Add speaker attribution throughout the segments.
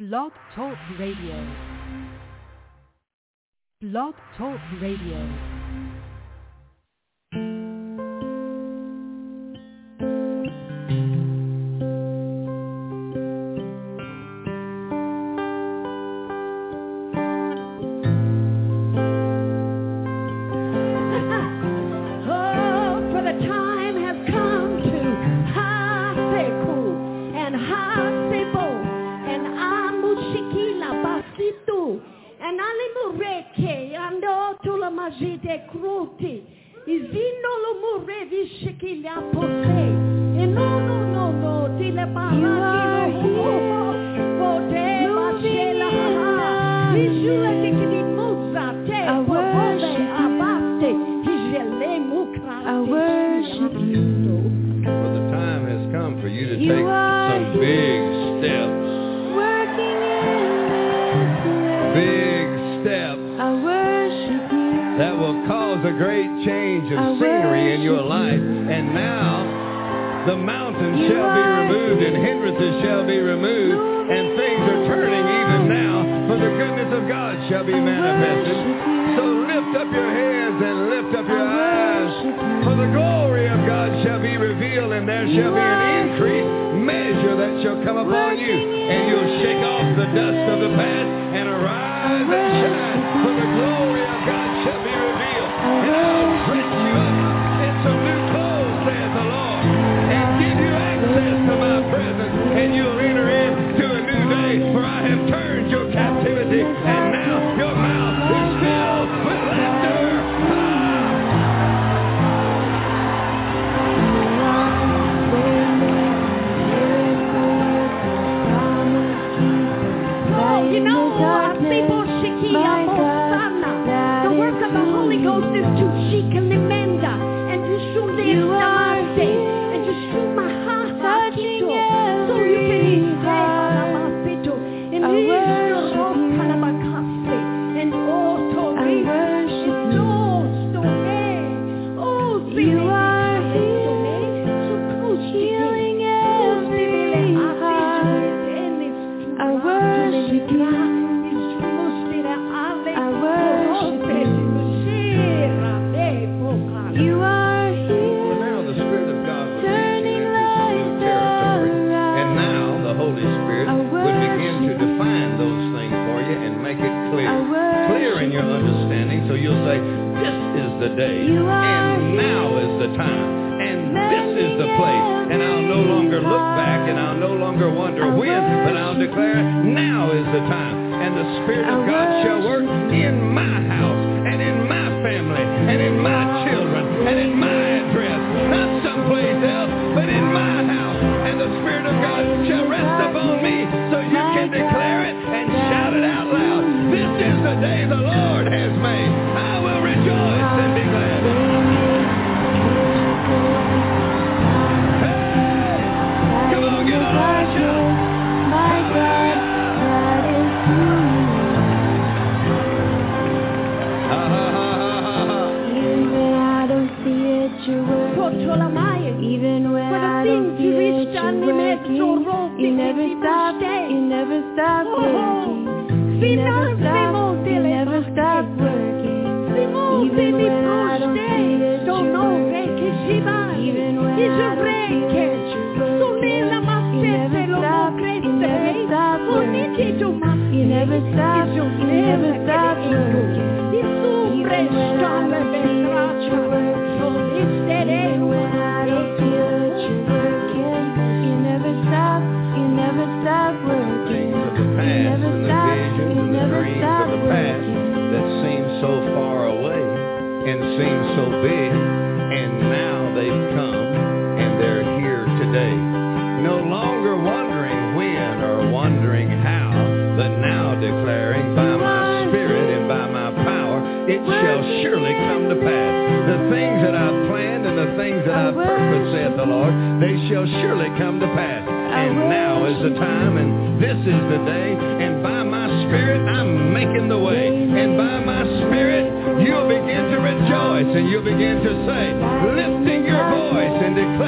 Speaker 1: Blog Talk Radio. Blog Talk Radio.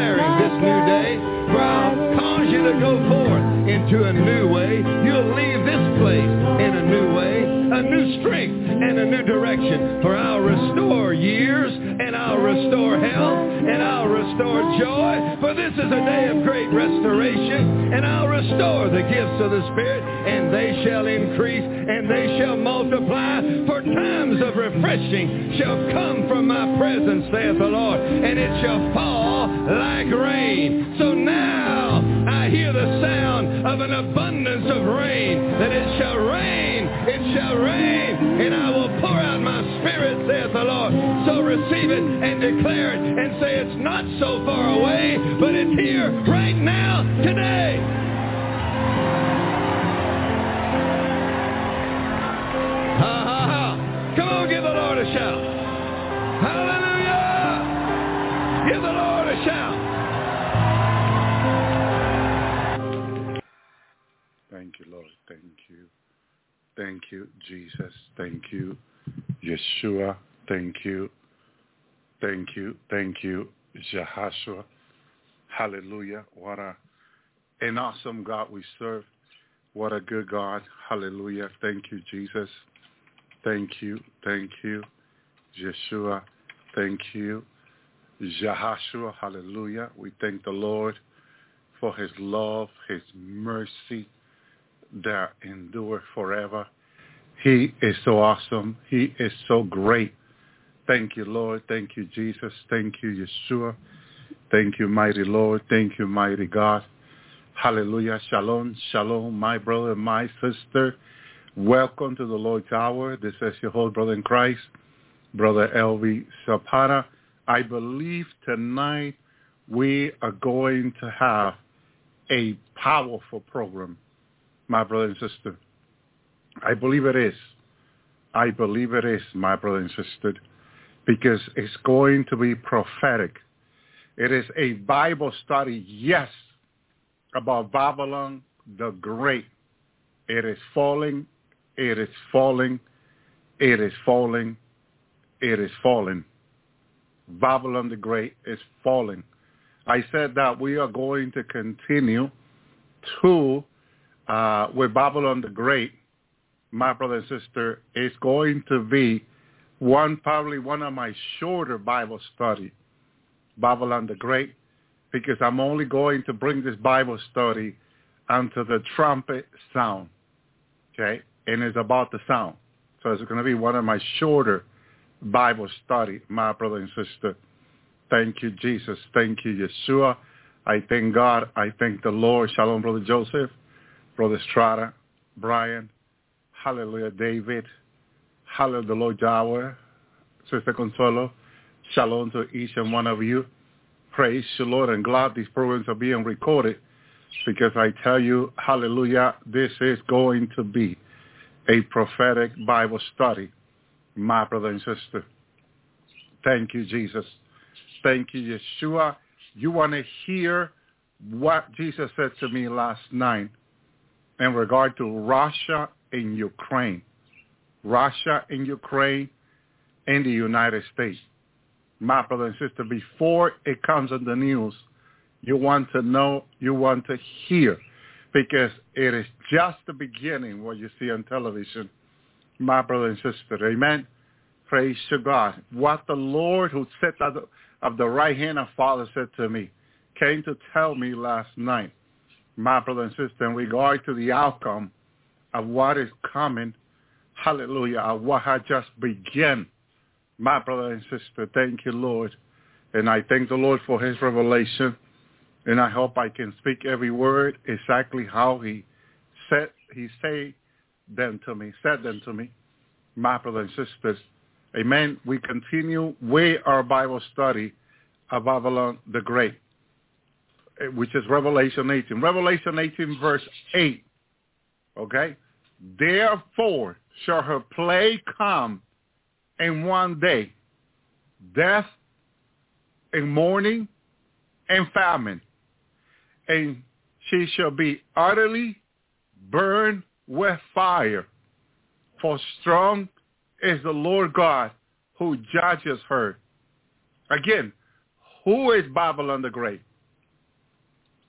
Speaker 2: to go forth into a new way. You'll leave a new strength and a new direction. For I'll restore years, and I'll restore health, and I'll restore joy. For this is a day of great restoration, and I'll restore the gifts of the Spirit, and they shall increase, and they shall multiply. For times of refreshing shall come from my presence, saith the Lord, and it shall fall like rain. So now I hear the sound of an abundance of rain, that it shall rain, and I will pour out my Spirit, saith the Lord. So receive it and declare it and say it's not so far away, but it's here right now, today. Ha, ha, ha. Come on, give the Lord a shout. Hallelujah. Give the Lord a shout.
Speaker 3: Thank you, Lord. Thank you. Thank you, Jesus. Thank you, Yeshua. Thank you. Thank you. Thank you, Jehoshua. Hallelujah. What an awesome God we serve. What a good God. Hallelujah. Thank you, Jesus. Thank you. Thank you, Yeshua. Thank you, Jehoshua. Hallelujah. We thank the Lord for his love, his mercy that endure forever. He is so awesome. He is so great. Thank you, Lord. Thank you, Jesus. Thank you, Yeshua. Thank you, mighty Lord. Thank you, mighty God. Hallelujah. Shalom, shalom, my brother, my sister. Welcome to the Lord's Hour. This is your whole brother in Christ, Brother Elvi Zapata. I believe tonight we are going to have a powerful program, my brother and sister. I believe it is. I believe it is, my brother and sister, because it's going to be prophetic. It is a Bible study, yes, about Babylon the Great. It is falling. It is falling. It is falling. It is falling. Babylon the Great is falling. I said that we are going to continue with Babylon the Great. My brother and sister, is going to be probably one of my shorter Bible study, Babylon the Great, because I'm only going to bring this Bible study unto the trumpet sound, okay? And it's about the sound. So it's going to be one of my shorter Bible study, my brother and sister. Thank you, Jesus. Thank you, Yeshua. I thank God. I thank the Lord. Shalom, Brother Joseph, Brother Strata, Brian. Hallelujah, David. Hallelujah, the Lord Yahweh. Sister Consuelo. Shalom to each and one of you. Praise the Lord, and glad these programs are being recorded, because I tell you, hallelujah, this is going to be a prophetic Bible study, my brother and sister. Thank you, Jesus. Thank you, Yeshua. You want to hear what Jesus said to me last night in regard to Russia and Ukraine. Russia and Ukraine and the United States. My brother and sister, before it comes on the news, you want to know, you want to hear, because it is just the beginning what you see on television, my brother and sister. Amen. Praise to God. What the Lord who sat of the right hand of Father said to me came to tell me last night, my brother and sister, in regard to the outcome of what is coming, hallelujah, of what had just begun. My brother and sister, thank you, Lord. And I thank the Lord for his revelation. And I hope I can speak every word exactly how he said them to me, my brothers and sisters. Amen. We continue with our Bible study of Babylon the Great, which is Revelation 18. Revelation 18, verse 8. Okay? Therefore shall her plague come in one day, death and mourning and famine, and she shall be utterly burned with fire. For strong is the Lord God who judges her. Again, who is Babylon the Great?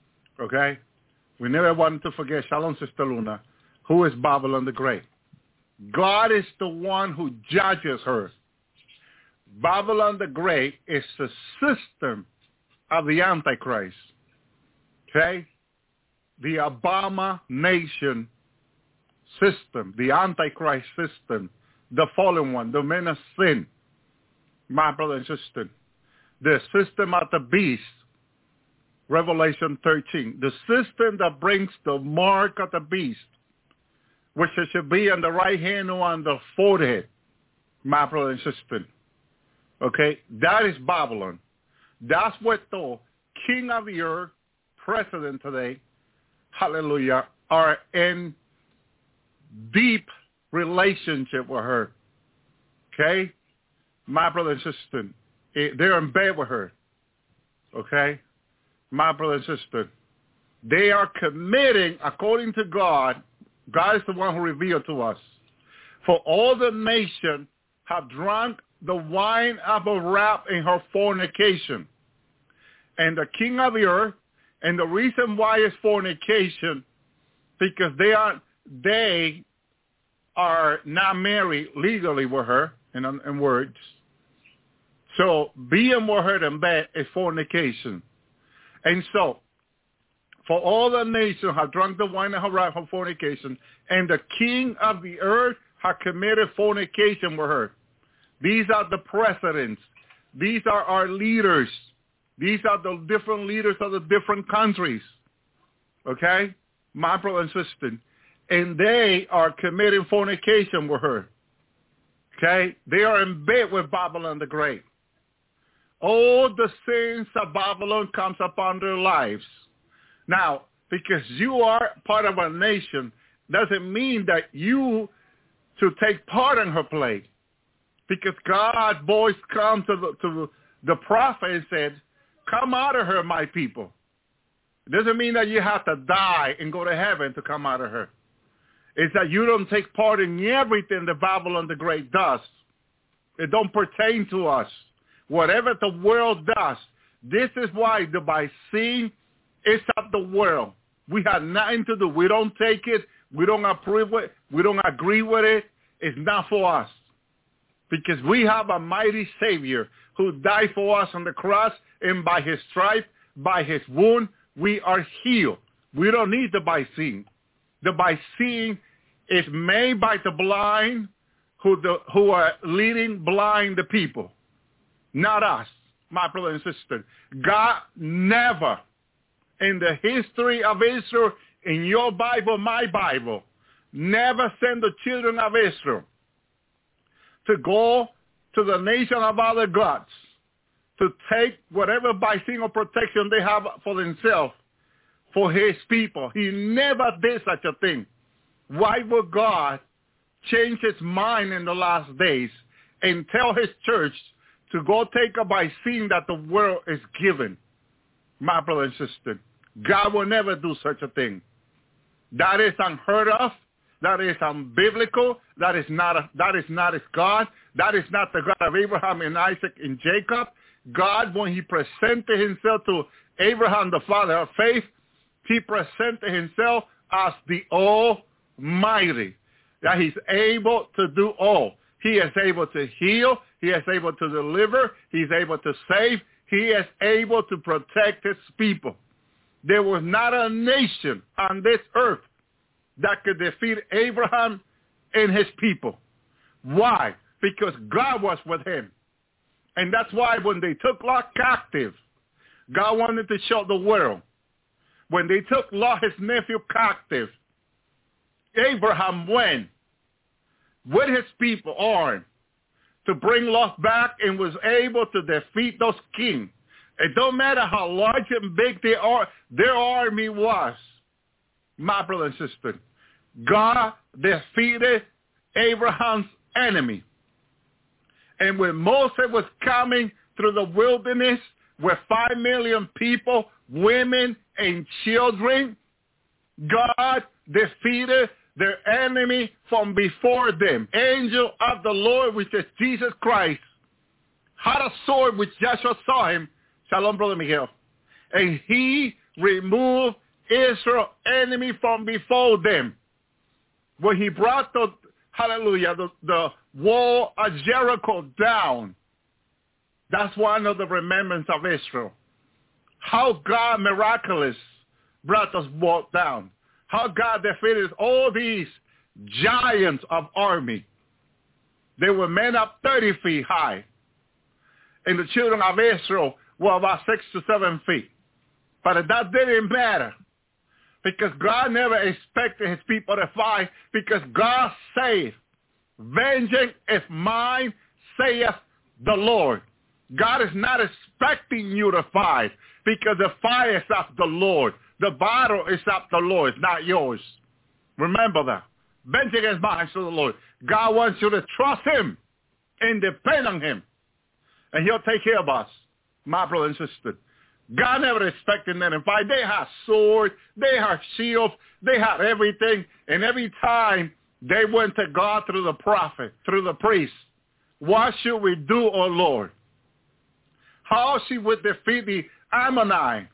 Speaker 3: Okay? We never want to forget, Shalom, Sister Luna. Who is Babylon the Great? God is the one who judges her. Babylon the Great is the system of the Antichrist. Okay? The abomination system, the Antichrist system, the fallen one, the men of sin, my brother and sister. The system of the beast, Revelation 13. The system that brings the mark of the beast, which it should be on the right hand or on the forehead, my brother and sister. Okay? That is Babylon. That's what the king of the earth, president today, hallelujah, are in deep relationship with her. Okay? My brother and sister, they're in bed with her. Okay? My brother and sister, they are committing, according to God, God is the one who revealed to us, for all the nation have drunk the wine of her wrath in her fornication. And the king of the earth, and the reason why it's fornication, because they are not married legally with her, in words. So being with her in bed is fornication. And so, for all the nations have drunk the wine of her wrath of fornication, and the king of the earth have committed fornication with her. These are the presidents. These are our leaders. These are the different leaders of the different countries. Okay? My brother and sister. And they are committing fornication with her. Okay? They are in bed with Babylon the Great. All the sins of Babylon comes upon their lives. Now, because you are part of a nation, doesn't mean that you should take part in her plague. Because God's voice come to the prophet and said, come out of her, my people. It doesn't mean that you have to die and go to heaven to come out of her. It's that you don't take part in everything that Babylon the Great does. It don't pertain to us. Whatever the world does, this is why the by seeing is of the world. We have nothing to do. We don't take it. We don't approve it. We don't agree with it. It's not for us. Because we have a mighty Savior who died for us on the cross, and by his stripe, by his wound, we are healed. We don't need the by seeing. The by seeing is made by the blind who are leading blind the people. Not us, my brother and sister. God never, in the history of Israel, in your Bible, my Bible, never sent the children of Israel to go to the nation of other gods, to take whatever by single protection they have for themselves, for his people. He never did such a thing. Why would God change his mind in the last days and tell his church to go take a by seeing that the world is given? My brother and sister, God will never do such a thing. That is unheard of. That is unbiblical. That is not his God. That is not the God of Abraham and Isaac and Jacob. God, when he presented himself to Abraham, the father of faith, he presented himself as the Almighty, that he's able to do all. He is able to heal. He is able to deliver. He's able to save. He is able to protect his people. There was not a nation on this earth that could defeat Abraham and his people. Why? Because God was with him. And that's why when they took Lot captive, God wanted to show the world. When they took Lot, his nephew, captive, Abraham went with his people armed to bring Lot back and was able to defeat those kings. It don't matter how large and big they are, their army was. My brother and sister, God defeated Abraham's enemy. And when Moses was coming through the wilderness with 5 million people, women and children, God defeated their enemy from before them. Angel of the Lord, which is Jesus Christ, had a sword which Joshua saw him. Shalom, Brother Miguel. And he removed Israel's enemy from before them. When he brought the hallelujah, the wall of Jericho down. That's one of the remembrance of Israel. How God miraculous brought us wall down. How God defeated all these giants of army. They were men up 30 feet high. And the children of Israel were about 6 to 7 feet. But that didn't matter. Because God never expected his people to fight. Because God said, vengeance is mine, saith the Lord. God is not expecting you to fight. Because the fight is of the Lord. The battle is of the Lord, it's not yours. Remember that. Vengeance is mine, saith the Lord. God wants you to trust him and depend on him. And he'll take care of us, my brother and sister. God never expected them to fight. They had swords, they had shields, they had everything. And every time they went to God through the prophet, through the priest, what should we do, O Lord? How should we defeat the Ammonite,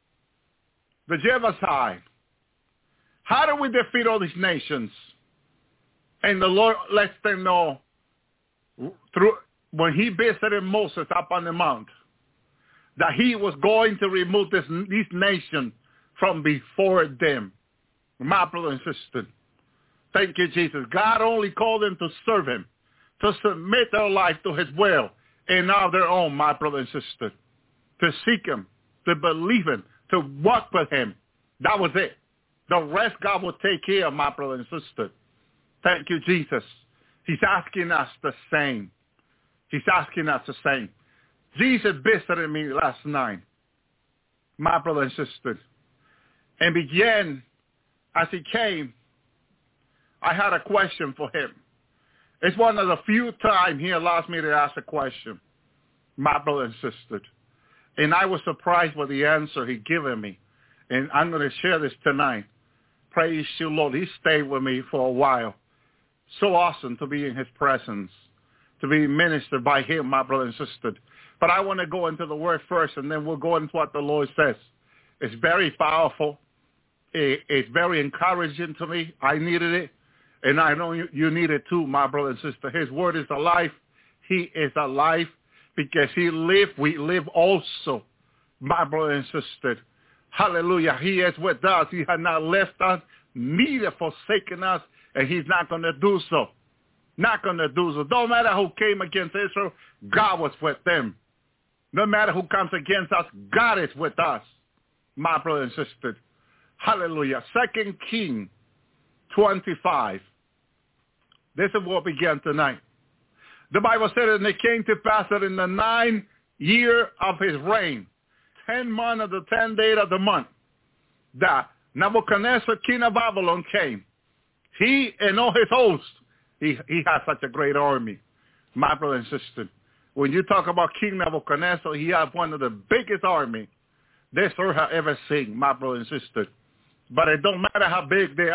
Speaker 3: the Jebusite? How do we defeat all these nations? And the Lord lets them know through when he visited Moses up on the mount that he was going to remove these nations from before them. My brother and sister, thank you, Jesus. God only called them to serve him, to submit their life to his will and not their own, my brother and sister, to seek him, to believe him, to walk with him. That was it. The rest God will take care of, my brother and sister. Thank you, Jesus. He's asking us the same. He's asking us the same. Jesus visited me last night, my brother and sister, and began, as he came, I had a question for him. It's one of the few times he allows me to ask a question, my brother and sister. And I was surprised with the answer he given me. And I'm going to share this tonight. Praise you, Lord. He stayed with me for a while. So awesome to be in his presence, to be ministered by him, my brother and sister. But I want to go into the word first, and then we'll go into what the Lord says. It's very powerful. It's very encouraging to me. I needed it, and I know you need it too, my brother and sister. His word is alive. He is alive because he lived. We live also, my brother and sister. Hallelujah. He is with us. He has not left us, neither forsaken us, and he's not going to do so. Not going to do so. Don't matter who came against Israel, God was with them. No matter who comes against us, God is with us, my brother and sister. Hallelujah. 2 Kings 25. This is what began tonight. The Bible said, and it came to pass that in the 9th year of his reign, 10 months of the 10th day of the month, that Nebuchadnezzar, king of Babylon, came. He and all his host. He has such a great army, my brother and sister. When you talk about King Nebuchadnezzar, he has one of the biggest army this earth has ever seen, my brother and sister. But it don't matter how big they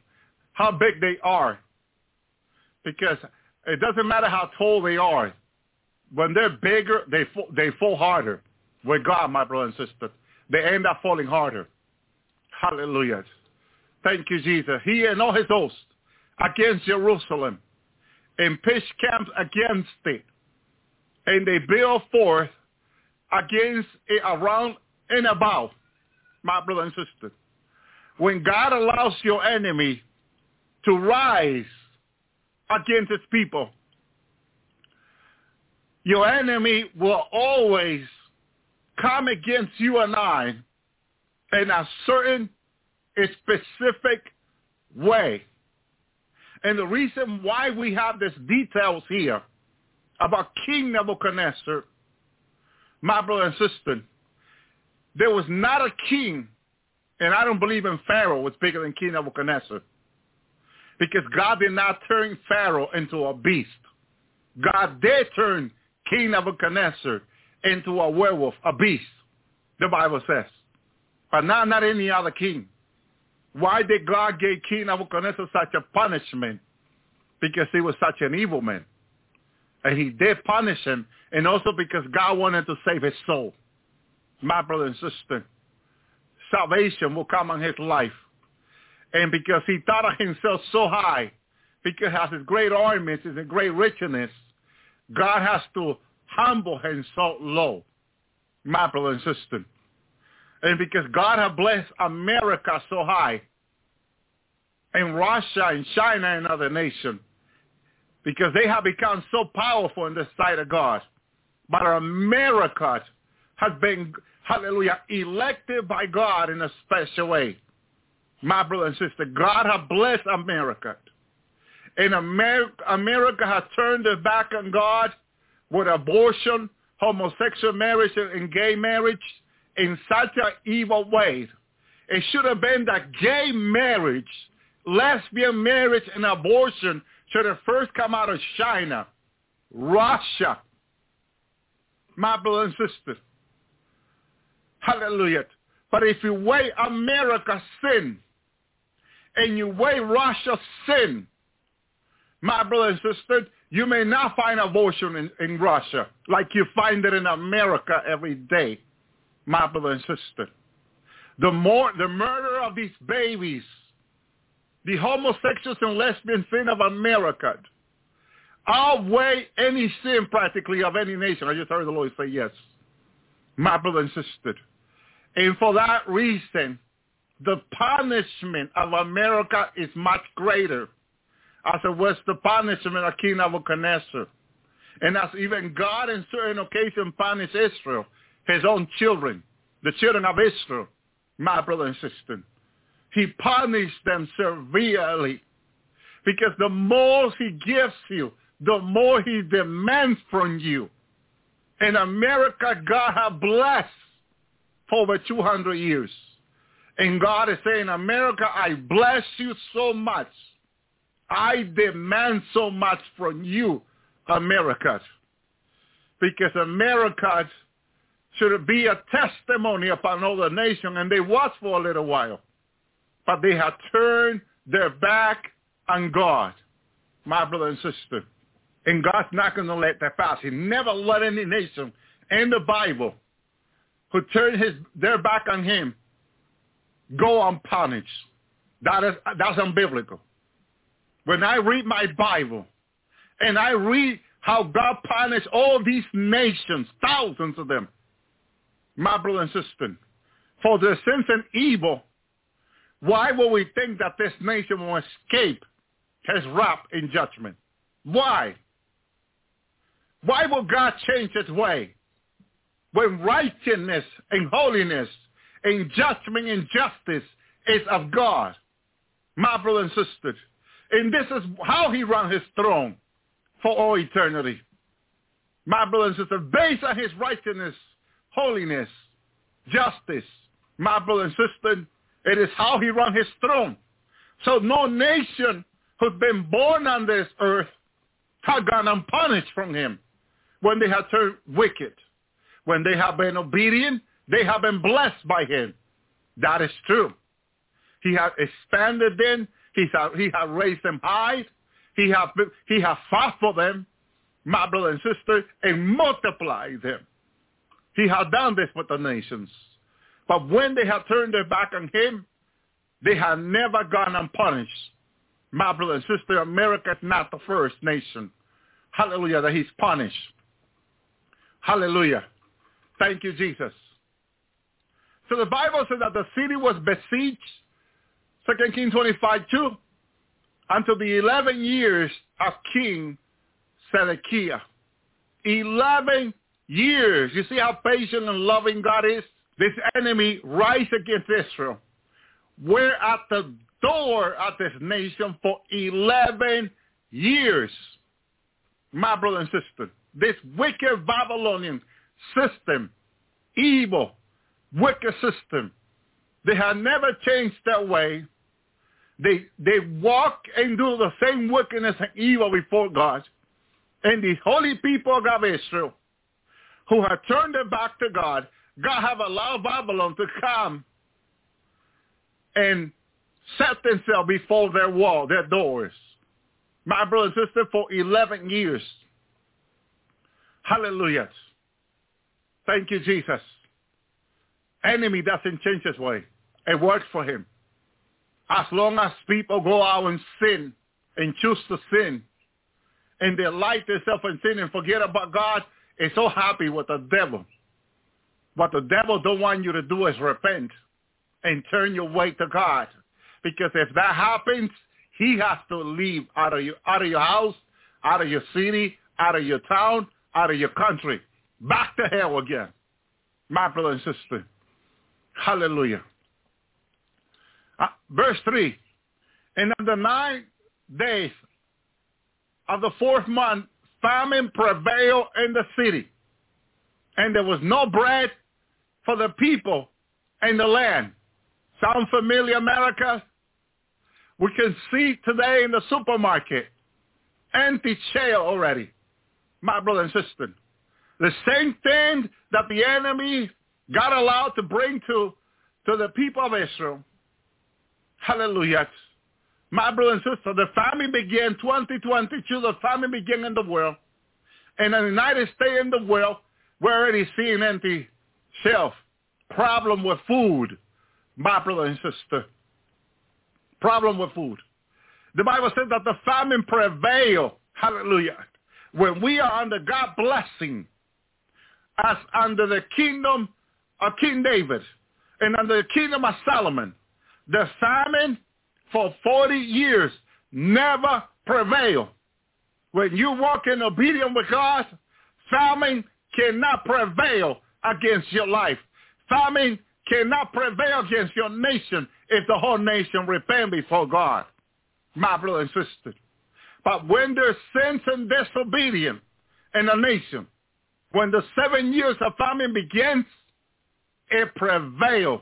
Speaker 3: are, because it doesn't matter how tall they are. When they're bigger, they fall harder. With God, my brother and sister, they end up falling harder. Hallelujah. Thank you, Jesus. He and all his hosts against Jerusalem and pitched camps against it. And they build forth against it around and about, my brother and sister. When God allows your enemy to rise against his people, your enemy will always come against you and I in a certain, a specific way. And the reason why we have these details here about King Nebuchadnezzar, my brother and sister, there was not a king, and I don't believe in Pharaoh was bigger than King Nebuchadnezzar, because God did not turn Pharaoh into a beast. God did turn King Nebuchadnezzar into a werewolf, a beast, the Bible says. But not any other king. Why did God give King Nebuchadnezzar such a punishment? Because he was such an evil man. And he did punish him, and also because God wanted to save his soul. My brother and sister, salvation will come on his life. And because he thought of himself so high, because it has his great armies, his great richness, God has to humble himself low, my brother and sister. And because God has blessed America so high, and Russia and China and other nations, because they have become so powerful in the sight of God. But America has been, hallelujah, elected by God in a special way. My brother and sister, God has blessed America. And America has turned their back on God with abortion, homosexual marriage, and gay marriage in such an evil way. It should have been that gay marriage, lesbian marriage, and abortion should have first come out of China, Russia. My brother and sister. Hallelujah. But if you weigh America's sin and you weigh Russia's sin, my brother and sister, you may not find abortion in Russia like you find it in America every day, my brother and sister. The murder of these babies, the homosexuals and lesbian sin of America, outweigh any sin practically of any nation. I just heard the Lord say yes, my brother and sister. And for that reason, the punishment of America is much greater as it was the punishment of King Nebuchadnezzar. And as even God in certain occasions punished Israel, his own children, the children of Israel, my brother and sister. He punished them severely because the more he gives you, the more he demands from you. In America, God has blessed for over 200 years. And God is saying, America, I bless you so much. I demand so much from you, America. Because America should be a testimony upon all the nation, and they was for a little while. But they have turned their back on God, my brother and sister. And God's not going to let that pass. He never let any nation in the Bible who turned their back on him go unpunished. That's unbiblical. When I read my Bible and I read how God punished all these nations, thousands of them, my brother and sister, for their sins and evil, why will we think that this nation will escape his wrath in judgment? Why? Why will God change his way when righteousness and holiness and judgment and justice is of God, my brother and sister? And this is how he runs his throne for all eternity. My brother and sister, based on his righteousness, holiness, justice, my brother and sister, it is how he runs his throne. So no nation who's been born on this earth has gone unpunished from him when they have turned wicked. When they have been obedient, they have been blessed by him. That is true. He has expanded them. He has raised them high. He has fought for them, my brother and sister, and multiplied them. He has done this with the nations. But when they have turned their back on him, they have never gone unpunished. My brother and sister, America is not the first nation, hallelujah, that he's punished. Hallelujah. Thank you, Jesus. So the Bible says that the city was besieged, 2 Kings 25:2, until the 11 years of King Zedekiah. 11 years. You see how patient and loving God is? This enemy rise against Israel. We're at the door of this nation for 11 years. My brother and sister, this wicked Babylonian system, evil, wicked system, they have never changed their way. They walk and do the same wickedness and evil before God. And these holy people of Israel, who have turned their back to God, God have allowed Babylon to come and set themselves before their wall, their doors. My brother and sister, for 11 years. Hallelujah. Thank you, Jesus. Enemy doesn't change his way. It works for him. As long as people go out and sin and choose to sin, and they delight themselves in sin and forget about God, is so happy with the devil. What the devil don't want you to do is repent and turn your way to God. Because if that happens, he has to leave out of your house, out of your city, out of your town, out of your country, back to hell again. My brother and sister. Hallelujah. Verse 3. And on the 9 days of the 4th month, famine prevailed in the city, and there was no bread for the people in the land. Sound familiar, America? We can see today in the supermarket, empty shelf already. My brother and sister. The same thing that the enemy got allowed to bring to the people of Israel. Hallelujah. My brother and sister, the famine began 2022. The famine began in the world. And in the United States and the world, we're already seeing empty shelf. Problem with food, my brother and sister. Problem with food. The Bible says that the famine prevailed. Hallelujah. When we are under God's blessing, as under the kingdom of King David and under the kingdom of Solomon, the famine for 40 years never prevailed. When you walk in obedience with God, famine cannot prevail against your life. Famine cannot prevail against your nation if the whole nation repent before God, my brother and sister. But when there's sins and disobedience in a nation, when the 7 years of famine begins, it prevails.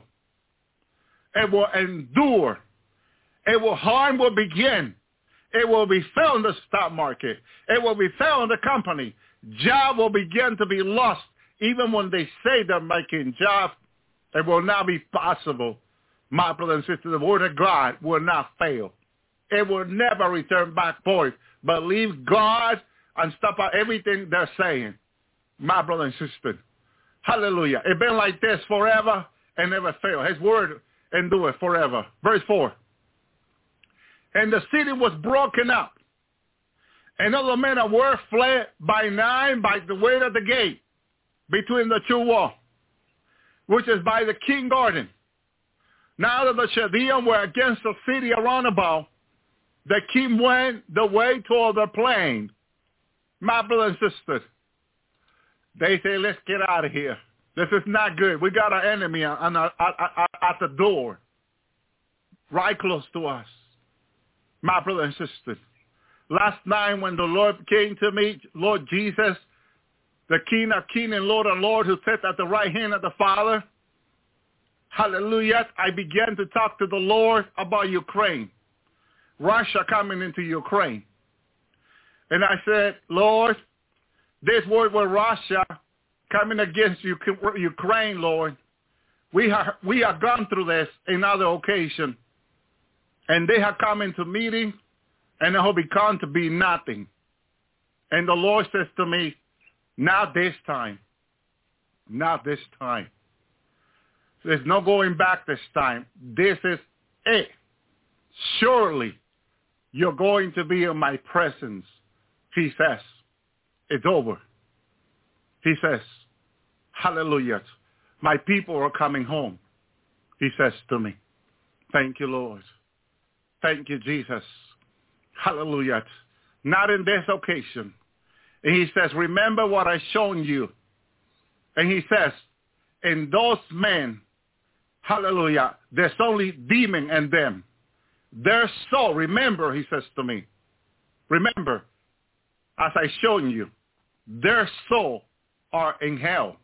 Speaker 3: It will endure. Harm will begin. It will be felt in the stock market. It will be felt in the company. Job will begin to be lost. Even when they say they're making jobs, it will not be possible. My brother and sister, the word of God will not fail. It will never return back void. Believe God and stop out everything they're saying. My brother and sister. Hallelujah. It's been like this forever and never fail. His word endure forever. Verse 4. And the city was broken up, and all the men of war fled by night by the way of the gate between the two walls, which is by the king garden. Now that the Chaldeans were against the city around about, the king went the way toward the plain. My brother and sister, they say, let's get out of here. This is not good. We got our enemy at the door, right close to us. My brother and sister, last night when the Lord came to me, Lord Jesus, the King of Kings and Lord of Lords, who sits at the right hand of the Father, hallelujah, I began to talk to the Lord about Ukraine, Russia coming into Ukraine. And I said, Lord, this word with Russia coming against Ukraine, Lord, we have gone through this in other occasions. And they have come into meeting, and it will become to be nothing. And the Lord says to me, not this time. Not this time. There's no going back this time. This is it. Surely you're going to be in my presence, he says. It's over. He says, hallelujah. My people are coming home, he says to me. Thank you, Lord. Thank you, Jesus. Hallelujah. Not in this occasion. And he says, remember what I've shown you. And he says, in those men, hallelujah, there's only demon in them. Their soul, remember, he says to me, remember, as I've shown you, their soul are in hell.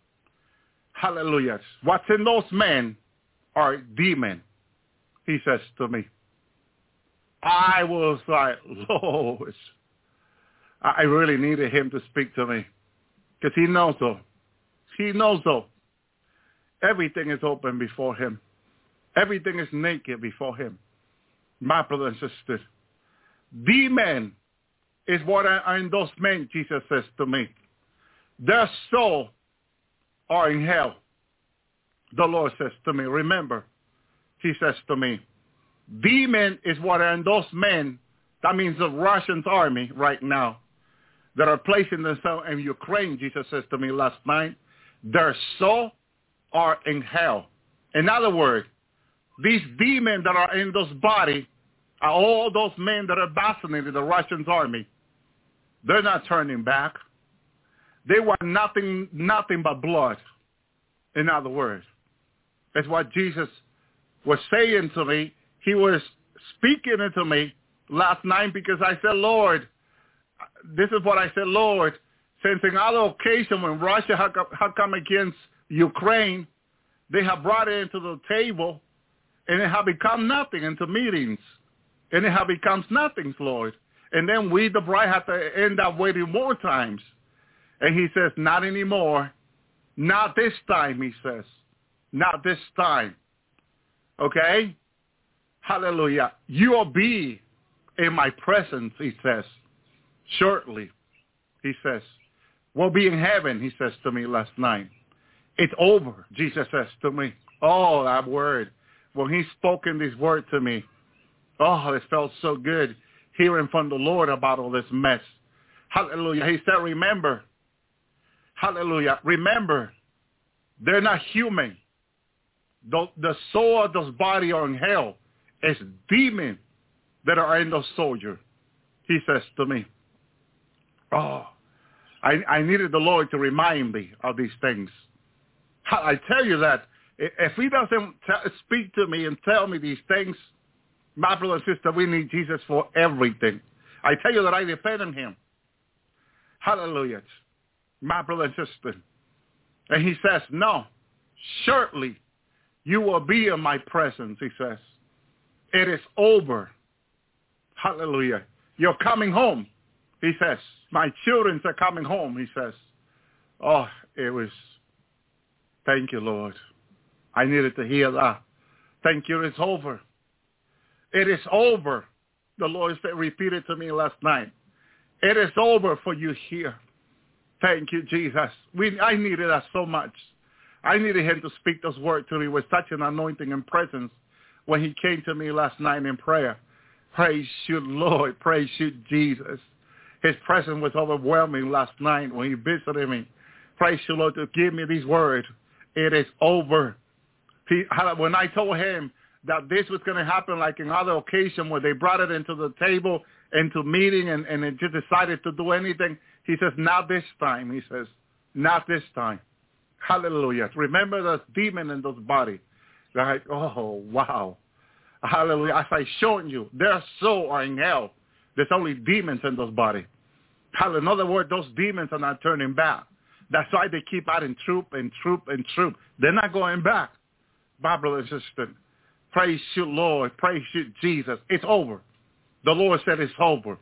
Speaker 3: Hallelujah. What's in those men are demon, he says to me. I was like, Lord, I really needed him to speak to me because he knows though. He knows though. Everything is open before him. Everything is naked before him. My brother and sister, demon is what are in those men, Jesus says to me. Their soul are in hell. The Lord says to me, remember, he says to me, demon is what are in those men That means the Russian army right now that are placing themselves in Ukraine, Jesus says to me last night, their soul are in hell. In other words, these demons that are in those bodies are all those men that are vaccinated, the Russian army. They're not turning back. They want nothing but blood. In other words, that's what Jesus was saying to me. He was speaking it to me last night because I said, Lord, this is what I said, Lord, since in other occasion when Russia had come against Ukraine, they have brought it into the table and it have become nothing into meetings. And it have becomes nothing, Lord. And then we, the bride, have to end up waiting more times. And he says, not anymore. Not this time, he says. Not this time. Okay? Hallelujah. You will be in my presence, he says. Shortly, he says. We'll be in heaven, he says to me last night. It's over, Jesus says to me. Oh, that word. When he spoken this word to me, oh, it felt so good hearing from the Lord about all this mess. Hallelujah. He said, remember. Hallelujah. Remember, they're not human. The soul of those bodies are in hell. It's demons that are in those soldiers. He says to me, oh, I needed the Lord to remind me of these things. I tell you that if he doesn't speak to me and tell me these things, my brother and sister, we need Jesus for everything. I tell you that I depend on him. Hallelujah. My brother and sister. And he says, no, surely you will be in my presence, he says. It is over. Hallelujah. You're coming home, he says. My children are coming home, he says. Oh, it was, thank you, Lord. I needed to hear that. Thank you, it's over. It is over. The Lord said, repeated to me last night. It is over for you here. Thank you, Jesus. I needed that so much. I needed him to speak those words to me with such an anointing and presence when he came to me last night in prayer. Praise you, Lord. Praise you, Jesus. His presence was overwhelming last night when he visited me. Praise you, Lord, to give me these words. It is over. When I told him that this was going to happen like in other occasions where they brought it into the table, into meeting, and it just decided to do anything, he says, not this time. He says, not this time. Hallelujah. Remember those demons in those bodies. Like, oh, wow. Hallelujah. As I showed you, their soul are in hell. There's only demons in those bodies. Hallelujah. In other words, those demons are not turning back. That's why they keep adding troop and troop and troop. They're not going back. My brother and sister, praise you, Lord. Praise you, Jesus. It's over. The Lord said it's over.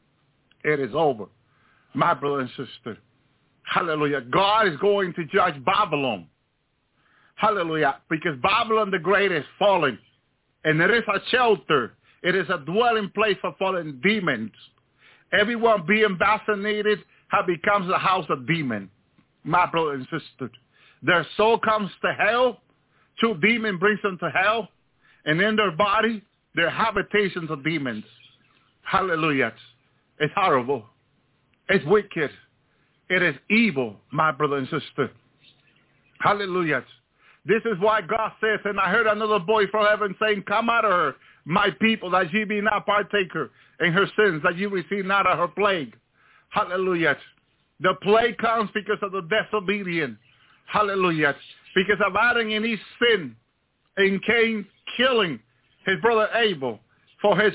Speaker 3: It is over. My brother and sister. Hallelujah. God is going to judge Babylon. Hallelujah. Because Babylon the Great is fallen. And it is a shelter. It is a dwelling place for fallen demons. Everyone being vaccinated has become the house of demons. My brother and sister. Their soul comes to hell. Two demons brings them to hell. And in their body, they're habitations of demons. Hallelujah. It's horrible. It's wicked. It is evil, my brother and sister. Hallelujah. This is why God says, and I heard another voice from heaven saying, come out of her, my people, that ye be not partaker in her sins, that you receive not of her plague. Hallelujah. The plague comes because of the disobedience. Hallelujah. Because of Adam and his sin, and Cain killing his brother Abel. For his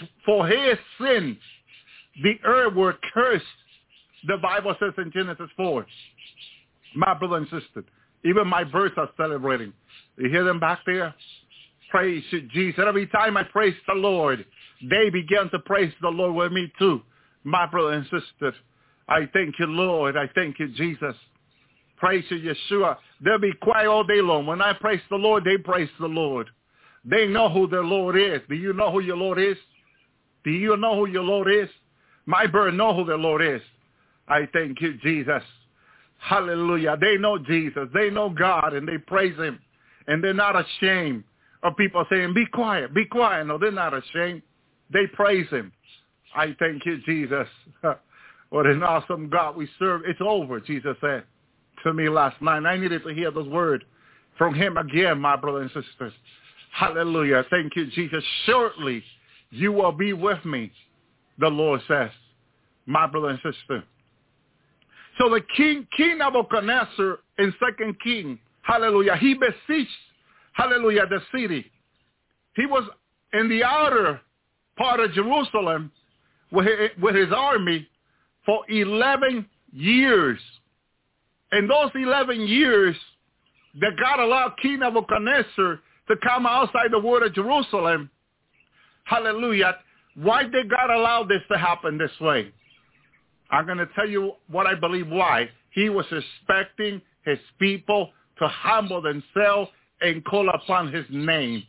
Speaker 3: sin, the earth were cursed. The Bible says in Genesis 4. My brother and sister, even my birds are celebrating. You hear them back there? Praise you, Jesus. Every time I praise the Lord, they begin to praise the Lord with me too. My brother and sister, I thank you, Lord. I thank you, Jesus. Praise you, Yeshua. They'll be quiet all day long. When I praise the Lord, they praise the Lord. They know who their Lord is. Do you know who your Lord is? Do you know who your Lord is? My bird know who their Lord is. I thank you, Jesus. Hallelujah. They know Jesus. They know God, and they praise him. And they're not ashamed of people saying, be quiet, be quiet. No, they're not ashamed. They praise him. I thank you, Jesus. What an awesome God we serve. It's over, Jesus said to me last night. I needed to hear those words from him again, my brothers and sisters. Hallelujah. Thank you, Jesus. Shortly you will be with me, the Lord says, my brother and sister. So the King Nebuchadnezzar in 2 King, hallelujah, he besieged, hallelujah, the city. He was in the outer part of Jerusalem with his army for 11 years. In those 11 years, that God allowed King Nebuchadnezzar to come outside the wall of Jerusalem. Hallelujah. Why did God allow this to happen this way? I'm going to tell you what I believe why. He was expecting his people to humble themselves and call upon his name.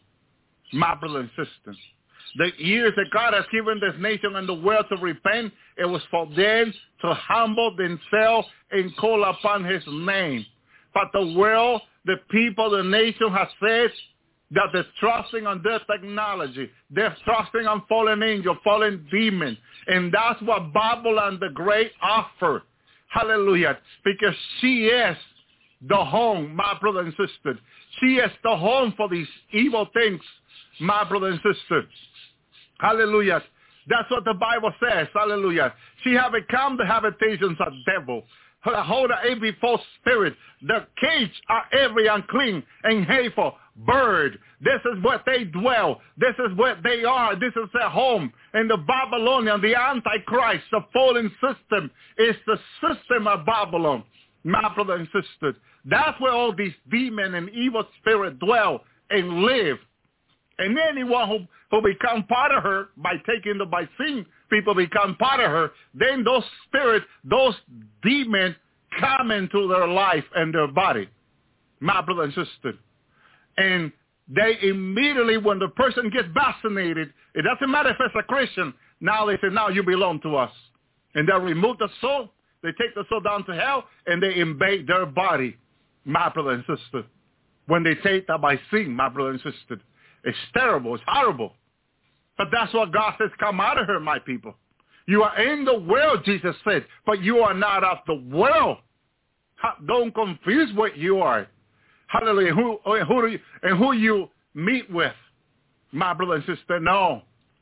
Speaker 3: My brothers and sisters, the years that God has given this nation and the world to repent, it was for them to humble themselves and call upon his name. But the world, the people, the nation has said that they're trusting on their technology. They're trusting on fallen angel, fallen demon. And that's what Babylon the Great offered. Hallelujah. Because she is the home, my brother and sister. She is the home for these evil things, my brother and sister. Hallelujah. That's what the Bible says. Hallelujah. She have become the habitations of devil. The hold of every false spirit. The cage are every unclean and hateful bird. This is what they dwell. This is what they are. This is their home. And the Babylonian, the Antichrist, the fallen system is the system of Babylon. My brother and sister, that's where all these demons and evil spirits dwell and live. And anyone who become part of her by seeing people become part of her, then those spirits, those demons come into their life and their body, my brother and sister. And they immediately, when the person gets vaccinated, it doesn't matter if it's a Christian, now they say, now you belong to us. And they remove the soul, they take the soul down to hell, and they invade their body, my brother and sister. When they take that by sin, my brother and sister. It's terrible. It's horrible. But that's what God says, come out of her, my people. You are in the world, Jesus said, but you are not of the world. Don't confuse what you are. Hallelujah. Who you meet with, my brother and sister. No.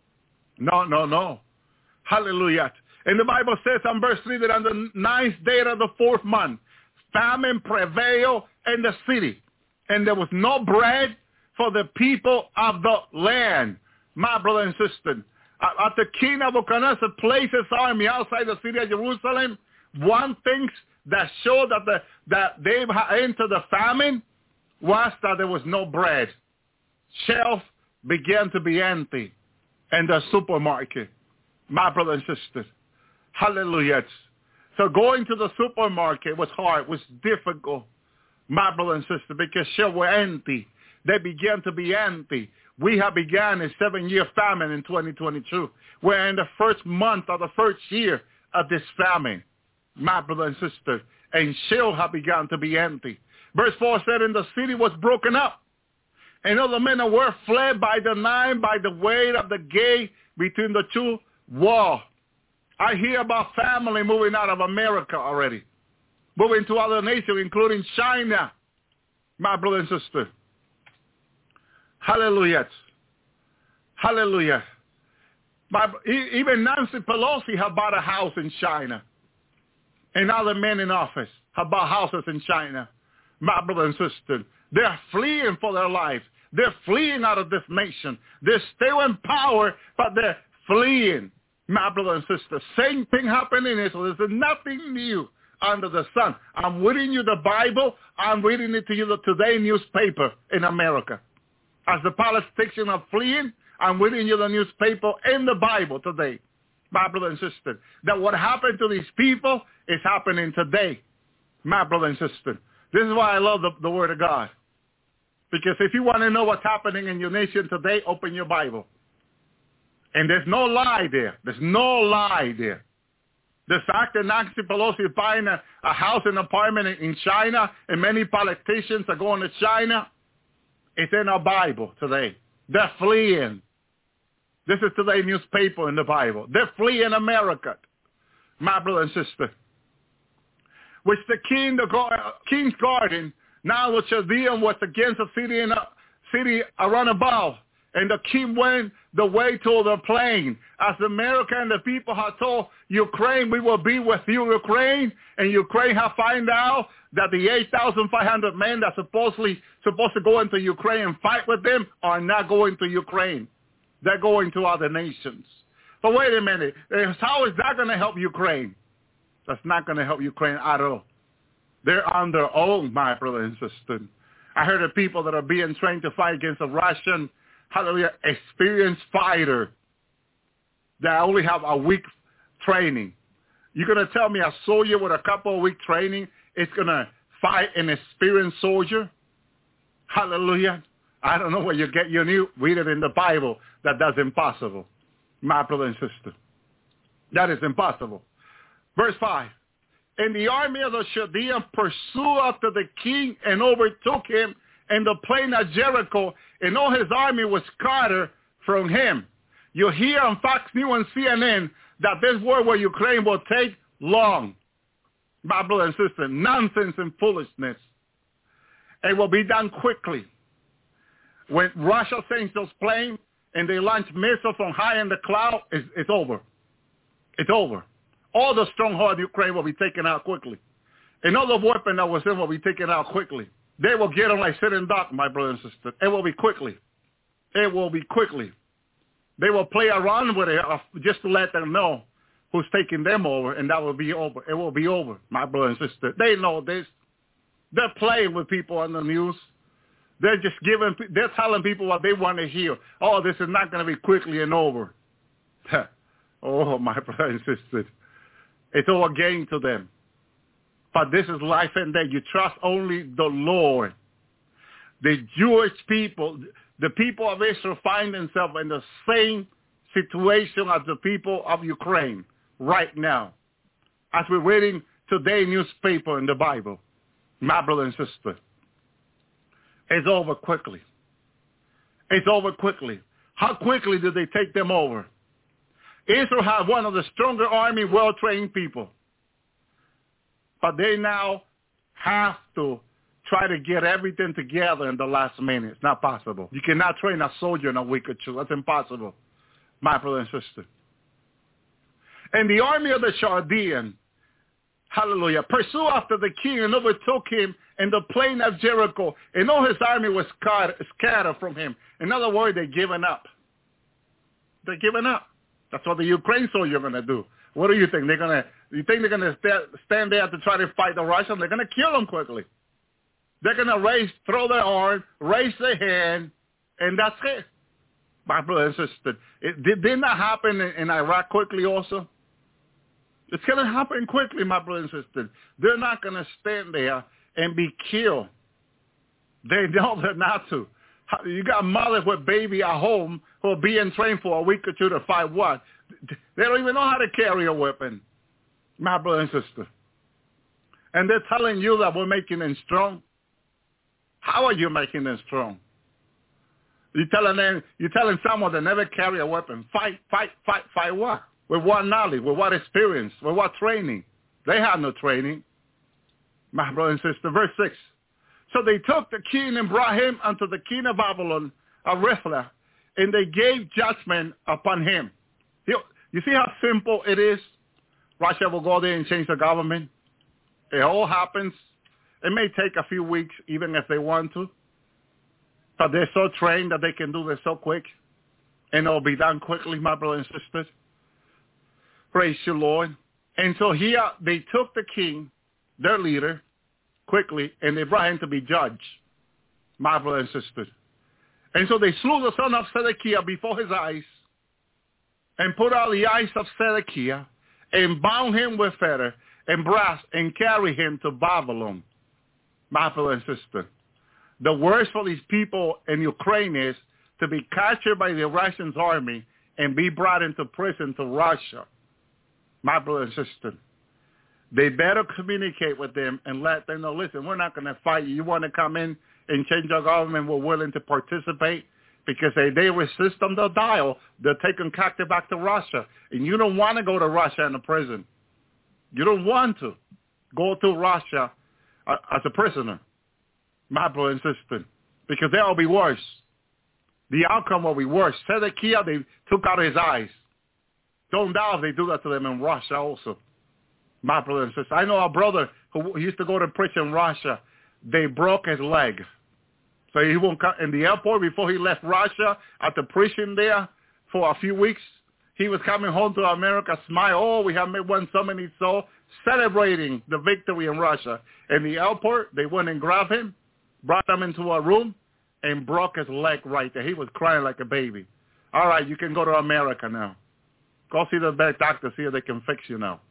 Speaker 3: Hallelujah. And the Bible says on verse 3 that on the 9th day of the 4th month, famine prevailed in the city, and there was no bread for the people of the land, my brother and sister. After King Nebuchadnezzar placed his army outside the city of Jerusalem, one thing that showed that they entered the famine was that there was no bread. Shelves began to be empty in the supermarket, my brother and sister. Hallelujah. So going to the supermarket was hard, was difficult, my brother and sister, because shelves were empty. They began to be empty. We have begun a 7-year famine in 2022. We're in the first month of the first year of this famine, my brother and sister, and shelves have begun to be empty. Verse 4 said, and the city was broken up, and all the men of war fled by the night by the way of the gate between the two walls. I hear about family moving out of America already, moving to other nations, including China, my brother and sister. Hallelujah. Hallelujah. Even Nancy Pelosi have bought a house in China. And other men in office have bought houses in China. My brother and sister, they're fleeing for their lives. They're fleeing out of this nation. They're still in power, but they're fleeing. My brother and sister, same thing happened in Israel. There's nothing new under the sun. I'm reading you the Bible. I'm reading it to you the Today newspaper in America. As the Palestinians are fleeing, I'm reading you the newspaper in the Bible today, my brother and sister, that what happened to these people is happening today, my brother and sister. This is why I love the Word of God. Because if you want to know what's happening in your nation today, open your Bible. And there's no lie there. There's no lie there. The fact that Nancy Pelosi is buying a house and apartment in China, and many politicians are going to China, it's in our Bible today. They're fleeing. This is today's newspaper in the Bible. They're fleeing America, my brother and sister. Which the king's garden, now which Chaldean was against the city around about. And the king went the way to the plain. As America and the people had told Ukraine, we will be with you, Ukraine. And Ukraine have found out that the 8,500 men that supposed to go into Ukraine and fight with them are not going to Ukraine. They're going to other nations. But wait a minute. How is that going to help Ukraine? That's not going to help Ukraine at all. They're on their own, my brother and sister. I heard of people that are being trained to fight against a Russian, hallelujah, experienced fighter that only have a week training. You're going to tell me a soldier with a couple of week training is going to fight an experienced soldier? Hallelujah. I don't know where you get your new. Read it in the Bible that that's impossible, my brother and sister. That is impossible. Verse 5. And the army of the Chaldeans pursued after the king and overtook him in the plain of Jericho, and all his army was scattered from him. You hear on Fox News and CNN that this war where Ukraine will take long. My brother and sister, nonsense and foolishness. It will be done quickly. When Russia sends those planes and they launch missiles from high in the cloud, it's over. It's over. All the stronghold of Ukraine will be taken out quickly. And all the weapons that was in will be taken out quickly. They will get on like sitting duck, my brother and sister. It will be quickly. It will be quickly. They will play around with it just to let them know who's taking them over, and that will be over. It will be over, my brother and sister. They know this. They're playing with people on the news. They're telling people what they want to hear. Oh, this is not going to be quickly and over. Oh, my brother and sister. It's all a game to them. But this is life and death. You trust only the Lord. The Jewish people, the people of Israel find themselves in the same situation as the people of Ukraine right now. As we're reading today's newspaper in the Bible, my brother and sister, it's over quickly. It's over quickly. How quickly did they take them over? Israel had one of the stronger army, well-trained people. But they now have to try to get everything together in the last minute. It's not possible. You cannot train a soldier in a week or two. That's impossible, my brother and sister. And the army of the Chaldeans, hallelujah, pursued after the king and overtook him in the plain of Jericho. And all his army was scattered from him. In other words, they're giving up. They're giving up. That's what the Ukraine soldiers are going to do. What do you think? You think they're going to stand there to try to fight the Russians? They're going to kill them quickly. They're going to throw their arm, raise their hand, and that's it. My brother and sister, did not happen in Iraq quickly also? It's going to happen quickly, my brother and sister. They're not going to stand there and be killed. They know they're not to. You got mothers with baby at home who are being trained for a week or two to fight what? They don't even know how to carry a weapon, my brother and sister. And they're telling you that we're making them strong. How are you making them strong? You're telling someone that never carry a weapon, fight what? With what knowledge? With what experience? With what training? They have no training, my brother and sister. Verse 6. So they took the king and brought him unto the king of Babylon, of Rithlah, and they gave judgment upon him. You see how simple it is? Russia will go there and change the government. It all happens. It may take a few weeks, even if they want to. But they're so trained that they can do this so quick. And it'll be done quickly, my brothers and sisters. Praise you, Lord. And so here they took the king, their leader, quickly, and they brought him to be judge, my brothers and sisters. And so they slew the son of Zedekiah before his eyes, and put out the eyes of Zedekiah, and bound him with fetter and brass, and carried him to Babylon, my brothers and sisters. The worst for these people in Ukraine is to be captured by the Russian army and be brought into prison to Russia, my brothers and sisters. They better communicate with them and let them know, listen, we're not going to fight you. You want to come in and change our government? We're willing to participate. Because they resist them, they'll die. They're taken captive back to Russia. And you don't want to go to Russia in a prison. You don't want to go to Russia as a prisoner, my brother and sister, because that will be worse. The outcome will be worse. Zedekiah, they took out his eyes. Don't doubt if they do that to them in Russia also, my brother and sister. I know a brother who used to go to preach in Russia. They broke his leg. So he won't come in the airport before he left Russia after preaching there for a few weeks. He was coming home to America, smile. Oh, we have won so many souls, celebrating the victory in Russia. In the airport, they went and grabbed him, brought him into a room, and broke his leg right there. He was crying like a baby. All right, you can go to America now. Go see the best doctor, see if they can fix you now.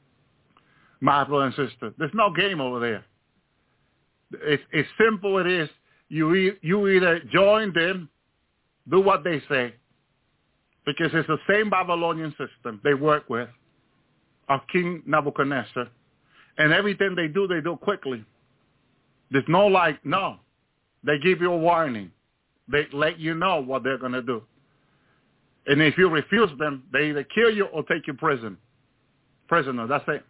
Speaker 3: My brother and sister, there's no game over there. It's simple it is. You either join them, do what they say, because it's the same Babylonian system they work with of King Nebuchadnezzar, and everything they do quickly. There's no. They give you a warning. They let you know what they're going to do. And if you refuse them, they either kill you or take you prisoner. That's it,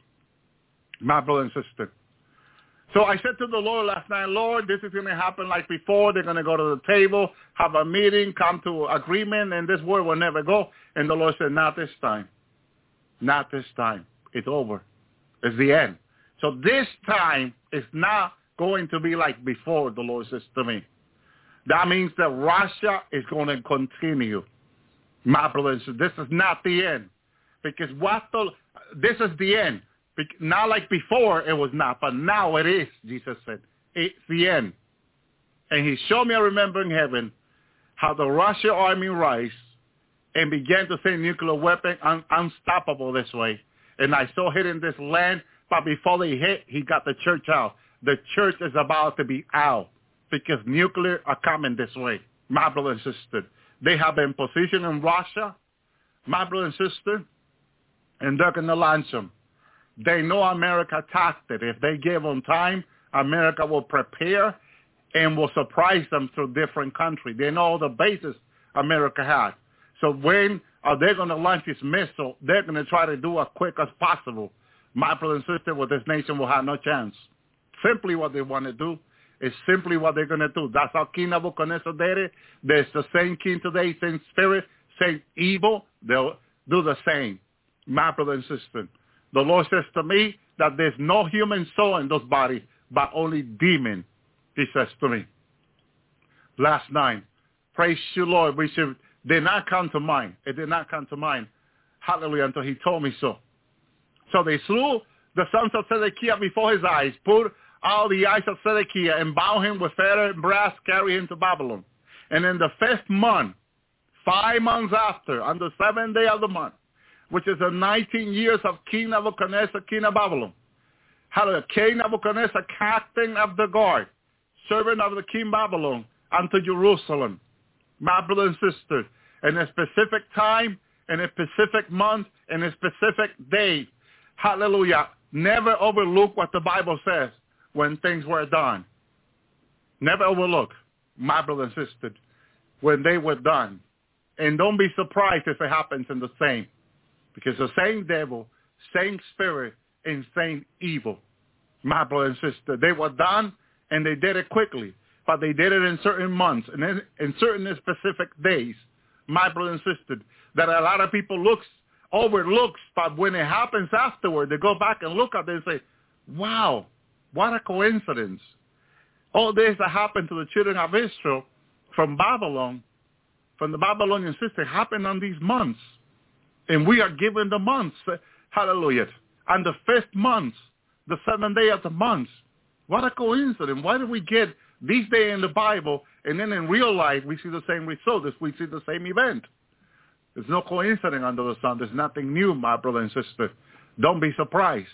Speaker 3: my brother and sister. So I said to the Lord last night, Lord, this is going to happen like before. They're going to go to the table, have a meeting, come to agreement, and this word will never go. And the Lord said, not this time. Not this time. It's over. It's the end. So this time is not going to be like before, the Lord says to me. That means that Russia is going to continue. My brothers, this is not the end. Because this is the end. Not like before it was not, but now it is, Jesus said. It's the end. And he showed me, I remember in heaven, how the Russian army rise and began to send nuclear weapons unstoppable this way. And I saw hitting this land, but before they hit, he got the church out. The church is about to be out because nuclear are coming this way. My brother and sister, they have been positioned in Russia, my brother and sister, and they're going to launch them. They know America attacked it. If they give them time, America will prepare and will surprise them through different countries. They know the bases America had. So when are they going to launch this missile, they're going to try to do as quick as possible. My brother and sister, with this nation will have no chance. Simply what they want to do is simply what they're going to do. That's how King Nebuchadnezzar did it. There's the same king today, same spirit, same evil. They'll do the same. My brother and sister. The Lord says to me that there's no human soul in those bodies, but only demon, he says to me. Last night, praise you, Lord, did not come to mind. It did not come to mind. Hallelujah, until he told me so. So they slew the sons of Zedekiah before his eyes, put out the eyes of Zedekiah, and bound him with fetter and brass, carry him to Babylon. And in the 5th month, 5 months after, on the 7th day of the month, which is the 19 years of King Nebuchadnezzar, king of Babylon. Hallelujah. King Nebuchadnezzar, captain of the guard, servant of the king Babylon, unto Jerusalem. My brother and sister, in a specific time, in a specific month, in a specific day. Hallelujah. Never overlook what the Bible says when things were done. Never overlook, my brother and sister, when they were done. And don't be surprised if it happens in the same. Because the same devil, same spirit, and same evil, my brother and sister, they were done and they did it quickly, but they did it in certain months and in certain specific days, my brother and sister, that a lot of people overlooks, but when it happens afterward, they go back and look at it and say, wow, what a coincidence. All this that happened to the children of Israel from Babylon, from the Babylonian system, happened on these months. And we are given the months. Hallelujah. On the 5th month, the 7th day of the month. What a coincidence. Why do we get these days in the Bible and then in real life we see the same result? We see the same event. There's no coincidence under the sun. There's nothing new, my brother and sister. Don't be surprised.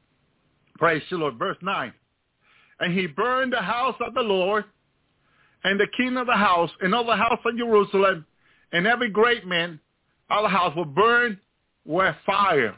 Speaker 3: Praise the Lord. Verse 9. And he burned the house of the Lord and the king of the house and all the house of Jerusalem and every great man of the house were burned with fire.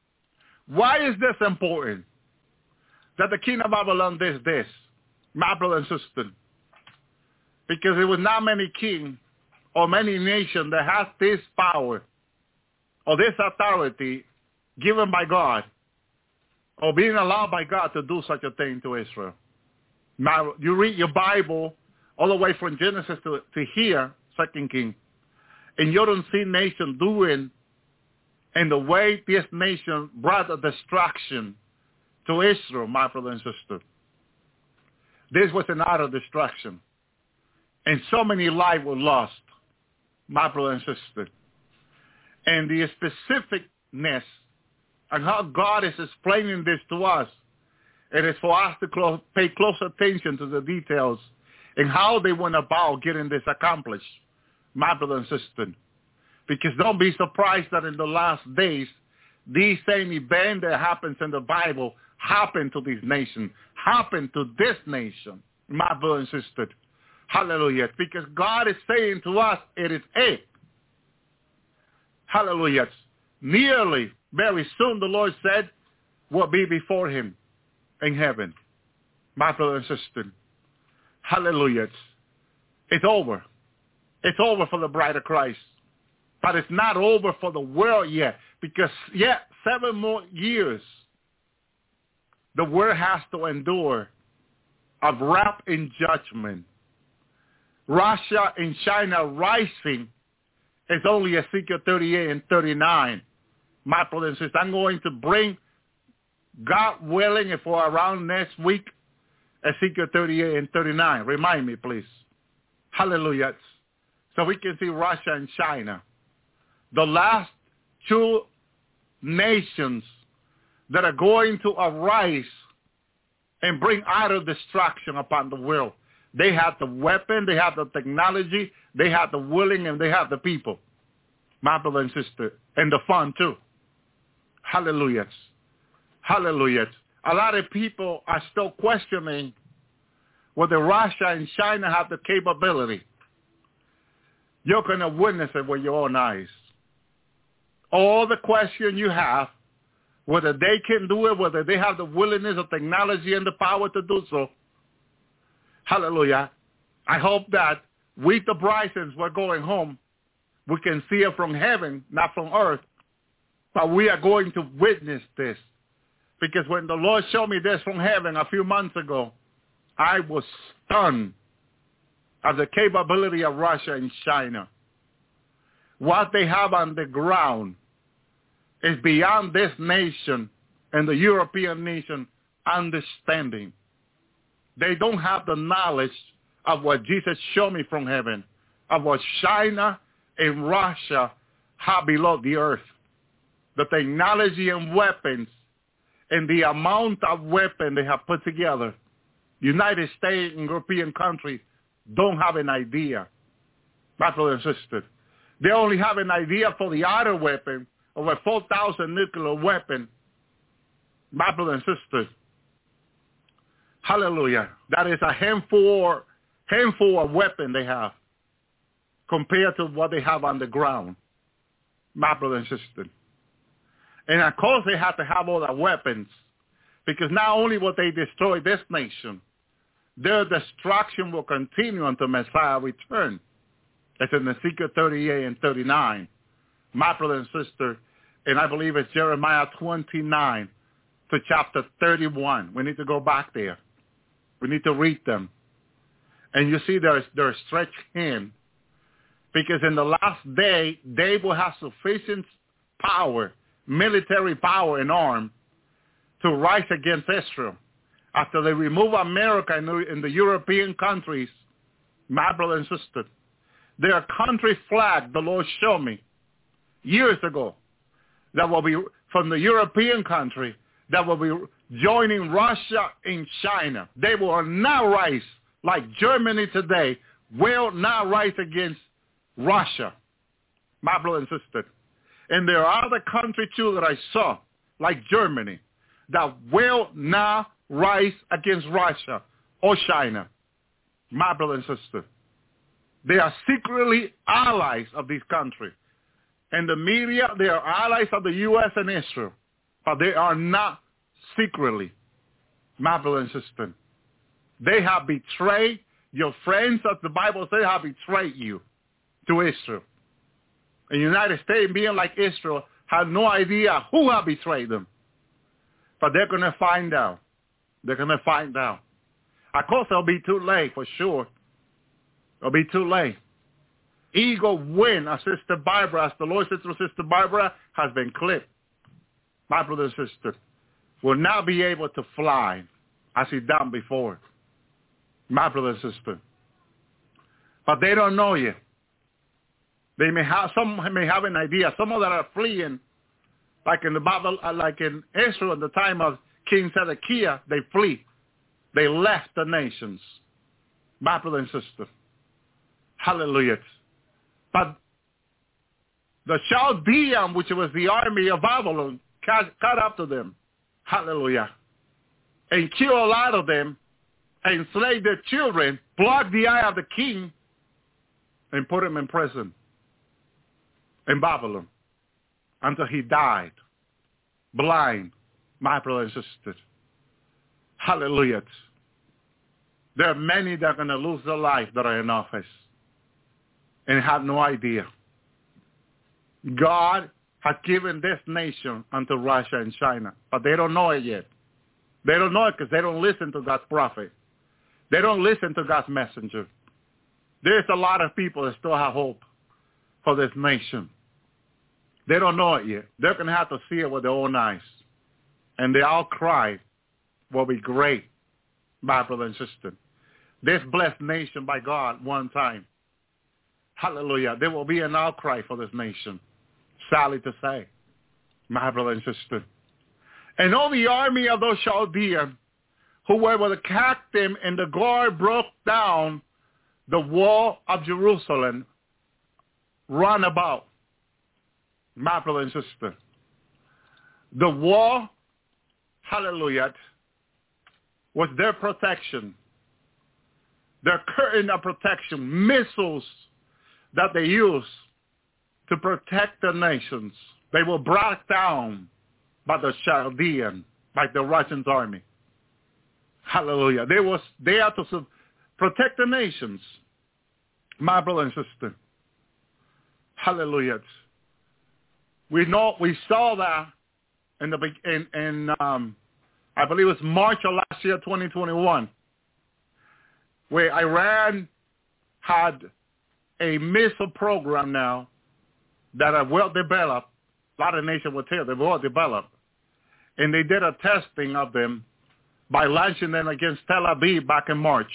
Speaker 3: Why is this important? That the king of Babylon did this, my brother and sister. Because there was not many king or many nations that has this power or this authority given by God or being allowed by God to do such a thing to Israel. Now, you read your Bible all the way from Genesis to here, 2 Kings, and you don't see nation doing in the way this nation brought a destruction to Israel, my brother and sister. This was an utter destruction. And so many lives were lost, my brother and sister. And the specificness and how God is explaining this to us, it is for us to pay close attention to the details and how they went about getting this accomplished, my brother and sister. Because don't be surprised that in the last days, these same events that happens in the Bible happen to this nation, happen to this nation, my brother and sister. Hallelujah. Because God is saying to us, it is it. Hallelujah. Nearly, very soon, the Lord said, will be before him in heaven. My brother and sister. Hallelujah. It's over. It's over for the bride of Christ. But it's not over for the world yet. Because yet 7 more years, the world has to endure of wrath and judgment. Russia and China rising is only Ezekiel 38 and 39. My brother and sister, I'm going to bring, God willing, if for around next week, Ezekiel 38 and 39. Remind me, please. Hallelujah. So we can see Russia and China, the last 2 nations that are going to arise and bring utter destruction upon the world. They have the weapon, they have the technology, they have the willing, and they have the people. My brother and sister, and the fun too. Hallelujah. Hallelujah. A lot of people are still questioning whether Russia and China have the capability. You're going to witness it with your own eyes. All the question you have, whether they can do it, whether they have the willingness, the technology, and the power to do so. Hallelujah. I hope that we, the bride, since we're going home, we can see it from heaven, not from earth. But we are going to witness this. Because when the Lord showed me this from heaven a few months ago, I was stunned at the capability of Russia and China. What they have on the ground is beyond this nation and the European nation understanding. They don't have the knowledge of what Jesus showed me from heaven, of what China and Russia have below the earth. The technology and weapons and the amount of weapon they have put together. United States and European countries don't have an idea, my brother and sister. They only have an idea for the other weapon, over 4,000 nuclear weapon, my brother and sister. Hallelujah. That is a handful of weapon they have compared to what they have on the ground, my brother and sister. And of course they have to have all the weapons because not only will they destroy this nation, their destruction will continue until Messiah return. It's in Ezekiel 38 and 39, my brother and sister. And I believe it's Jeremiah 29 to chapter 31. We need to go back there. We need to read them. And you see their stretched hand. Because in the last day, they will have sufficient power, military power and arm, to rise against Israel. After they remove America in the European countries, my brother and sister, their country flag, the Lord showed me years ago, that will be from the European country, that will be joining Russia and China. They will not rise like Germany today, will not rise against Russia, my brother and sister. And there are other countries too that I saw, like Germany, that will not rise against Russia or China, my brother and sister. They are secretly allies of these countries. In the media, they are allies of the U.S. and Israel, but they are not secretly, my brother and sister. They have betrayed your friends, as the Bible says, have betrayed you to Israel. And the United States, being like Israel, have no idea who have betrayed them. But they're going to find out. They're going to find out. Of course, it'll be too late for sure. It'll be too late. Eagle wing, as Sister Barbara, as the Lord said to Sister Barbara, has been clipped. My brother and sister will not be able to fly as he done before. My brother and sister. But they don't know yet. They may have, some may have an idea. Some of them are fleeing, like in the Bible, like in Israel at the time of King Zedekiah, they flee. They left the nations. My brother and sister. Hallelujah. But the Chaldean, which was the army of Babylon, caught up to them. Hallelujah. And killed a lot of them, enslaved their children, blocked the eye of the king, and put him in prison in Babylon until he died, blind, my brother and sister. Hallelujah. There are many that are going to lose their life that are in office and have no idea. God has given this nation unto Russia and China, but they don't know it yet. They don't know it because they don't listen to God's prophet. They don't listen to God's messenger. There's a lot of people that still have hope for this nation. They don't know it yet. They're going to have to see it with their own eyes. And the outcry will be great, my brother and sister. This blessed nation by God one time. Hallelujah. There will be an outcry for this nation. Sadly to say, my brother and sister. And all the army of those Chaldeans who were with the captain and the guard broke down the wall of Jerusalem run about, my brother and sister. The wall, hallelujah, was their protection, their curtain of protection, missiles that they used to protect the nations. They were brought down by the Chaldean, by the Russian army. Hallelujah. They had to protect the nations, my brother and sister. Hallelujah. We saw that in I believe it was March of last year, 2021, where Iran had a missile program now that are well developed. A lot of nations will tell you they're well developed, and they did a testing of them by launching them against Tel Aviv back in March.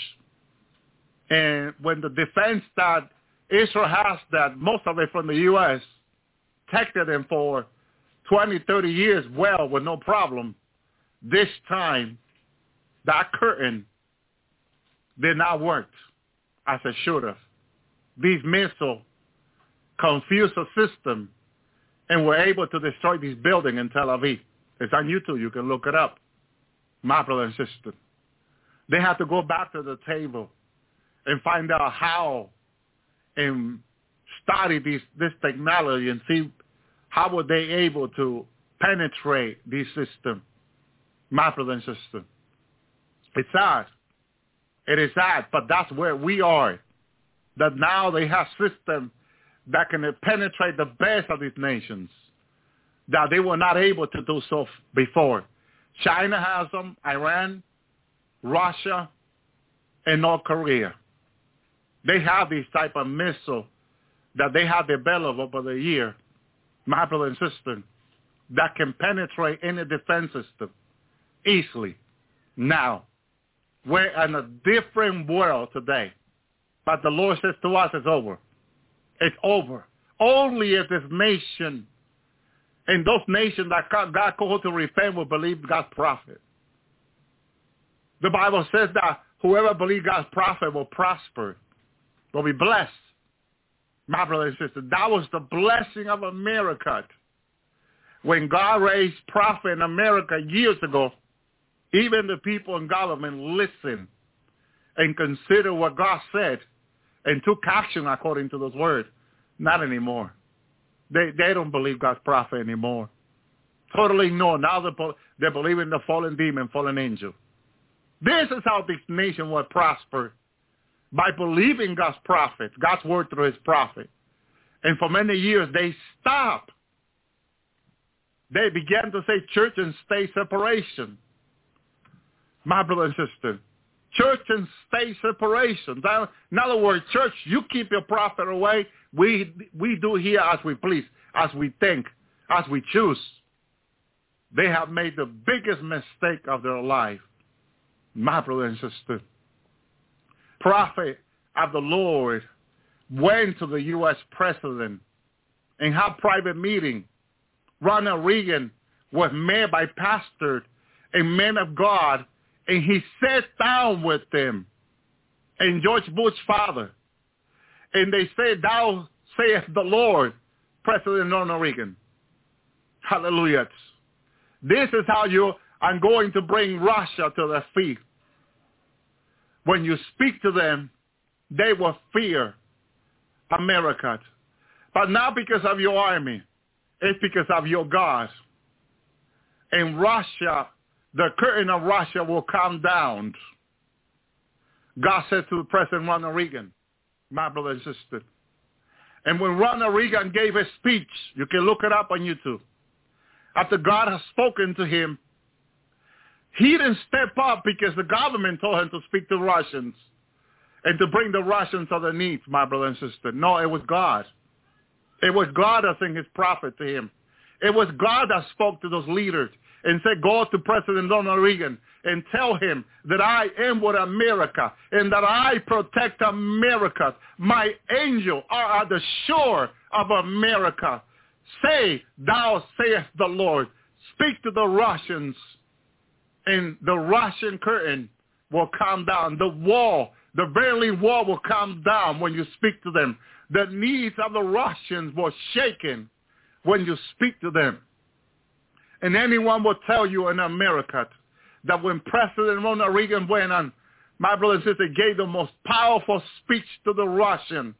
Speaker 3: And when the defense that Israel has, that most of it from the U.S., protected them for 20, 30 years well with no problem, this time that curtain did not work as it should have. These missiles confused the system and were able to destroy this building in Tel Aviv. It's on YouTube. You can look it up. My brother and sister. They have to go back to the table and find out how and study this technology and see how were they able to penetrate this system. My brother and sister. It's sad. It is sad, but that's where we are. That now they have systems that can penetrate the best of these nations that they were not able to do so before. China has them, Iran, Russia, and North Korea. They have these type of missiles that they have developed over the year, my brother and sister, that can penetrate any defense system easily. Now, we're in a different world today. But the Lord says to us, it's over. It's over. Only if this nation and those nations that God called to repent will believe God's prophet. The Bible says that whoever believes God's prophet will prosper, will be blessed. My brother and sister, that was the blessing of America. When God raised prophet in America years ago, even the people in government listened and considered what God said and took action according to those words. Not anymore. They don't believe God's prophet anymore. Totally no. Now they believe in the fallen demon, fallen angel. This is how this nation will prosper, by believing God's prophet, God's word through his prophet. And for many years, they stopped. They began to say church and state separation. My brother and sister, church and state separation. In other words, church, you keep your prophet away. We do here as we please, as we think, as we choose. They have made the biggest mistake of their life. My brother and sister, prophet of the Lord went to the U.S. president and had a private meeting. Ronald Reagan was met by pastors and men of God, and he sat down with them and George Bush's father. And they said, thou sayest the Lord, President Ronald Reagan. Hallelujah. This is how I'm going to bring Russia to their feet. When you speak to them, they will fear America. But not because of your army. It's because of your God. And Russia, the curtain of Russia will come down. God said to President Ronald Reagan, my brother and sister. And when Ronald Reagan gave a speech, you can look it up on YouTube, after God has spoken to him, he didn't step up because the government told him to speak to Russians and to bring the Russians to their needs, my brother and sister. No, it was God. It was God that sent his prophet to him. It was God that spoke to those leaders and said, go to President Ronald Reagan and tell him that I am with America and that I protect America. My angels are at the shore of America. Say, thou sayest the Lord. Speak to the Russians, and the Russian curtain will come down. The wall, the Berlin Wall will come down when you speak to them. The knees of the Russians were shaken when you speak to them. And anyone will tell you in America that when President Ronald Reagan went on, my brother and sister, gave the most powerful speech to the Russian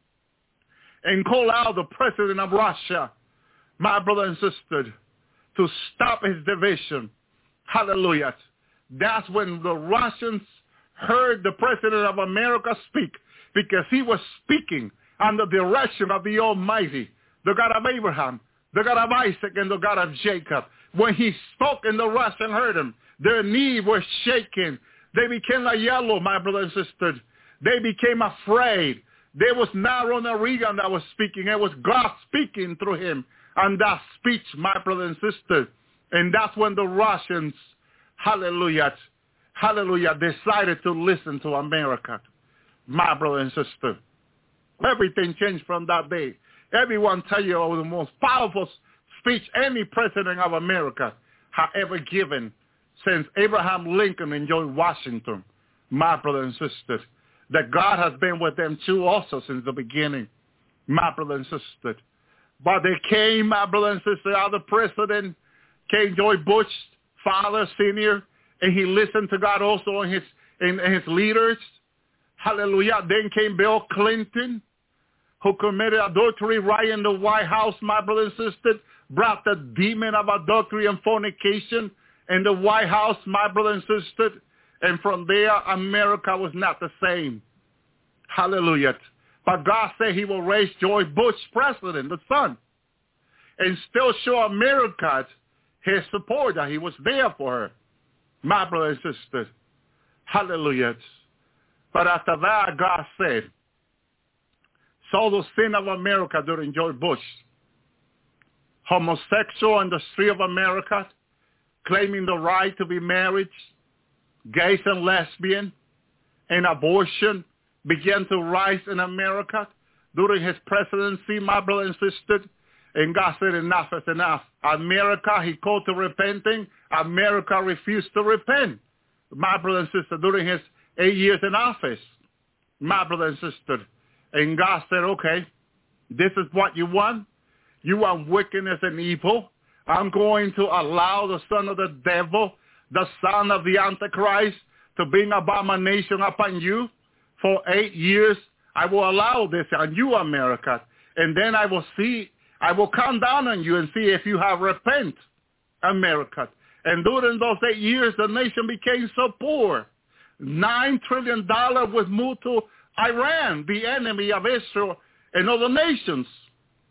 Speaker 3: and called out the president of Russia, my brother and sister, to stop his division. Hallelujah. That's when the Russians heard the president of America speak, because he was speaking under the direction of the Almighty, the God of Abraham, the God of Isaac, and the God of Jacob. When he spoke and the Russians heard him, their knees were shaking. They became like yellow, my brother and sister. They became afraid. There was not Ronald Reagan that was speaking. It was God speaking through him. And that speech, my brother and sister. And that's when the Russians, hallelujah, decided to listen to America, my brother and sister. Everything changed from that day. Everyone tell you it was the most powerful speech any president of America had ever given since Abraham Lincoln and George Washington, my brother and sister. That God has been with them too also since the beginning, my brother and sister. But they came, my brother and sister, out of president, came George Bush, father, senior, and he listened to God also in his leaders. Hallelujah. Then came Bill Clinton, who committed adultery right in the White House, my brother and sister, brought the demon of adultery and fornication in the White House, my brother and sister. And from there, America was not the same. Hallelujah. But God said he will raise George Bush president, the son, and still show America his support, that he was there for her, my brother and sister. Hallelujah. But after that, God said, saw the sin of America during George Bush. Homosexual in the street of America, claiming the right to be married, gays and lesbian, and abortion began to rise in America during his presidency, my brother and sister. And God said, enough is enough. America, he called to repenting. America refused to repent, my brother and sister, during his 8 years in office, my brother and sister. And God said, okay, this is what you want. You want wickedness and evil. I'm going to allow the son of the devil, the son of the Antichrist, to bring abomination upon you. For 8 years, I will allow this on you, America. And then I will come down on you and see if you have repent, America. And during those 8 years, the nation became so poor. $9 trillion was moved to Iran, the enemy of Israel and other nations.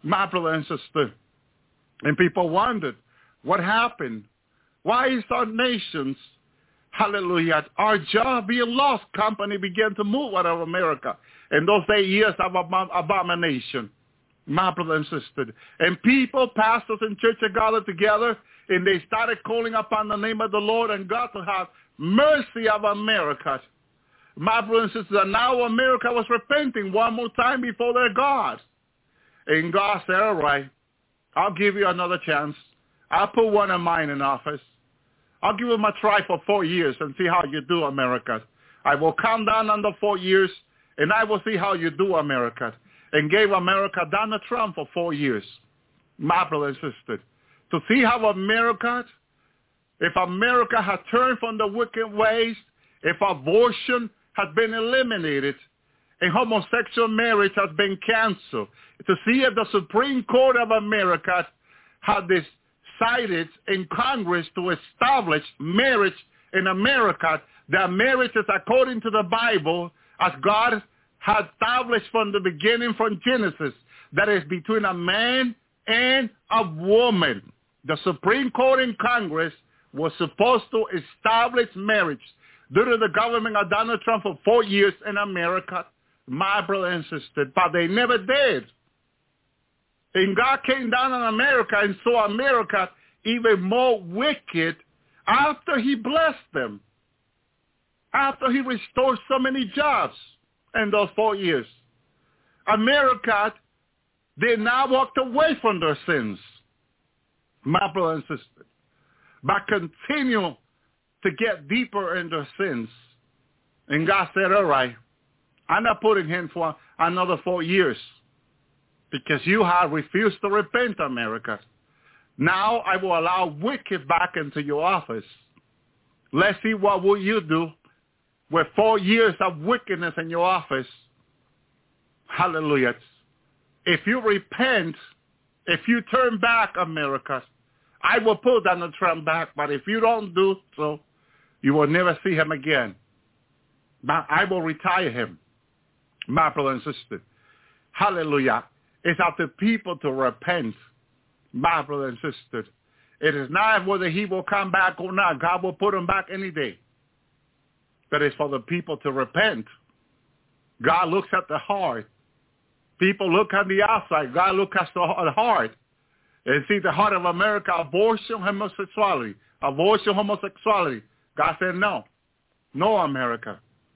Speaker 3: my brother and sister. And people wondered, what happened? Why is our nations, hallelujah, our job being lost? Company began to move out of America. In those 8 years of abomination, my brother and sister. And people, pastors and churches gathered together, and they started calling upon the name of the Lord and God to have mercy of America. My brothers and sisters, and now America was repenting one more time before their God. And God said, all right, I'll give you another chance. I'll put one of mine in office. I'll give him a try for 4 years and see how you do, America. I will come down under 4 years, and I will see how you do, America. And gave America Donald Trump for 4 years, my brother and sister, to see how America, if America had turned from the wicked ways, if abortion has been eliminated, and homosexual marriage has been canceled, to see if the Supreme Court of America had decided in Congress to establish marriage in America, that marriage is according to the Bible, as God had established from the beginning, from Genesis, that is between a man and a woman. The Supreme Court in Congress was supposed to establish marriage during the government of Donald Trump for 4 years in America, my brother and sister, but they never did. And God came down on America and saw America even more wicked after he blessed them, after he restored so many jobs in those 4 years. America did not walk away from their sins, my brother and sister, but continue to get deeper in their sins. And God said, all right, I'm not putting him for another 4 years because you have refused to repent, America. Now I will allow wicked back into your office. Let's see what will you do with 4 years of wickedness in your office. Hallelujah. If you repent, if you turn back, America, I will put Donald Trump back. But if you don't do so, you will never see him again. But I will retire him, my brother and sister. Hallelujah. It's up to people to repent, my brother and sister. It is not whether he will come back or not. God will put him back any day. But it's for the people to repent. God looks at the heart. People look at the outside. God looks at the heart. And see the heart of America, abortion, homosexuality. Abortion, homosexuality. God said no. No, America.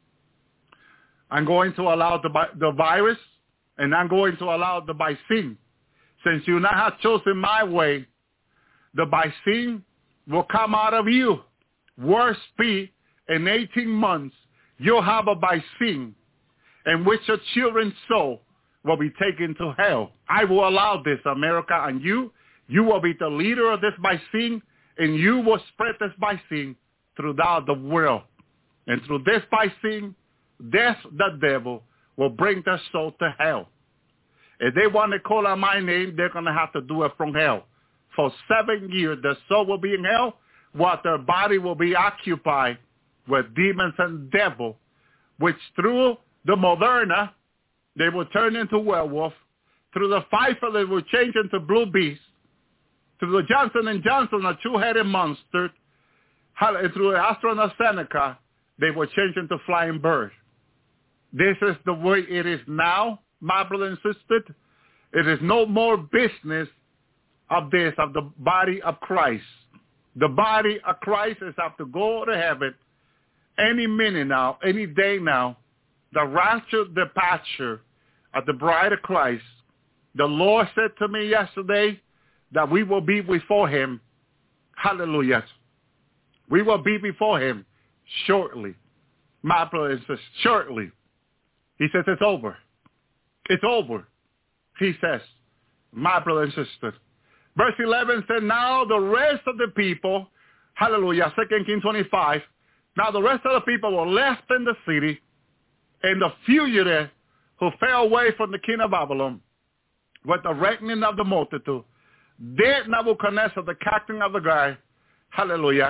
Speaker 3: I'm going to allow the virus, and I'm going to allow the vaccine. Since you now have chosen my way, the vaccine will come out of you. Worst be, in 18 months, you'll have a vaccine in which your children's soul will be taken to hell. I will allow this, America, and you will be the leader of this vaccine, and you will spread this vaccine throughout the world. And through this vaccine, death, the devil, will bring their soul to hell. If they want to call on my name, they're going to have to do it from hell. For 7 years, their soul will be in hell, while their body will be occupied with demons and devil, which through the Moderna, they will turn into werewolf. Through the Pfizer, they will change into blue beast. Through the Johnson & Johnson, a two-headed monster. And through the AstraZeneca, they will change into flying bird. This is the way it is now, my brother and sister. It is no more business of this, of the body of Christ. The body of Christ is up to go to heaven any minute now, any day now. The rapture departure of the bride of Christ. The Lord said to me yesterday that we will be before him. Hallelujah. We will be before him shortly. My brother and sister, shortly. He says it's over. It's over. He says, my brother and sister. Verse 11 said, now the rest of the people, hallelujah, 2 Kings 25, now the rest of the people were left in the city, and the fugitive who fell away from the king of Babylon with the reckoning of the multitude, did Nebuchadnezzar, the captain of the guard, hallelujah,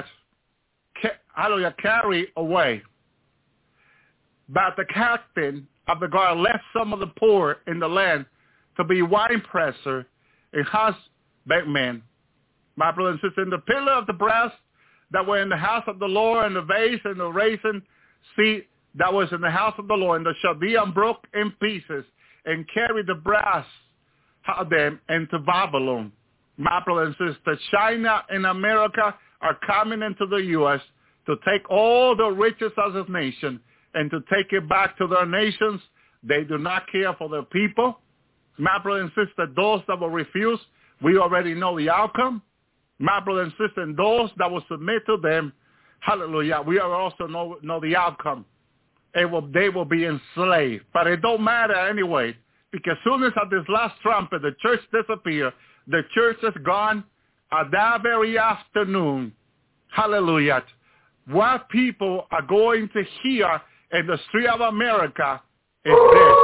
Speaker 3: carry away. But the captain of the guard left some of the poor in the land to be wine presser and husbandman. My brother and sister, in the pillar of the brass that were in the house of the Lord, and the vase and the raisin seat that was in the house of the Lord, and the Chaldean broke in pieces and carried the brass of them into Babylon. My brother and sister, China and America are coming into the U.S. to take all the riches of this nation and to take it back to their nations. They do not care for their people. My brother and sister, those that will refuse, we already know the outcome. My brother and sister, and those that will submit to them, hallelujah, we also know the outcome. They will be enslaved. But it don't matter anyway, because as soon as at this last trumpet, the church disappears, the church is gone. At that very afternoon, hallelujah, what people are going to hear in the street of America is this.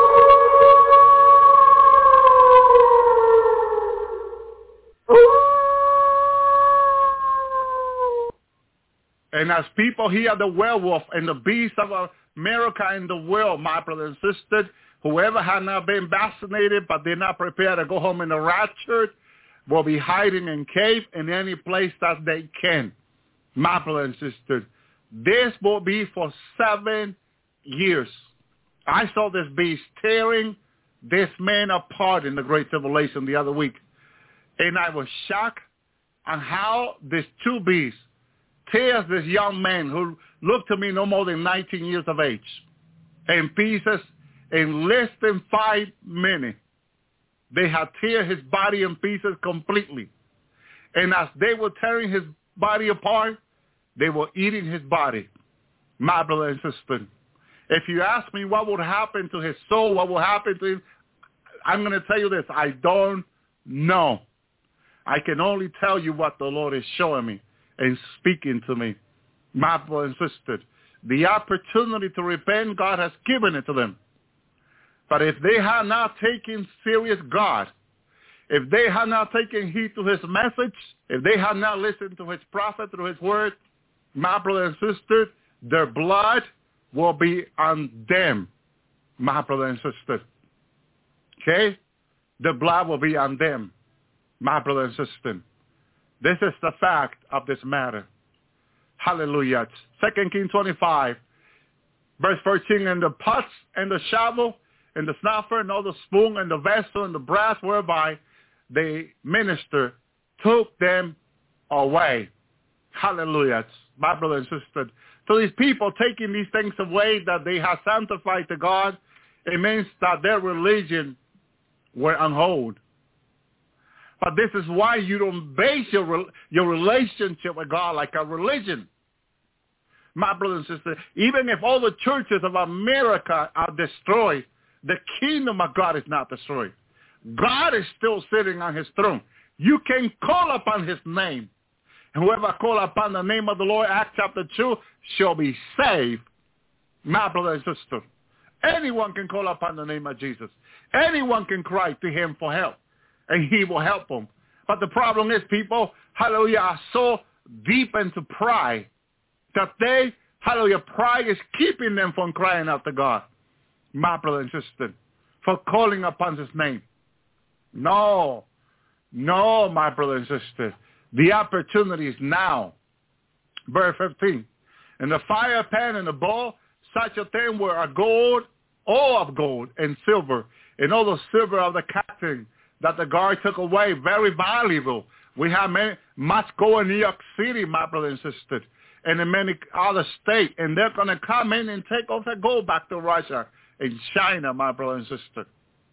Speaker 3: And as people hear the werewolf and the beast of America in the world, my brother and sister, whoever has not been vaccinated but they're not prepared to go home in the rapture will be hiding in cave in any place that they can. My brother and sister, this will be for 7 years. I saw this beast tearing this man apart in the Great Tribulation the other week. And I was shocked on how these two beasts tears this young man who looked to me no more than 19 years of age in pieces in less than 5 minutes. They had tear his body in pieces completely. And as they were tearing his body apart, they were eating his body. My brother and sister, if you ask me what would happen to his soul, what will happen to him, I'm going to tell you this. I don't know. I can only tell you what the Lord is showing me and speaking to me. My brother and sister, the opportunity to repent, God has given it to them. But if they have not taken serious God, if they have not taken heed to his message, if they have not listened to his prophet through his word, my brother and sister, their blood will be on them, my brother and sister. Okay? The blood will be on them, my brother and sister. This is the fact of this matter. Hallelujah. 2 Kings 25, verse 13, and the pots and the shovel and the snuffer and all the spoon and the vessel and the brass whereby they minister took them away. Hallelujah. My brother and sister. So these people taking these things away that they have sanctified to God, it means that their religion were on hold. But this is why you don't base your relationship with God like a religion. My brother and sister, even if all the churches of America are destroyed, the kingdom of God is not destroyed. God is still sitting on his throne. You can call upon his name. And whoever call upon the name of the Lord, Acts chapter 2, shall be saved. My brother and sister, anyone can call upon the name of Jesus. Anyone can cry to him for help, and he will help them. But the problem is people, hallelujah, are so deep into pride that they, hallelujah, pride is keeping them from crying out to God. My brother and sister, for calling upon his name. No, my brother and sister. The opportunity is now. Verse 15. And the fire pan and the bowl, such a thing were of gold, all of gold and silver, and all the silver of the captain that the guard took away, very valuable. We have much gold in New York City, my brother and sister, and in many other states, and they're going to come in and take all that gold back to Russia and China, my brother and sister.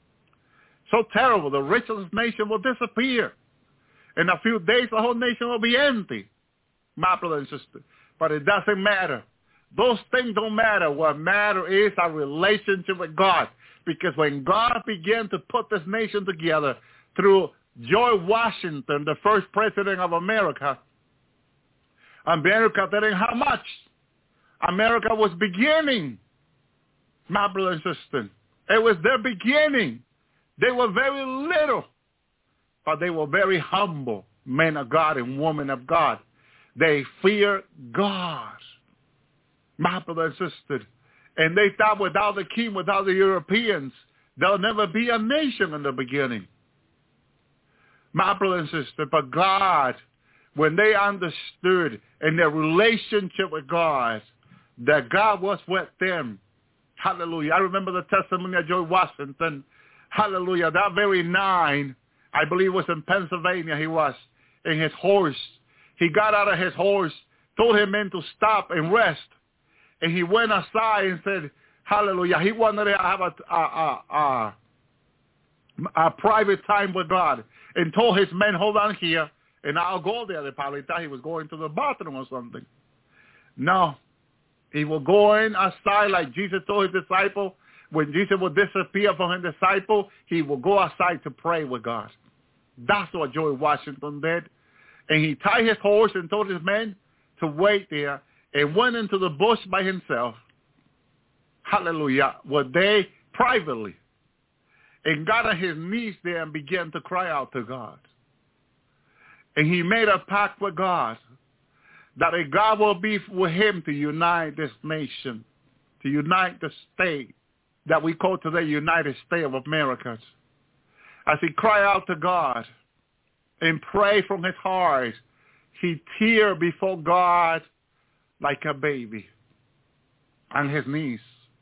Speaker 3: So terrible. The richest nation will disappear. In a few days, the whole nation will be empty, my brother and sister. But it doesn't matter. Those things don't matter. What matters is our relationship with God. Because when God began to put this nation together through George Washington, the first president of America, America didn't have much. America was beginning, my brother and sister. It was their beginning. They were very little, but they were very humble men of God and women of God. They feared God, my brother and sister. And they thought without the king, without the Europeans, There'll never be a nation in the beginning. My brother and sister, but God, when they understood in their relationship with God, that God was with them. Hallelujah. I remember the testimony of George Washington. Hallelujah. That very night, I believe it was in Pennsylvania, he was in his horse. He got out of his horse, told him men to stop and rest. And he went aside and said, hallelujah. He wanted to have a private time with God and told his men, hold on here, and I'll go there. They probably thought he was going to the bathroom or something. No. He was going aside like Jesus told his disciple. When Jesus would disappear from his disciple, he would go aside to pray with God. That's what George Washington did. And he tied his horse and told his men to wait there and went into the bush by himself. Hallelujah. Were they privately. And got on his knees there and began to cry out to God. And he made a pact with God that if God will be with him to unite this nation, to unite the state that we call today United States of America. As he cried out to God and prayed from his heart, he teared before God like a baby on his knees.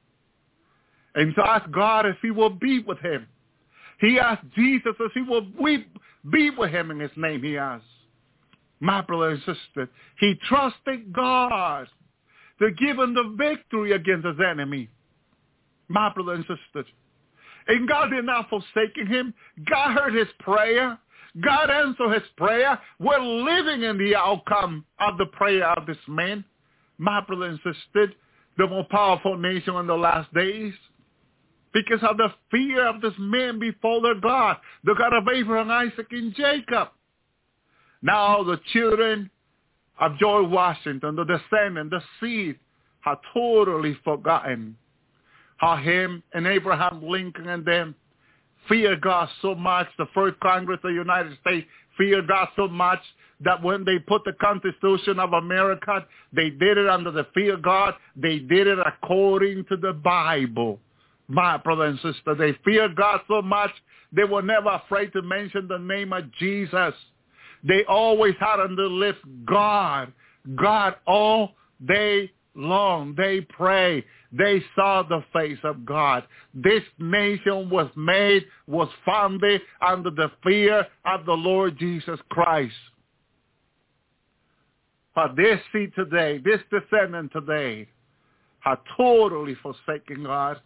Speaker 3: And to ask God if he will be with him. He asked Jesus if he will be with him in his name, he asked. My brother and sister, he trusted God to give him the victory against his enemy. My brother and sister. And God did not forsake him. God heard his prayer. God answered his prayer. We're living in the outcome of the prayer of this man. My brother and sister, the most powerful nation in the last days. Because of the fear of this man before their God, the God of Abraham, Isaac, and Jacob. Now the children of George Washington, the descendant, the seed, have totally forgotten how him and Abraham Lincoln and them feared God so much. The First Congress of the United States feared God so much that when they put the Constitution of America, they did it under the fear of God. They did it according to the Bible. My brother and sister, they feared God so much, they were never afraid to mention the name of Jesus. They always had on their lips God. God all day long. They pray. They saw the face of God. This nation was founded under the fear of the Lord Jesus Christ. But this seed today, this descendant today, have totally forsaken God,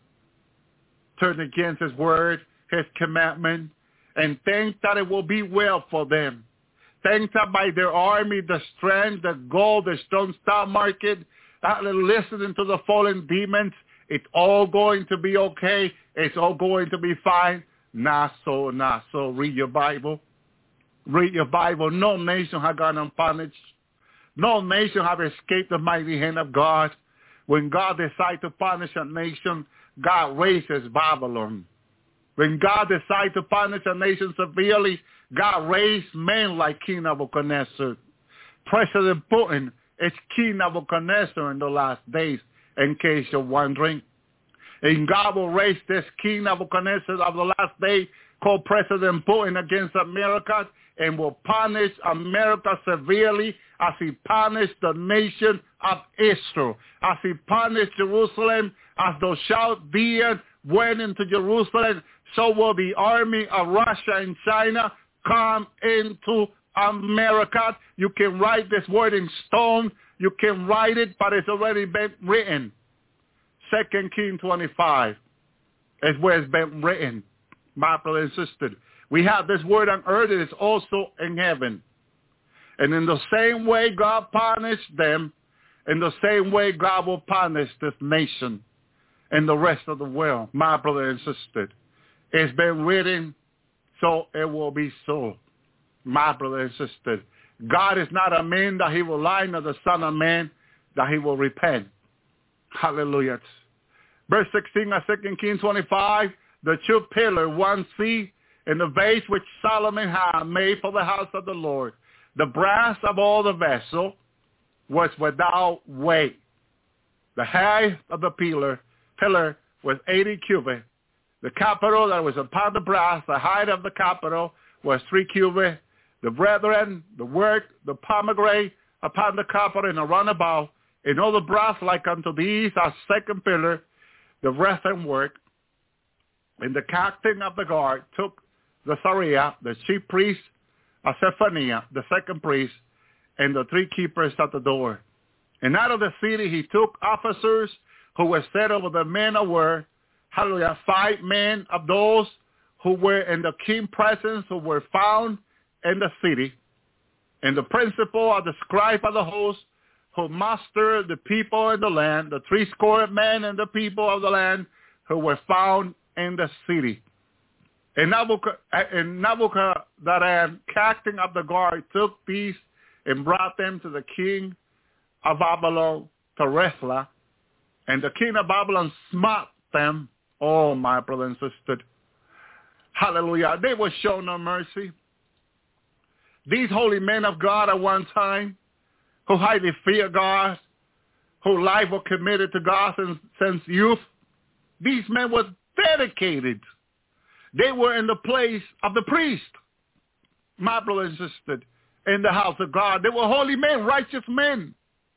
Speaker 3: turned against his word, his commandment, and think that it will be well for them. Think that by their army, the strength, the gold, the strong stock market, listening to the fallen demons, it's all going to be okay. It's all going to be fine. Not so, not so. Read your Bible. Read your Bible. No nation has gone unpunished. No nation has escaped the mighty hand of God. When God decides to punish a nation, God raises Babylon. When God decides to punish a nation severely, God raised men like King Nebuchadnezzar. President Putin is King Nebuchadnezzar in the last days, in case you're wondering. And God will raise this King Nebuchadnezzar of the last day called President Putin against America and will punish America severely as he punished the nation of Israel. As he punished Jerusalem, as those Chaldeans went into Jerusalem, so will the army of Russia and China come into America. You can write this word in stone. You can write it, but it's already been written. 2 Kings 25 is where it's been written. My brother and sister, we have this word on earth. It is also in heaven. And in the same way God punished them, in the same way God will punish this nation and the rest of the world. My brother and sister, it's been written, so it will be so. My brother and sister, God is not a man that he will lie, nor the son of man that he will repent. Hallelujah. Verse 16 of 2 Kings 25, the two pillar, one sea, in the vase which Solomon had made for the house of the Lord. The brass of all the vessel was without weight. The height of the pillar was 80 cubits, The capital that was upon the brass, the height of the capital was 3 cubits. The brethren, the work, the pomegranate upon the capital and around about, and all the brass like unto these, our second pillar, the brethren work. And the captain of the guard took the Sariah, the chief priest, Zephaniah, the second priest, and the 3 keepers at the door. And out of the city he took officers who were set over the men of war, hallelujah, 5 men of those who were in the king's presence, who were found in the city, and the principal of the scribe of the host, who mustered the people in the land, the 80 men and the people of the land who were found in the city. And Nebuchadnezzar, captain of the guard, took these and brought them to the king of Babylon, to Rithlah. And the king of Babylon smote them. Oh, my brother and sister. Hallelujah. They were shown no mercy. These holy men of God at one time, who highly fear God, whose life were committed to God since youth, these men were dedicated. They were in the place of the priest, my brother and sister, in the house of God. They were holy men, righteous men.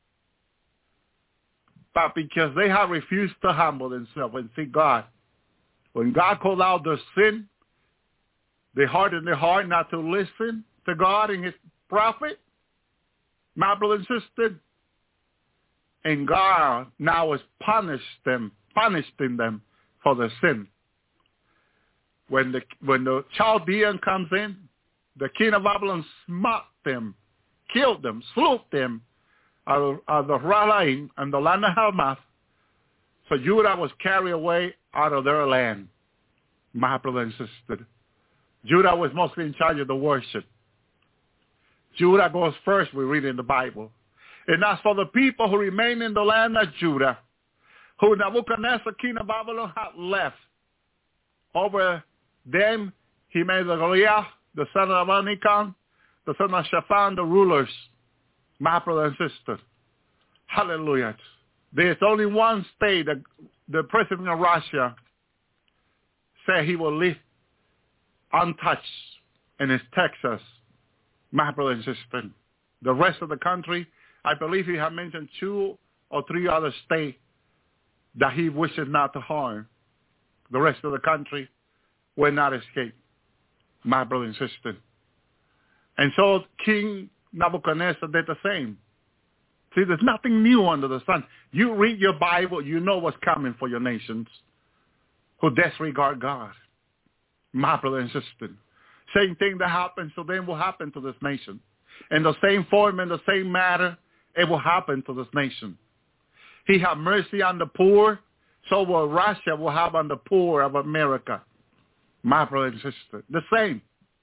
Speaker 3: But because they have refused to humble themselves and seek God, when God called out their sin, they hardened their heart not to listen to God and his prophet, my brother and sister. And God now has punishing them for their sin. When the Chaldean comes in, the king of Babylon smote them, killed them, slew them out of the Ralaim and the land of Hamath. So Judah was carried away out of their land, my brother and sister. Judah was mostly in charge of the worship. Judah goes first, we read in the Bible. And as for the people who remain in the land of Judah, who Nebuchadnezzar, king of Babylon, had left, over them he made the Goliath, the son of Anikam, the son of Shaphan, the rulers, my brother and sister. Hallelujah. There's only one state that the president of Russia said he will leave untouched, and it's Texas, my brother and sister. The rest of the country, I believe he had mentioned 2 or 3 other states that he wishes not to harm. The rest of the country will not escape, my brother and sister. And so King Nebuchadnezzar did the same. See, there's nothing new under the sun. You read your Bible, you know what's coming for your nations who disregard God, my brother and sister. Same thing that happens to them will happen to this nation. In the same form, in the same matter, it will happen to this nation. He had mercy on the poor, so will Russia will have on the poor of America, my brother and sister. The same.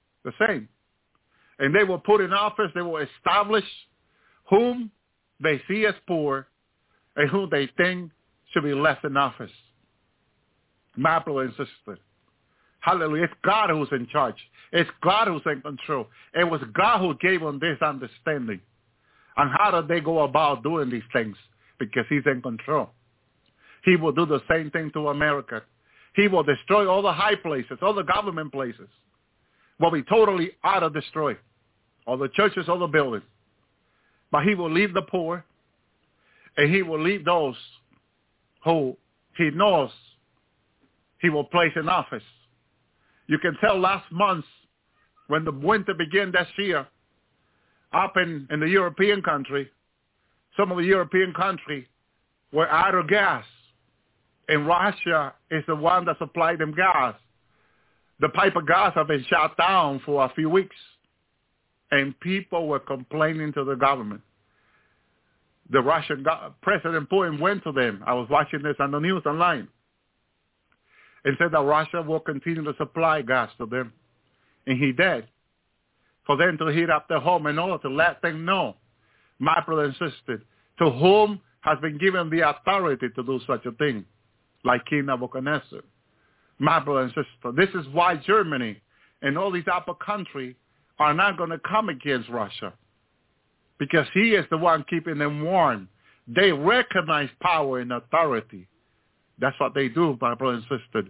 Speaker 3: And they will put in office, they will establish whom they see as poor and whom they think should be left in office, my brother and sister. Hallelujah. It's God who's in charge. It's God who's in control. It was God who gave them this understanding. And how do they go about doing these things? Because he's in control. He will do the same thing to America. He will destroy all the high places, all the government places. Will be totally out of destroy. All the churches, all the buildings. But he will leave the poor. And he will leave those who he knows he will place in office. You can tell last month when the winter began this year, up in the European country, some of the European countries were out of gas. And Russia is the one that supplied them gas. The pipe of gas have been shut down for a few weeks. And people were complaining to the government. The Russian President Putin went to them. I was watching this on the news online. And said that Russia will continue to supply gas to them. And he did. For them to heat up their home in order to let them know, my brother and sister, to whom has been given the authority to do such a thing, like King Nebuchadnezzar. My brother and sister, this is why Germany and all these upper countries are not going to come against Russia, because he is the one keeping them warm. They recognize power and authority. That's what they do, my brother and sister.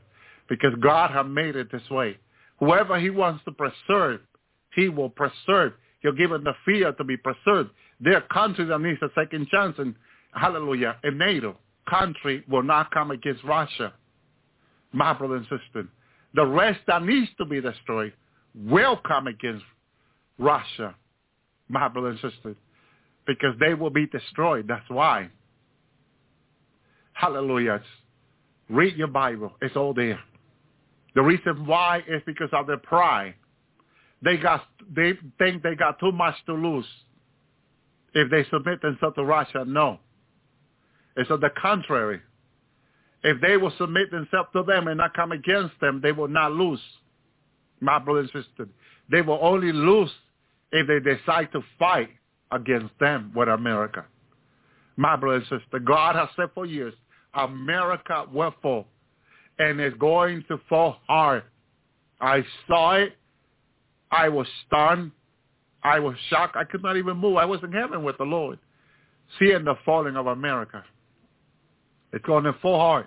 Speaker 3: because God has made it this way. Whoever he wants to preserve, he will preserve. He'll give them the fear to be preserved. There are countries that need a second chance, and hallelujah, a NATO country will not come against Russia. My brother and sister, the rest that needs to be destroyed will come against Russia, my brother and sister, because they will be destroyed. That's why. Hallelujah. Read your Bible. It's all there. The reason why is because of their pride. They think they got too much to lose if they submit themselves to Russia. No. It's on the contrary. If they will submit themselves to them and not come against them, they will not lose. My brother and sister, they will only lose if they decide to fight against them with America. My brother and sister, God has said for years, America will fall, and it's going to fall hard. I saw it. I was stunned. I was shocked. I could not even move. I was in heaven with the Lord, seeing the falling of America. It's going to fall hard.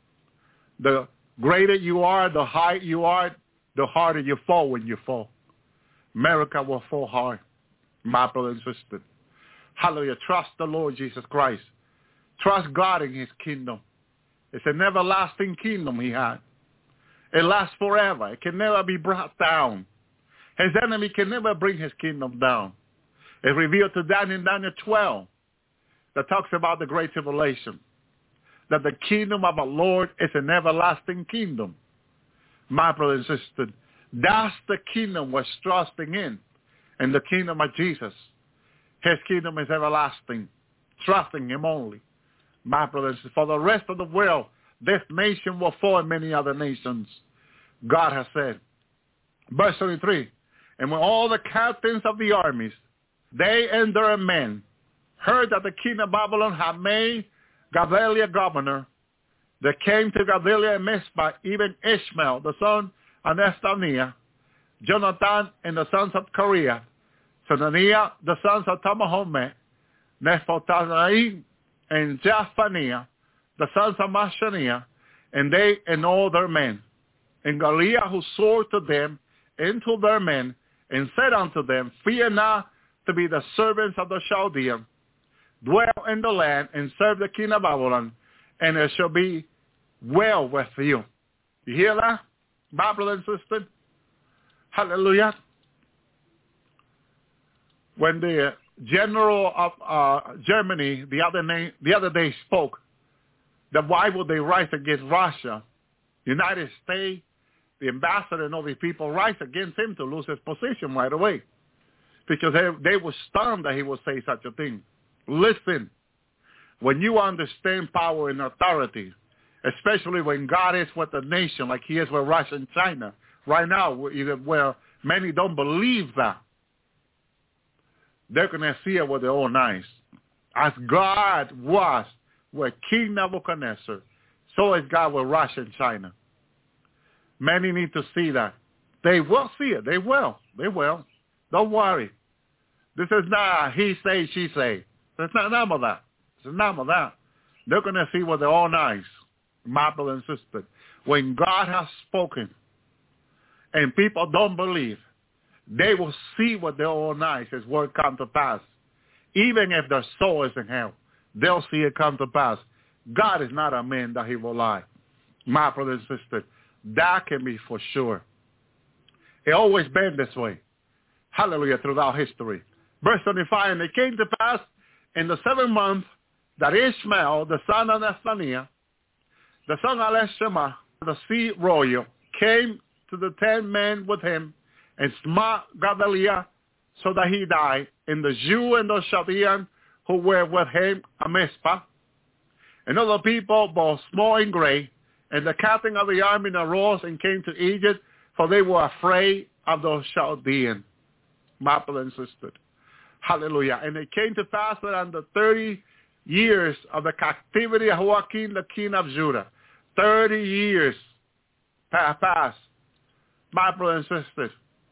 Speaker 3: The greater you are, the higher you are, the harder you fall when you fall. America will fall hard, my brother and sister. Hallelujah. Trust the Lord Jesus Christ. Trust God in his kingdom. It's an everlasting kingdom he had. It lasts forever. It can never be brought down. His enemy can never bring his kingdom down. It's revealed to Daniel in Daniel 12 that talks about the great tribulation, that the kingdom of our Lord is an everlasting kingdom. My brother and sister, that's the kingdom we're trusting in the kingdom of Jesus. His kingdom is everlasting, trusting him only. My brother and sister, for the rest of the world, this nation will fall and many other nations, God has said. Verse 23, and when all the captains of the armies, they and their men, heard that the king of Babylon had made Gedaliah governor, there came to Gedaliah and Mizpah even Ishmael, the son of Nethaniah, Jonathan and the sons of Kareah, Hananiah, the sons of Tamahomet, Nephtali and Japhaniah, the sons of Mashaniah, and they and all their men. And Goliath who swore to them and to their men, and said unto them, fear not to be the servants of the Chaldeans, dwell in the land and serve the king of Babylon, and it shall be well with you. You hear that, my brother and sister? Hallelujah. When the general of Germany the other day spoke, that why would they rise against Russia? United States, the ambassador and all these people rise against him to lose his position right away, because they were stunned that he would say such a thing. Listen, when you understand power and authority, especially when God is with the nation like he is with Russia and China right now, where many don't believe that, they're going to see it with their own eyes. As God was with King Nebuchadnezzar, so is God with Russia and China. Many need to see that. They will see it. They will. They will. Don't worry. This is not he say, she say. There's not none of that. There's none of that. They're going to see with their own eyes, my brother and sister. When God has spoken and people don't believe, they will see with their own eyes his word come to pass. Even if their soul is in hell, they'll see it come to pass. God is not a man that he will lie. My brother and sister, that can be for sure. It always been this way. Hallelujah, throughout history. Verse 25, and it came to pass in the 7th month that Ishmael, the son of Nethaniah, the son of Elishama, the sea royal, came to the 10 men with him and smote Gedaliah so that he died, and the Jew and the Chaldean who were with him at Mizpah, and other people, both small and great, and the captain of the army arose and came to Egypt, for they were afraid of those Chaldeans. My brother and sister. Hallelujah. And it came to pass that on the 30 years of the captivity of Joachim, the king of Judah, 30 years passed. My brother and sister.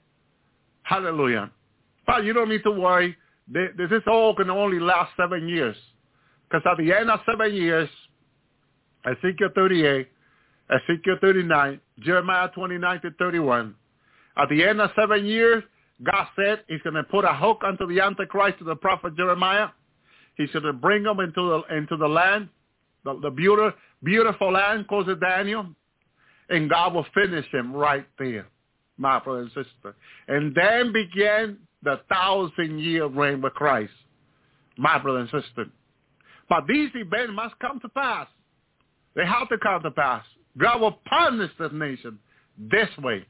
Speaker 3: Hallelujah. But you don't need to worry. This is all can only last 7 years. Because at the end of 7 years, Ezekiel 38, Ezekiel 39, Jeremiah 29 to 31. At the end of 7 years, God said he's going to put a hook onto the Antichrist, to the prophet Jeremiah. He's going to bring him into the land, the beautiful land, called Daniel, and God will finish him right there, my brother and sister. And then began the 1,000-year reign with Christ, my brother and sister. But these events must come to pass. They have to come to pass. God will punish this nation this way,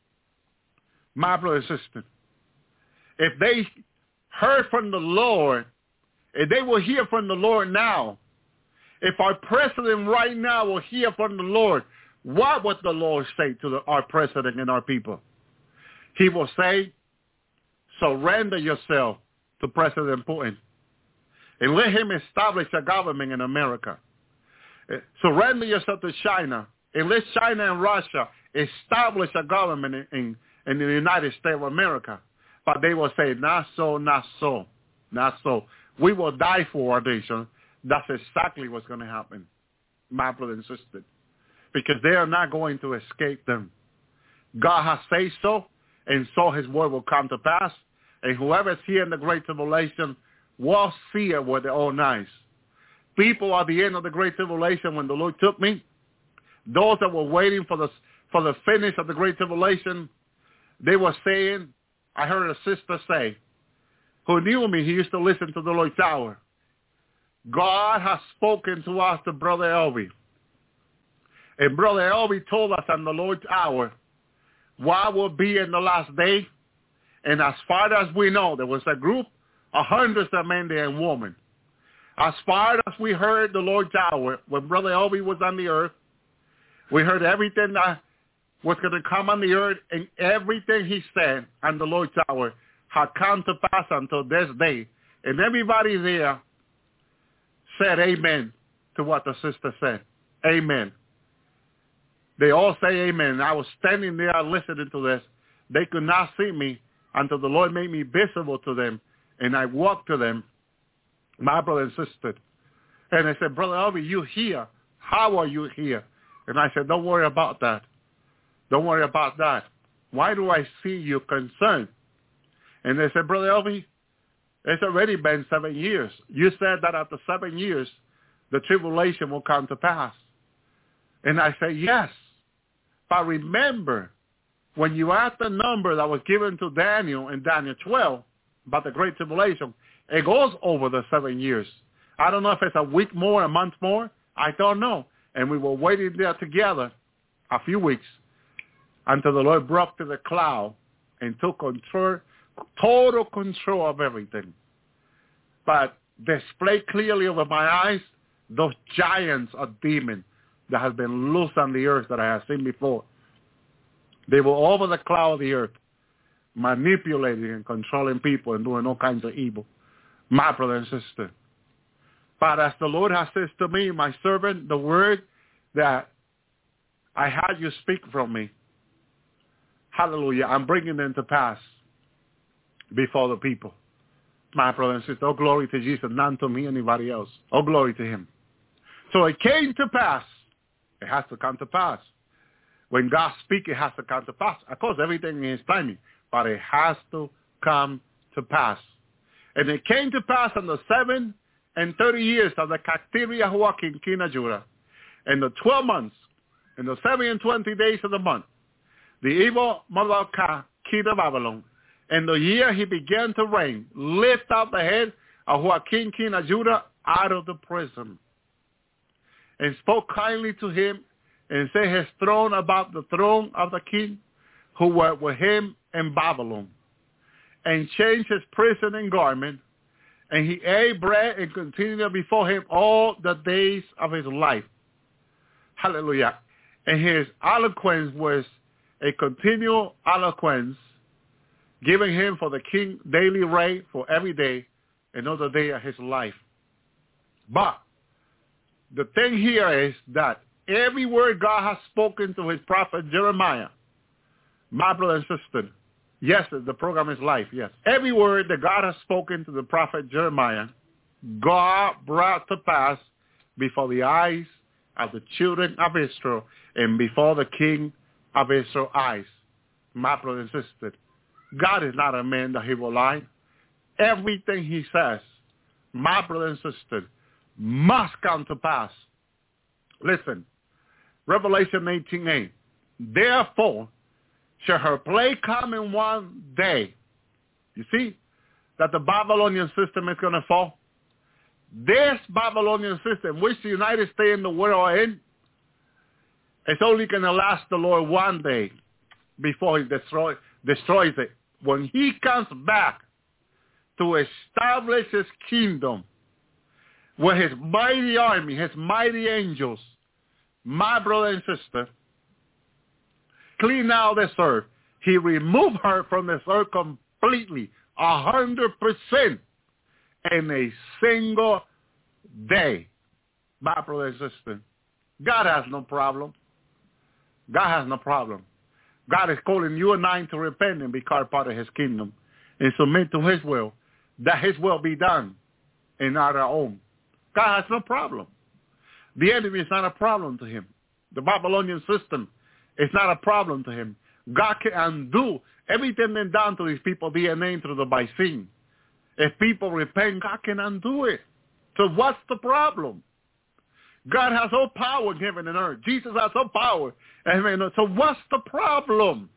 Speaker 3: my brother and sister. If they heard from the Lord, if they will hear from the Lord now, if our president right now will hear from the Lord, what would the Lord say to our president and our people? He will say, surrender yourself to President Putin and let him establish a government in America. Surrender yourself to China and let China and Russia establish a government in the United States of America. But they will say, not so, not so, not so. We will die for our nation. That's exactly what's going to happen, my brother and sister, because they are not going to escape them. God has said so, and so his word will come to pass. And whoever is here in the Great Tribulation will see it with their own eyes. People at the end of the Great Tribulation, when the Lord took me, those that were waiting for the finish of the Great Tribulation, they were saying, I heard a sister say, who knew me, he used to listen to the Lloyd Tower. God has spoken to us, to Brother Elby. And Brother Elby told us on the Lord's hour what will be in the last day. And as far as we know, there was a group of hundreds of men there and women. As far as we heard the Lord's hour, when Brother Elby was on the earth, we heard everything that was going to come on the earth, and everything he said on the Lord's hour had come to pass until this day. And everybody there said amen to what the sister said. Amen. They all say amen. I was standing there listening to this. They could not see me until the Lord made me visible to them, and I walked to them, my brother and sister. And I said, Brother Elby, you here? How are you here? And I said, don't worry about that. Don't worry about that. Why do I see you concerned? And they said, Brother Elby, it's already been 7 years. You said that after 7 years, the tribulation will come to pass. And I said, yes. But remember, when you add the number that was given to Daniel in Daniel 12 about the Great Tribulation, it goes over the 7 years. I don't know if it's a week more, a month more. I don't know. And we were waiting there together a few weeks until the Lord broke to the cloud and took control, total control of everything. But displayed clearly over my eyes those giants of demons that have been loosed on the earth that I have seen before. They were over the cloud of the earth, manipulating and controlling people and doing all kinds of evil. My brother and sister. But as the Lord has said to me, my servant, the word that I had you speak from me, hallelujah, I'm bringing them to pass before the people. My brother and sister, oh glory to Jesus, none to me, anybody else. Oh glory to him. So it came to pass. It has to come to pass. When God speaks, it has to come to pass. Of course, everything in his timing, but it has to come to pass. And it came to pass in the 7 and 30 years of the captivity of Joachim, king of Judah, in the 12 months, in the 7 and 20 days of the month, the evil Mordecai, king of Babylon, in the year he began to reign, lift up the head of Joachim, king of Judah, out of the prison, and spoke kindly to him, and set his throne about the throne of the king who were with him in Babylon, and changed his prison and garment, and he ate bread and continued before him all the days of his life. Hallelujah. And his eloquence was a continual eloquence, giving him for the king daily rate for every day, another day of his life. But the thing here is that every word God has spoken to his prophet Jeremiah, my brother and sister, yes, the program is live, yes. Every word that God has spoken to the prophet Jeremiah, God brought to pass before the eyes of the children of Israel and before the king of Israel's eyes. My brother and sister, God is not a man that he will lie. Everything he says, my brother and sister, must come to pass. Listen, Revelation 18:8. Therefore shall her plague come in one day. You see that the Babylonian system is going to fall? This Babylonian system, which the United States and the world are in, it's only going to last the Lord one day before he destroys it. When he comes back to establish his kingdom with his mighty army, his mighty angels, my brother and sister, clean out this earth. He removed her from this earth completely, 100%, in a single day. My brother and sister, God has no problem. God has no problem. God is calling you and I to repent and become part of his kingdom and submit to his will, that his will be done and not our own. God has no problem. The enemy is not a problem to him. The Babylonian system is not a problem to him. God can undo everything they've done to these people, DNA through the Byzantine. If people repent, God can undo it. So what's the problem? God has all power in heaven and earth. Jesus has all power in heaven and earth. So what's the problem?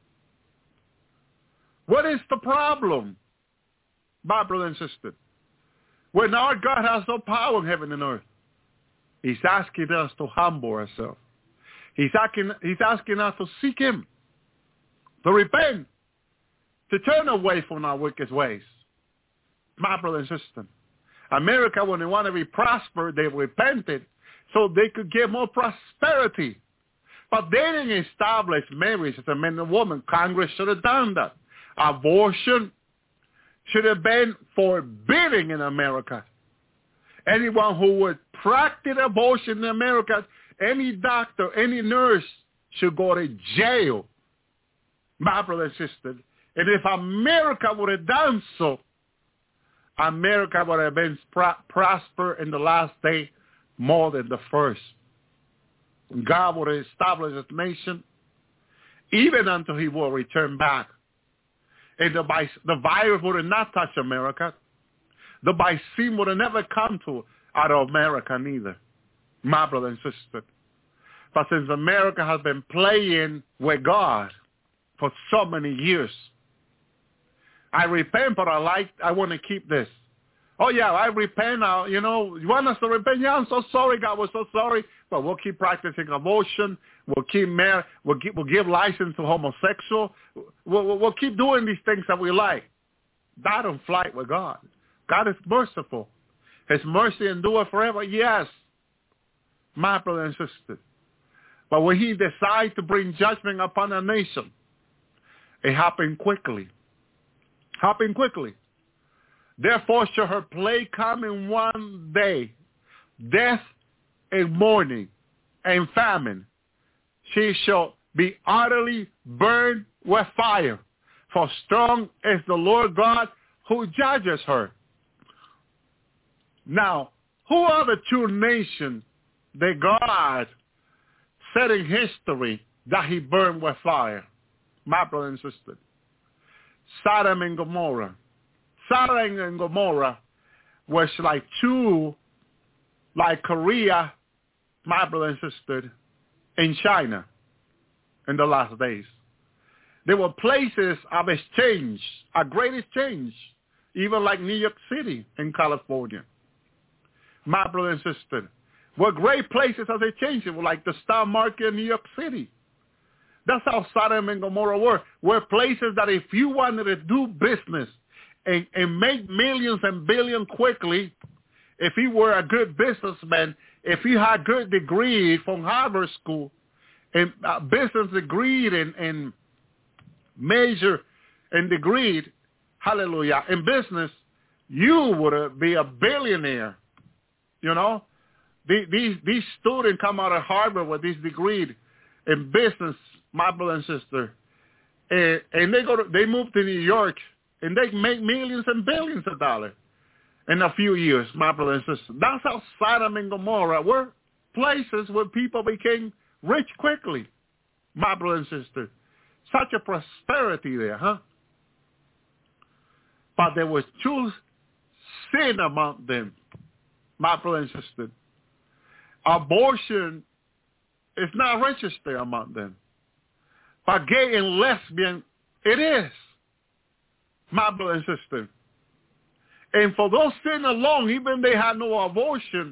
Speaker 3: What is the problem, my brother and sister? When our God has all power in heaven and earth, he's asking us to humble ourselves. He's asking us to seek him, to repent, to turn away from our wicked ways. My brother and sister, America, when they want to be prospered, they repented so they could get more prosperity. But they didn't establish marriage as a man and woman. Congress should have done that. Abortion should have been forbidden in America. Anyone who would practice abortion in America, any doctor, any nurse should go to jail. My brother and sister. And if America would have done so, America would have been prosper in the last day more than the first. God would have established his nation even until he will return back. And the virus would have not touched America. The Byzantine would have never come out of America neither, my brother and sister. But since America has been playing with God for so many years, I repent, but I want to keep this. Oh, yeah, I repent now. You want us to repent? Yeah, I'm so sorry, God. We're so sorry. But we'll keep practicing abortion. We'll keep marriage. We'll give license to homosexual. We'll keep doing these things that we like. That don't fly with God. God is merciful. His mercy endures forever. Yes, my brother and sister. But when he decides to bring judgment upon a nation, it happened quickly. Therefore shall her plague come in one day, death and mourning and famine. She shall be utterly burned with fire, for strong is the Lord God who judges her. Now, who are the two nations that God said in history that he burned with fire? My brother and sister. Sodom and Gomorrah. Sodom and Gomorrah was like Korea, my brother and sister, in China in the last days. There were places of exchange, a great exchange, even like New York City in California. My brother and sister, were great places of exchange, like the stock market in New York City. That's how Sodom and Gomorrah were places that if you wanted to do business and make millions and billions quickly, if you were a good businessman, if you had good degree from Harvard School, and business degree and major and degree, hallelujah, in business, you would be a billionaire. These students come out of Harvard with this degree in business, my brother and sister, and they move to New York and they make millions and billions of dollars in a few years, my brother and sister. That's how Sodom and Gomorrah were places where people became rich quickly, my brother and sister. Such a prosperity there, huh? But there was true sin among them, my brother and sister. Abortion is not registered among them. But gay and lesbian, it is, my brother and sister. And for those sin alone, even they had no abortion,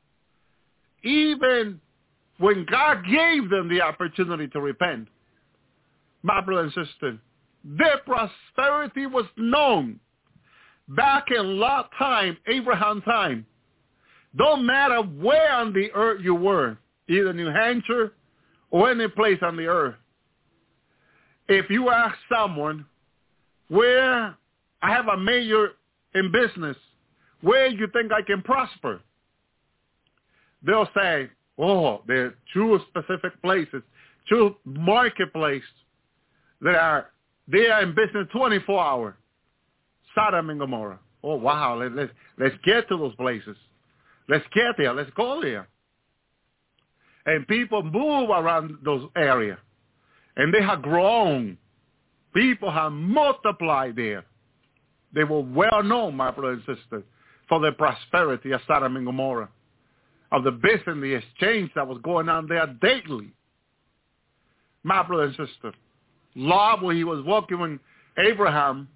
Speaker 3: even when God gave them the opportunity to repent, my brother and sister, their prosperity was known back in Lot time, Abraham time. Don't matter where on the earth you were, either New Hampshire or any place on the earth. If you ask someone, where I have a major in business, where you think I can prosper? They'll say, oh, there are two specific places, two marketplaces that are in business 24 hours. Sodom and Gomorrah. Oh, wow, let's get to those places. Let's get there. Let's go there. And people move around those areas. And they have grown. People have multiplied there. They were well known, my brother and sister, for the prosperity of Sodom and Gomorrah, of the business, the exchange that was going on there daily. My brother and sister, Lot, when he was walking with Abraham,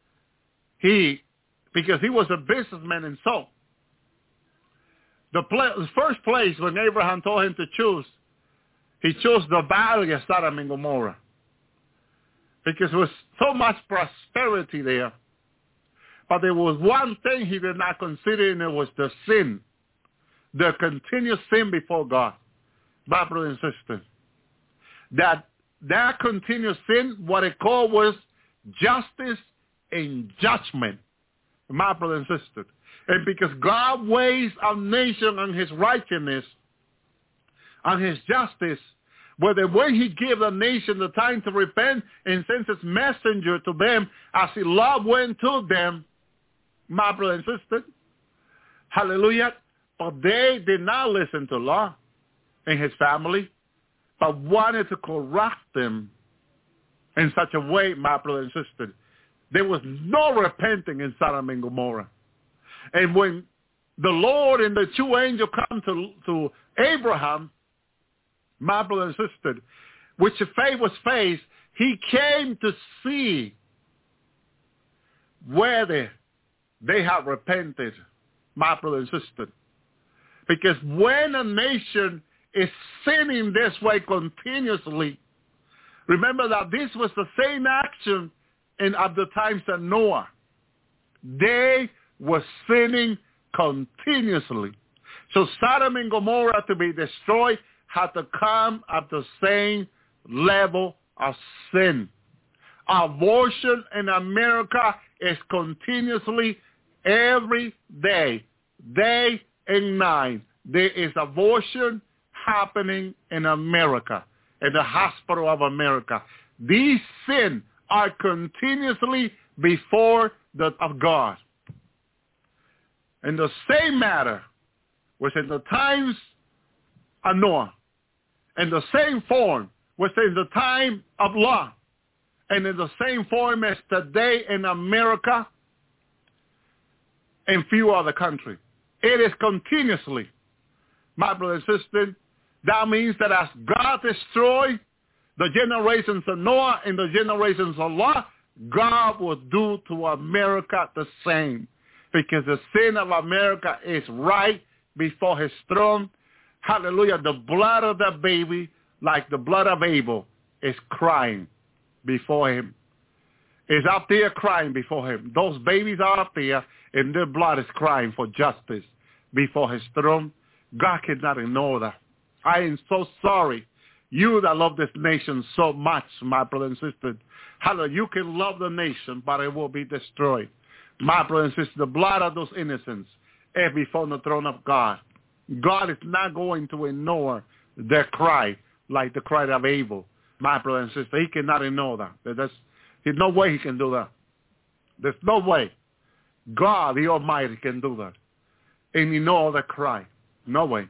Speaker 3: because he was a businessman and so, the first place when Abraham told him to choose, he chose the valley of Sodom and Gomorrah. Because there was so much prosperity there. But there was one thing he did not consider, and it was the sin. The continuous sin before God. My brother and sister. That continuous sin, what it called was justice and judgment. My brother and sister. And because God weighs our nation on his righteousness, on his justice, whether when he gave the nation the time to repent and sends his messenger to them as he Lot went to them, my brother and sister, hallelujah, but they did not listen to Lot and his family, but wanted to corrupt them in such a way, my brother and sister. There was no repenting in Sodom and Gomorrah. And when the Lord and the two angels come to Abraham, my brother and sister, which faith was faith, he came to see whether they have repented, my brother and sister. Because when a nation is sinning this way continuously, remember that this was the same action at the times of Noah. They were sinning continuously. So Sodom and Gomorrah to be destroyed had to come at the same level of sin. Abortion in America is continuously every day, day and night. There is abortion happening in America, in the hospital of America. These sins are continuously before of God. In the same matter, which in the times of Noah, in the same form, which in the time of Lot, and in the same form as today in America and few other countries. It is continuously, my brother and sister. That means that as God destroyed the generations of Noah and the generations of Lot, God will do to America the same. Because the sin of America is right before his throne. Hallelujah. The blood of that baby, like the blood of Abel, is crying before him. Is up there crying before him. Those babies are up there, and their blood is crying for justice before his throne. God cannot ignore that. I am so sorry. You that love this nation so much, my brother and sister. Hallelujah. You can love the nation, but it will be destroyed. My brother and sister, the blood of those innocents is before the throne of God. God is not going to ignore their cry like the cry of Abel. My brother and sister, he cannot ignore that. There's no way he can do that. There's no way. God, the Almighty, can do that. And ignore the cry. No way.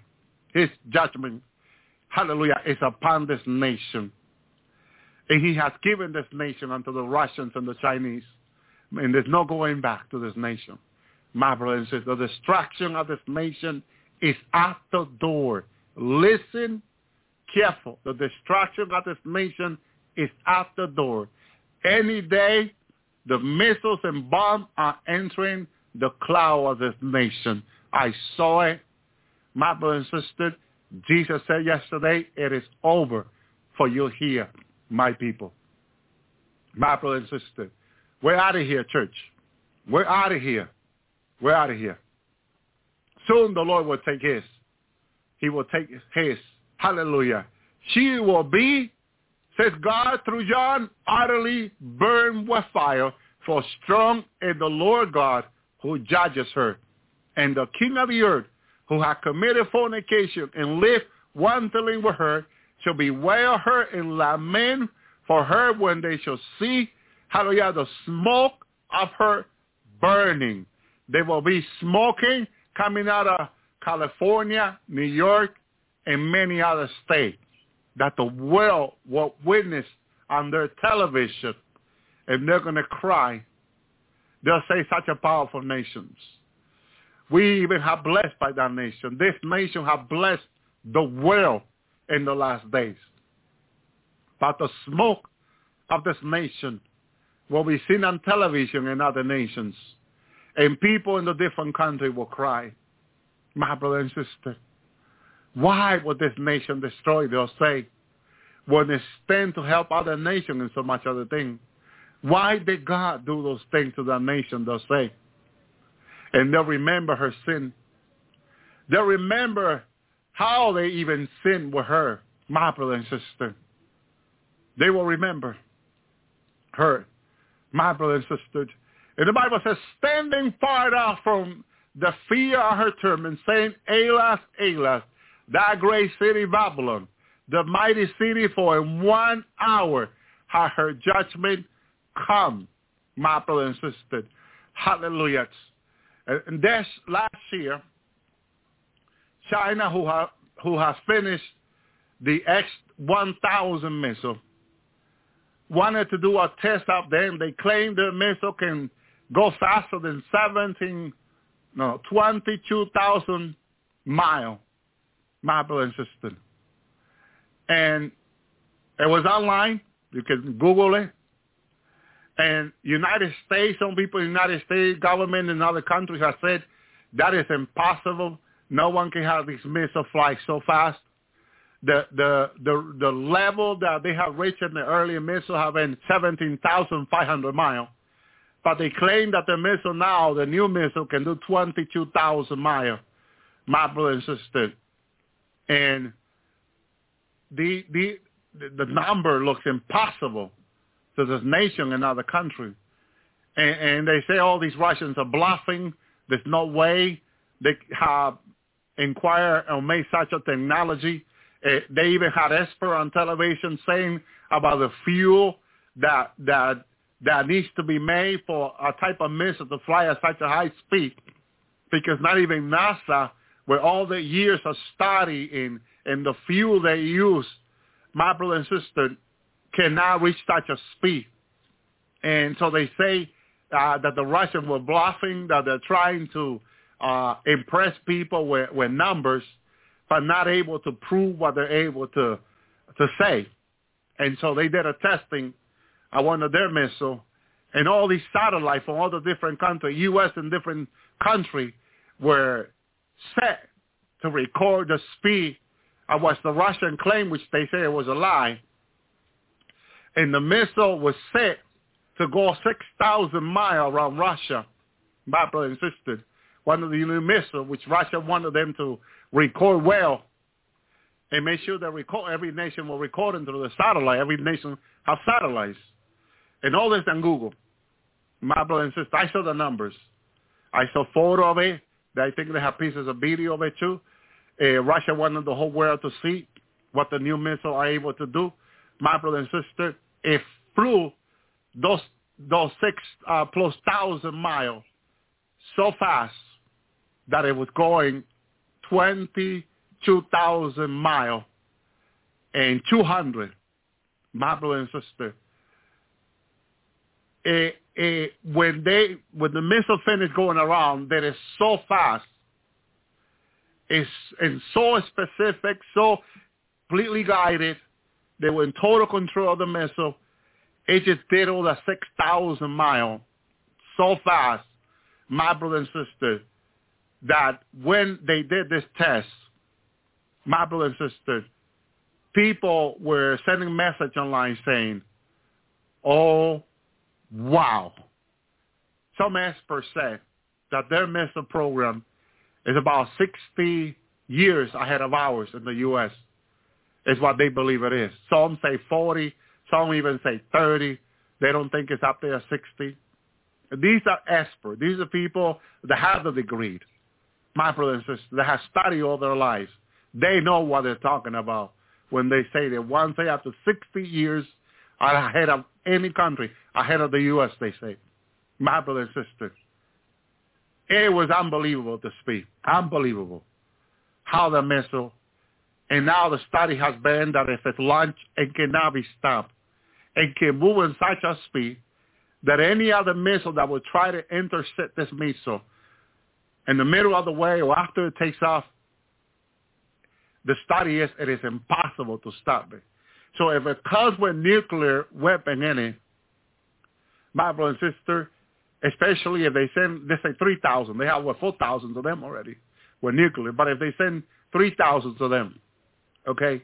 Speaker 3: his judgment, hallelujah, is upon this nation. And he has given this nation unto the Russians and the Chinese. And there's no going back to this nation. My brothers and sisters, the destruction of this nation is at the door. Listen careful. The destruction of this nation is at the door. Any day, the missiles and bombs are entering the cloud of this nation. I saw it. My brothers and sisters, Jesus said yesterday, it is over for you here, my people. My brothers and sisters, we're out of here, church. We're out of here. We're out of here. Soon the Lord will take his. He will take his. Hallelujah. She will be, says God through John, utterly burned with fire, for strong is the Lord God who judges her. And the king of the earth, who hath committed fornication and lived wantonly with her, shall bewail her and lament for her when they shall see, hallelujah, the smoke of her burning. There will be smoking coming out of California, New York, and many other states that the world will witness on their television, and they're going to cry. They'll say, such a powerful nation. We even have blessed by that nation. This nation has blessed the world in the last days. But the smoke of this nation will be seen on television in other nations. And people in the different countries will cry, my brother and sister, why would this nation destroy? They'll say, when they stand to help other nations and so much other things. Why did God do those things to that nation? They'll say. And they'll remember her sin. They'll remember how they even sinned with her, my brother and sister. They will remember her, my brother and sister. And the Bible says, standing far off from the fear of her torment, saying, Alas, alas, thy great city Babylon, the mighty city, for in 1 hour hath her judgment come, my brother and sister. Hallelujah. And that's last year, China, who has finished the X-1000 missile, wanted to do a test of them. They claim the missile can go faster than 22,000 miles, my brother and sister. And it was online. You can Google it. And United States, some people in the United States government and other countries have said that is impossible. No one can have these missiles fly so fast. The level that they have reached in the earlier missile have been 17,500 miles. But they claim that the missile now, the new missile, can do 22,000 miles, my brother and sister. And the number looks impossible to this nation and other country. And they say all these Russians are bluffing. There's no way they have inquired or made such a technology. They even had expert on television saying about the fuel that needs to be made for a type of missile to fly at such a high speed, because not even NASA, with all the years of study and the fuel they use, my brother and sister, cannot reach such a speed. And so they say that the Russians were bluffing, that they're trying to impress people with numbers, but not able to prove what they're able to say. And so they did a testing on one of their missiles, and all these satellites from all the different countries, U.S. and different countries, were set to record the speed of what the Russian claim, which they say it was a lie. And the missile was set to go 6,000 miles around Russia, my brother and sister. One of the new missiles, which Russia wanted them to record well and make sure that every nation will record into the satellite. Every nation has satellites. And all this on Google. My brother and sister, I saw the numbers. I saw a photo of it. I think they have pieces of video of it too. Russia wanted the whole world to see what the new missiles are able to do. My brother and sister, it flew those 6,000+ miles so fast that it was going 22 22,000 miles and 200, my brother and sister. When the missile finished going around, that is so fast, it's and so specific, so completely guided. They were in total control of the missile. It just did all the 6,000 miles so fast, my brother and sister, that when they did this test, my brother and sister, people were sending message online saying, oh, wow. Some experts said that their missile program is about 60 years ahead of ours in the U.S., is what they believe it is. Some say 40, some even say 30. They don't think it's up there 60. These are experts. These are people that have the degree, my brother and sister, that have studied all their lives. They know what they're talking about when they say that once they after 60 years are ahead of any country, ahead of the U.S., they say. My brother and sister, it was unbelievable to speak. Unbelievable. How the missile, and now the study has been that if it's launched, it cannot be stopped. It can move in such a speed that any other missile that would try to intercept this missile in the middle of the way or after it takes off, the study is it is impossible to stop it. So if it comes with nuclear weapon in it, my brother and sister, especially if they send, they say 3,000. They have, 4,000 of them already with nuclear. But if they send 3,000 of them, okay,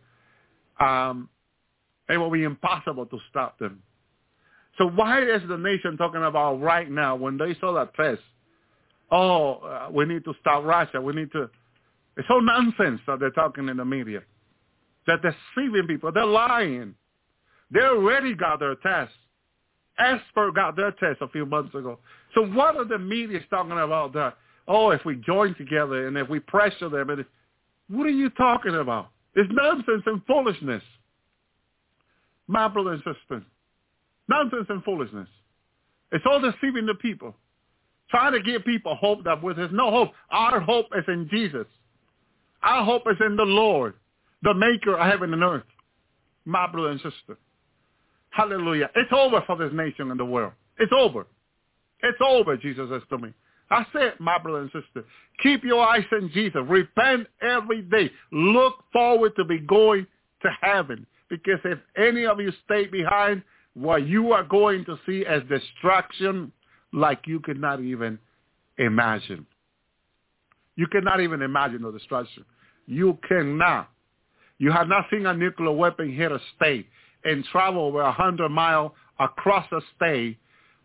Speaker 3: it will be impossible to stop them. So why is the nation talking about right now when they saw that test, we need to stop Russia, we need to, it's so nonsense that they're talking in the media. They're deceiving people. They're lying. They already got their test. Esper got their test a few months ago. So what are the media talking about that? Oh, if we join together and if we pressure them. And what are you talking about? It's nonsense and foolishness. My brother and sister. Nonsense and foolishness. It's all deceiving the people. Trying to give people hope that there's no hope. Our hope is in Jesus. Our hope is in the Lord, the maker of heaven and earth. My brother and sister. Hallelujah. It's over for this nation and the world. It's over. It's over, Jesus says to me. I said, my brother and sister, keep your eyes on Jesus. Repent every day. Look forward to be going to heaven. Because if any of you stay behind, what you are going to see as destruction like you cannot even imagine. You cannot even imagine the destruction. You cannot. You have not seen a nuclear weapon hit a state and travel over 100 miles across a state,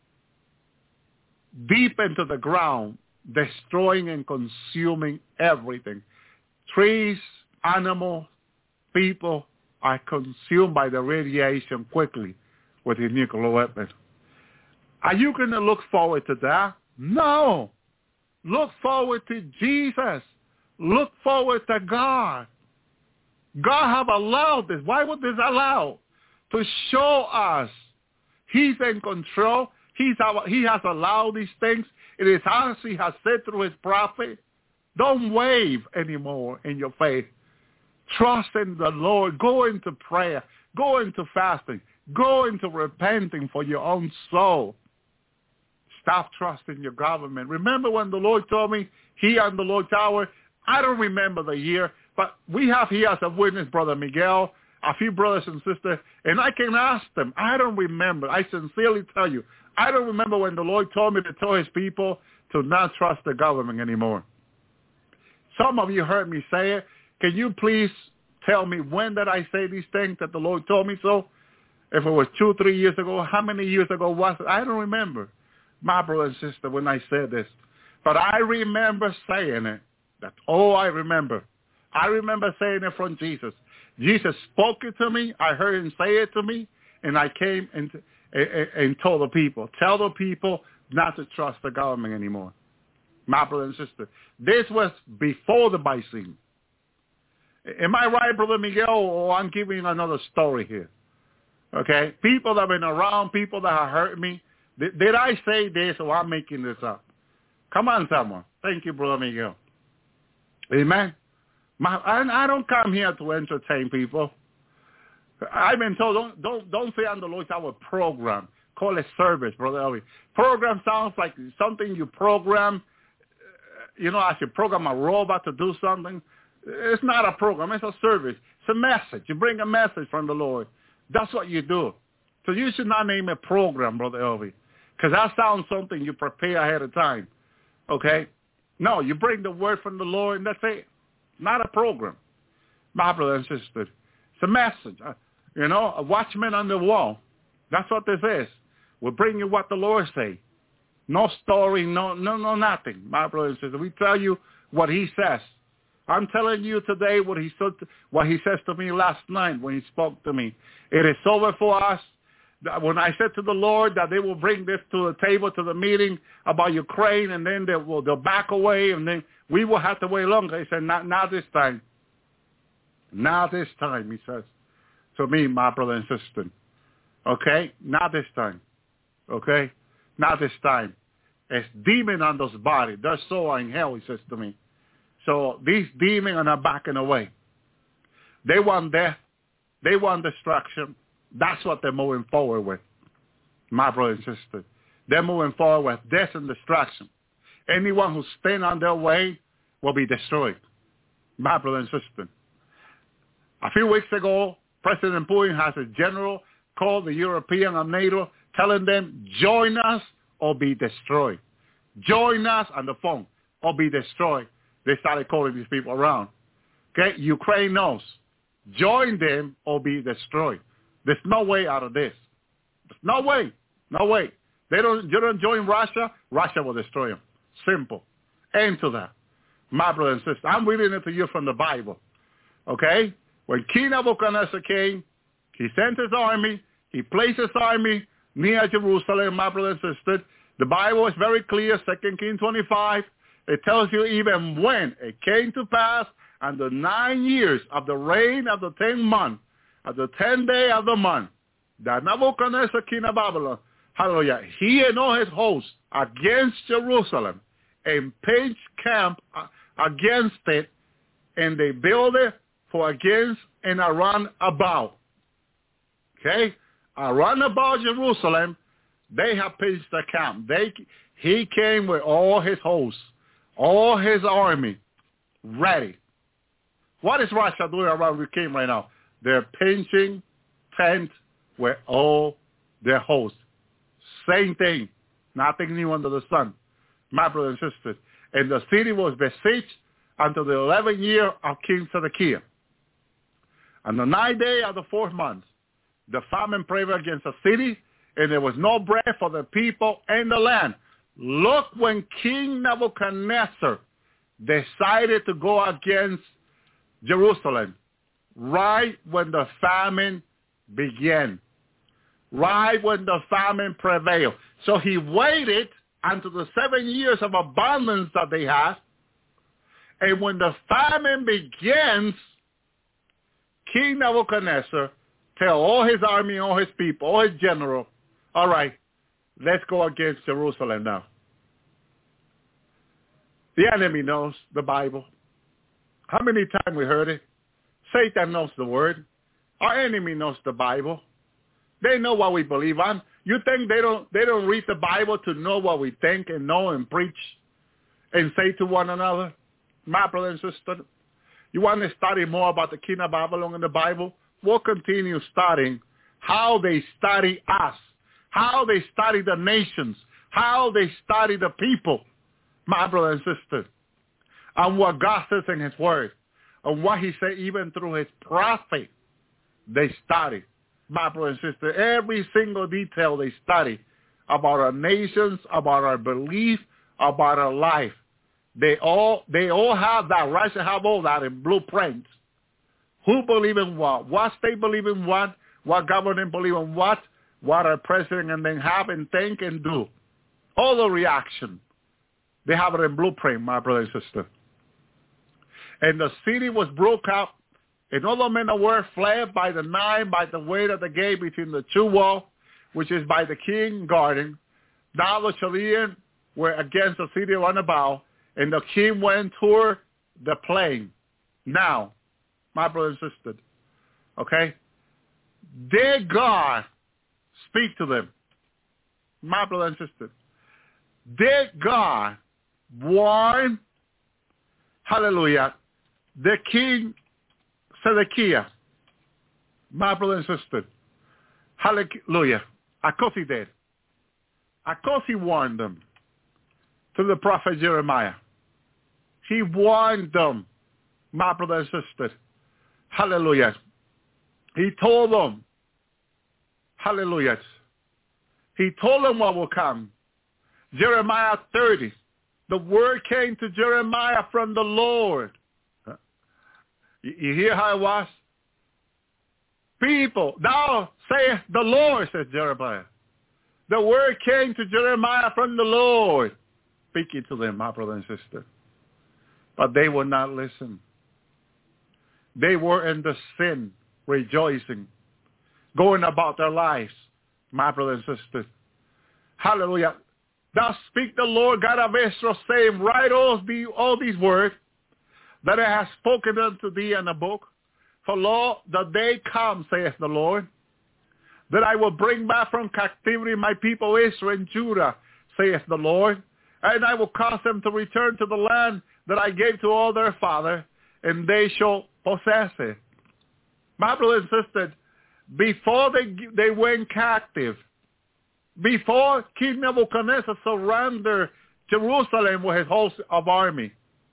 Speaker 3: deep into the ground, destroying and consuming everything. Trees, animals, people are consumed by the radiation quickly with the nuclear weapon. Are you going to look forward to that? No. Look forward to Jesus. Look forward to God. God have allowed this. Why would this allow? To show us He's in control. He has allowed these things. It is as He has said through His prophet. Don't wave anymore in your faith. Trust in the Lord. Go into prayer. Go into fasting. Go into repenting for your own soul. Stop trusting your government. Remember when the Lord told me here on the Lord's hour, I don't remember the year, but we have here as a witness Brother Miguel, a few brothers and sisters, and I can ask them. I don't remember. I sincerely tell you, I don't remember when the Lord told me to tell His people to not trust the government anymore. Some of you heard me say it. Can you please tell me when did I say these things that the Lord told me so? If it was 2, 3 years ago, how many years ago was it? I don't remember, my brother and sister, when I said this. But I remember saying it. I remember. I remember saying it from Jesus. Jesus spoke it to me. I heard Him say it to me. And I came and told the people, tell the people not to trust the government anymore. My brother and sister. This was before the vaccine. Am I right, Brother Miguel, or I'm giving another story here? Okay? People that have been around, people that have hurt me. Did I say this or I'm making this up? Come on, someone. Thank you, Brother Miguel. Amen. I don't come here to entertain people. I've been told, don't say on the Lord's our program. Call it service, Brother Ellie. Program sounds like something you program, as you program a robot to do something. It's not a program. It's a service. It's a message. You bring a message from the Lord. That's what you do. So you should not name a program, Brother Elvie, because that sounds something you prepare ahead of time. Okay? No, you bring the word from the Lord, and that's it. Not a program. My brother and sister, it's a message. A watchman on the wall. That's what this is. We'll bring you what the Lord say. No story, no nothing. My brother and sister, we tell you what he says. I'm telling you today what he says to me last night when he spoke to me. It is over for us. When I said to the Lord that they will bring this to the table, to the meeting about Ukraine, and then they'll back away, and then we will have to wait longer. He said, not this time. Not this time, he says to me, my brother and sister. Okay? Not this time. Okay? Not this time. It's demon on those bodies. Their soul are in hell, he says to me. So these demons are not backing away. They want death. They want destruction. That's what they're moving forward with, my brother and sister. They're moving forward with death and destruction. Anyone who stands on their way will be destroyed, my brother and sister. A few weeks ago, President Putin has a general called the European and NATO, telling them, join us or be destroyed. Join us on the phone or be destroyed. They started calling these people around. Okay? Ukraine knows. Join them or be destroyed. There's no way out of this. There's no way. No way. You don't join Russia, Russia will destroy them. Simple. End to that. My brother and sister, I'm reading it to you from the Bible. Okay? When King Nebuchadnezzar came, he sent his army. He placed his army near Jerusalem, my brother and sister. The Bible is very clear, 2 Kings 25. It tells you even when it came to pass on the 9 years of the reign of the 10th month, of the 10th day of the month, that Nebuchadnezzar, king of Babylon, hallelujah, he and all his hosts against Jerusalem and pitched camp against it, and they built it for against and around about. Okay? Around about Jerusalem, they have pitched a camp. He came with all his hosts, all his army, ready. What is Russia doing around Ukraine right now? They're pitching tent with all their hosts. Same thing. Nothing new under the sun. My brothers and sisters. And the city was besieged until the 11th year of King Zedekiah. On the 9th day of the 4th month, the famine prevailed against the city, and there was no bread for the people and the land. Look, when King Nebuchadnezzar decided to go against Jerusalem, right when the famine began, right when the famine prevailed. So he waited until the 7 years of abundance that they had, and when the famine begins, King Nebuchadnezzar tell all his army, all his people, all his general, all right, let's go against Jerusalem now. The enemy knows the Bible. How many times we heard it? Satan knows the word. Our enemy knows the Bible. They know what we believe on. You think they don't read the Bible to know what we think and know and preach and say to one another? My brother and sister, you want to study more about the king of Babylon in the Bible? We'll continue studying how they study us, how they study the nations, how they study the people, my brother and sister, and what God says in his word, and what he said even through his prophet. They study, my brother and sister, every single detail they study about our nations, about our belief, about our life. They all have that. Russia have all that in blueprints. Who believe in what state believe in what government believe in what our president and then have and think and do. All the reaction. They have it in blueprint, my brother and sister. And the city was broke up, and all the men of war fled by the night, by the way of the gate between the two walls, which is by the king garden. Now the Chaldeans were against the city round about, and the king went toward the plain. Now, my brother and sister, okay? Did God speak to them? My brother and sister, did God warn, hallelujah, the king Zedekiah? My brother and sister, hallelujah. Of course he did. Of course he warned them through the prophet Jeremiah. He warned them, my brother and sister. Hallelujah. He told them, hallelujah. He told them what will come. Jeremiah 30. The word came to Jeremiah from the Lord. You hear how it was? People, thou sayest the Lord, says Jeremiah. The word came to Jeremiah from the Lord, speaking to them, my brother and sister. But they would not listen. They were in the sin, rejoicing, going about their lives, my brother and sister. Hallelujah. Thus speak the Lord God of Israel, saying, write all these words that I have spoken unto thee in a book. For lo, the day comes, saith the Lord, that I will bring back from captivity my people Israel and Judah, saith the Lord, and I will cause them to return to the land that I gave to all their father, and they shall possess it. My brother and sister, before they went captive, before King Nebuchadnezzar surrendered Jerusalem with his host of army,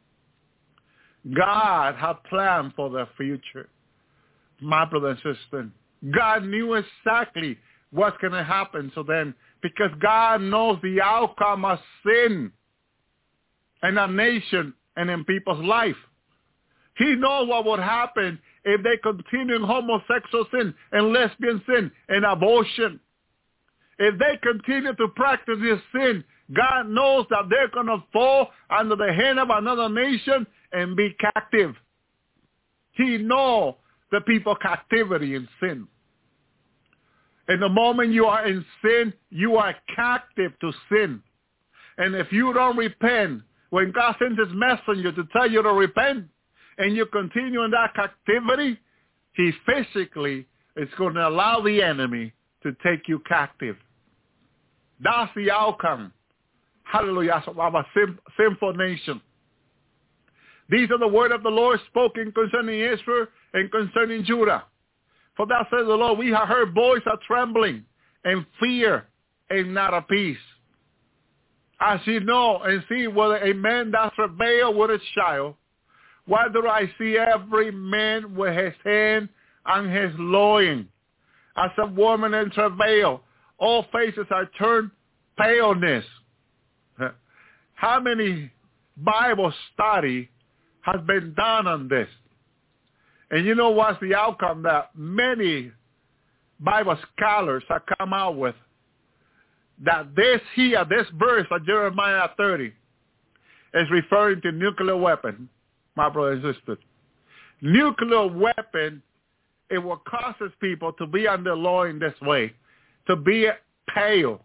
Speaker 3: God had planned for their future. My brother and sister, God knew exactly what's going to happen to them because God knows the outcome of sin in a nation and in people's life. He knows what would happen if they continue in homosexual sin and lesbian sin and abortion. If they continue to practice this sin, God knows that they're going to fall under the hand of another nation and be captive. He knows the people's captivity in sin. In the moment you are in sin, you are captive to sin. And if you don't repent, when God sends his messenger to tell you to repent, and you continue in that captivity, he physically is going to allow the enemy to take you captive. That's the outcome, hallelujah, of a sinful nation. These are the word of the Lord spoken concerning Israel and concerning Judah. For thus says the Lord, we have heard voice of trembling and fear and not of peace. As you know and see whether a man does travail with a child, why do I see every man with his hand on his loin? As a woman in travail, all faces are turned paleness. How many Bible study has been done on this? And you know what's the outcome that many Bible scholars have come out with? That this verse of Jeremiah 30 is referring to nuclear weapon, my brothers and sisters. Nuclear weapon, it will cause people to be on their law in this way, to be pale.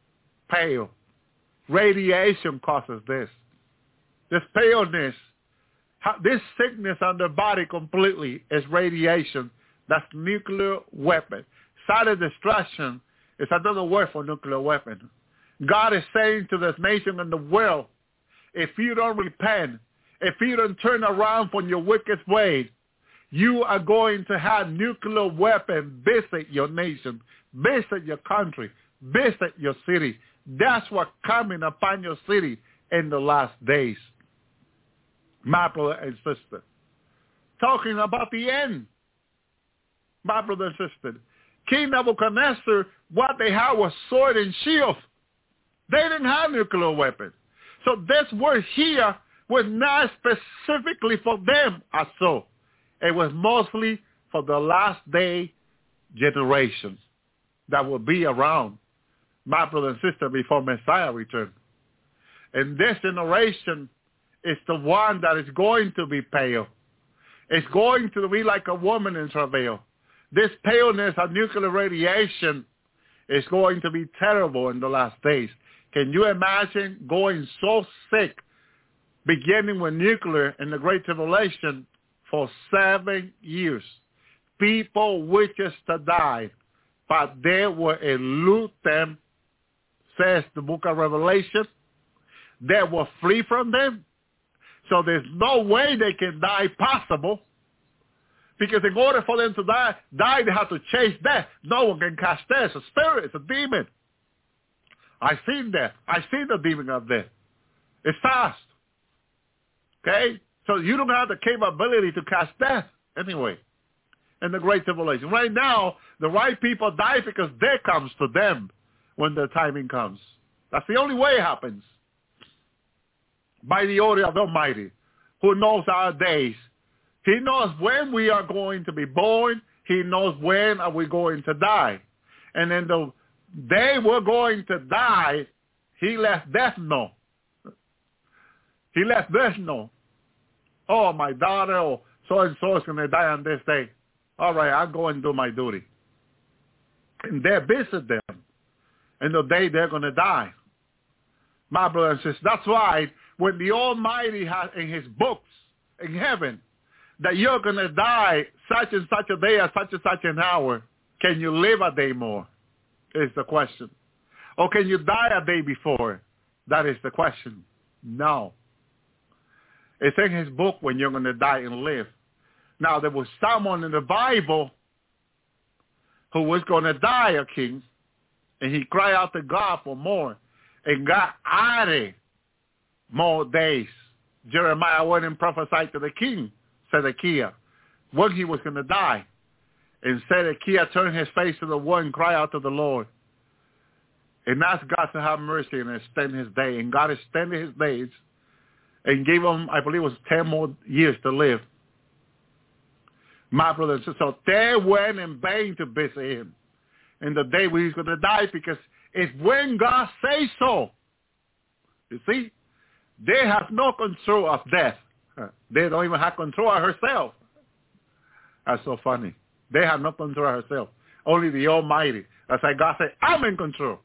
Speaker 3: Radiation causes this. This paleness, this sickness on the body completely is radiation. That's nuclear weapon. Silent destruction is another word for nuclear weapon. God is saying to this nation and the world, if you don't repent, if you don't turn around from your wicked ways, you are going to have nuclear weapon visit your nation, visit your country, visit your city. That's what's coming upon your city in the last days. My brother and sister. Talking about the end. My brother and sister. King Nebuchadnezzar, what they had was sword and shield. They didn't have nuclear weapons. So this word here was not specifically for them as so. It was mostly for the last day generations that will be around, my brother and sister, before Messiah returns. And this generation is the one that is going to be pale. It's going to be like a woman in travail. This paleness of nuclear radiation is going to be terrible in the last days. Can you imagine going so sick, beginning with nuclear in the Great Tribulation, for 7 years. People wishes to die, but they will elude them, says the book of Revelation. They will flee from them. So there's no way they can die possible. Because in order for them to die, they have to chase death. No one can cast death. It's a spirit. It's a demon. I've seen death. I've seen the demon of death. It's fast. Okay? So you don't have the capability to cast death anyway in the Great Tribulation. Right now, the right people die because death comes to them when the timing comes. That's the only way it happens. By the order of the Almighty, who knows our days. He knows when we are going to be born. He knows when are we going to die. And in the day we're going to die, he let death know. He let death know. Oh, my daughter or so-and-so is going to die on this day. All right, I'll go and do my duty. And they visit them in the day they're going to die. My brothers and sisters, that's why when the Almighty has in his books in heaven that you're going to die such and such a day at such and such an hour, can you live a day more is the question. Or can you die a day before? That is the question. No. It's in his book when you're going to die and live. Now, there was someone in the Bible who was going to die a king, and he cried out to God for more, and God added more days. Jeremiah went and prophesied to the king, Zedekiah, when he was going to die. And Zedekiah turned his face to the wall and cried out to the Lord. And asked God to have mercy and extend his day. And God extended his days and gave him, I believe it was 10 more years to live. My brothers and sisters, so they went in vain to visit him in the day when he's going to die, because it's when God says so. You see? They have no control of death. They don't even have control of herself. That's so funny. They have no control of herself. Only the Almighty. That's why God said, I'm in control.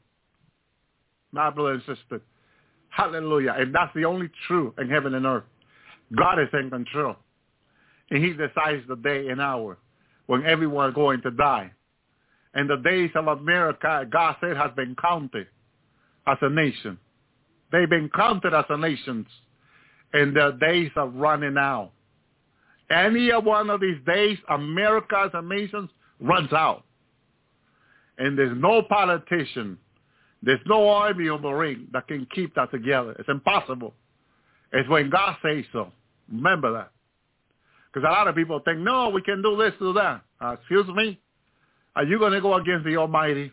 Speaker 3: My brother and sister. Hallelujah. And that's the only truth in heaven and earth. God is in control. And he decides the day and hour when everyone is going to die. And the days of America, God said, has been counted as a nation. They've been counted as a nation. And their days are running out. Any one of these days, America as a nation runs out. And there's no politician, there's no army or marine that can keep that together. It's impossible. It's when God says so. Remember that. Because a lot of people think, no, we can do this, do that. Excuse me? Are you going to go against the Almighty?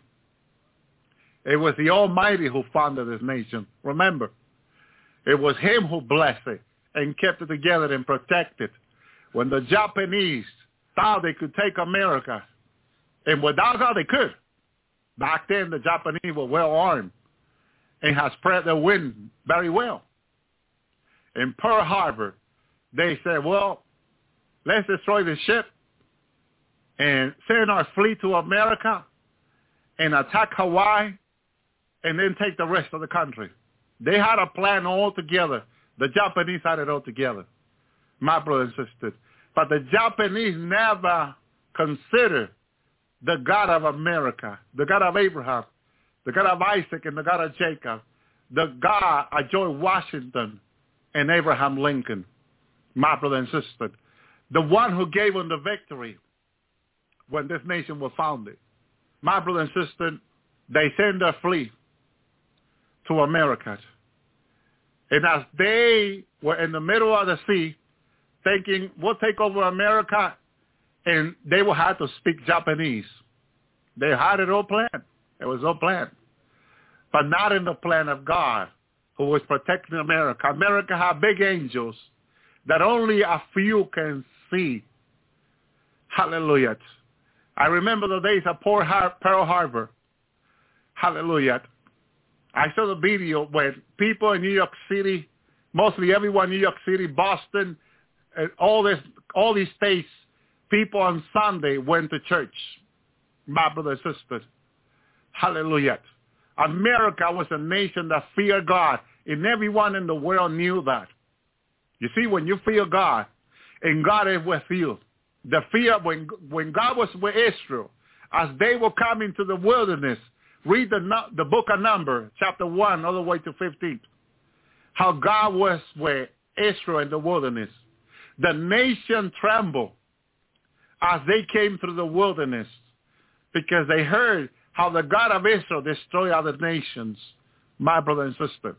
Speaker 3: It was the Almighty who founded this nation. Remember, it was him who blessed it and kept it together and protected. When the Japanese thought they could take America, and without God they could. Back then, the Japanese were well armed and had spread their wing very well. In Pearl Harbor, they said, well, let's destroy the ship and send our fleet to America and attack Hawaii and then take the rest of the country. They had a plan all together. The Japanese had it all together, my brothers and sisters. But the Japanese never considered the God of America, the God of Abraham, the God of Isaac, and the God of Jacob, the God of George Washington and Abraham Lincoln, my brother and sister, the one who gave them the victory when this nation was founded. My brother and sister, they sent their fleet to America. And as they were in the middle of the sea, thinking, we'll take over America, and they will have to speak Japanese. They had it all planned. It was all planned. But not in the plan of God, who was protecting America. America had big angels that only a few can see. Hallelujah. I remember the days of Pearl Harbor. Hallelujah. I saw the video when people in New York City, mostly everyone in New York City, Boston, and all these states, people on Sunday went to church. My brothers and sisters. Hallelujah. America was a nation that feared God, and everyone in the world knew that. You see, when you fear God, and God is with you. The fear, when God was with Israel, as they were coming to the wilderness, read the book of Numbers, chapter 1, all the way to 15, how God was with Israel in the wilderness. The nation trembled as they came through the wilderness because they heard how the God of Israel destroyed other nations, my brother and sister.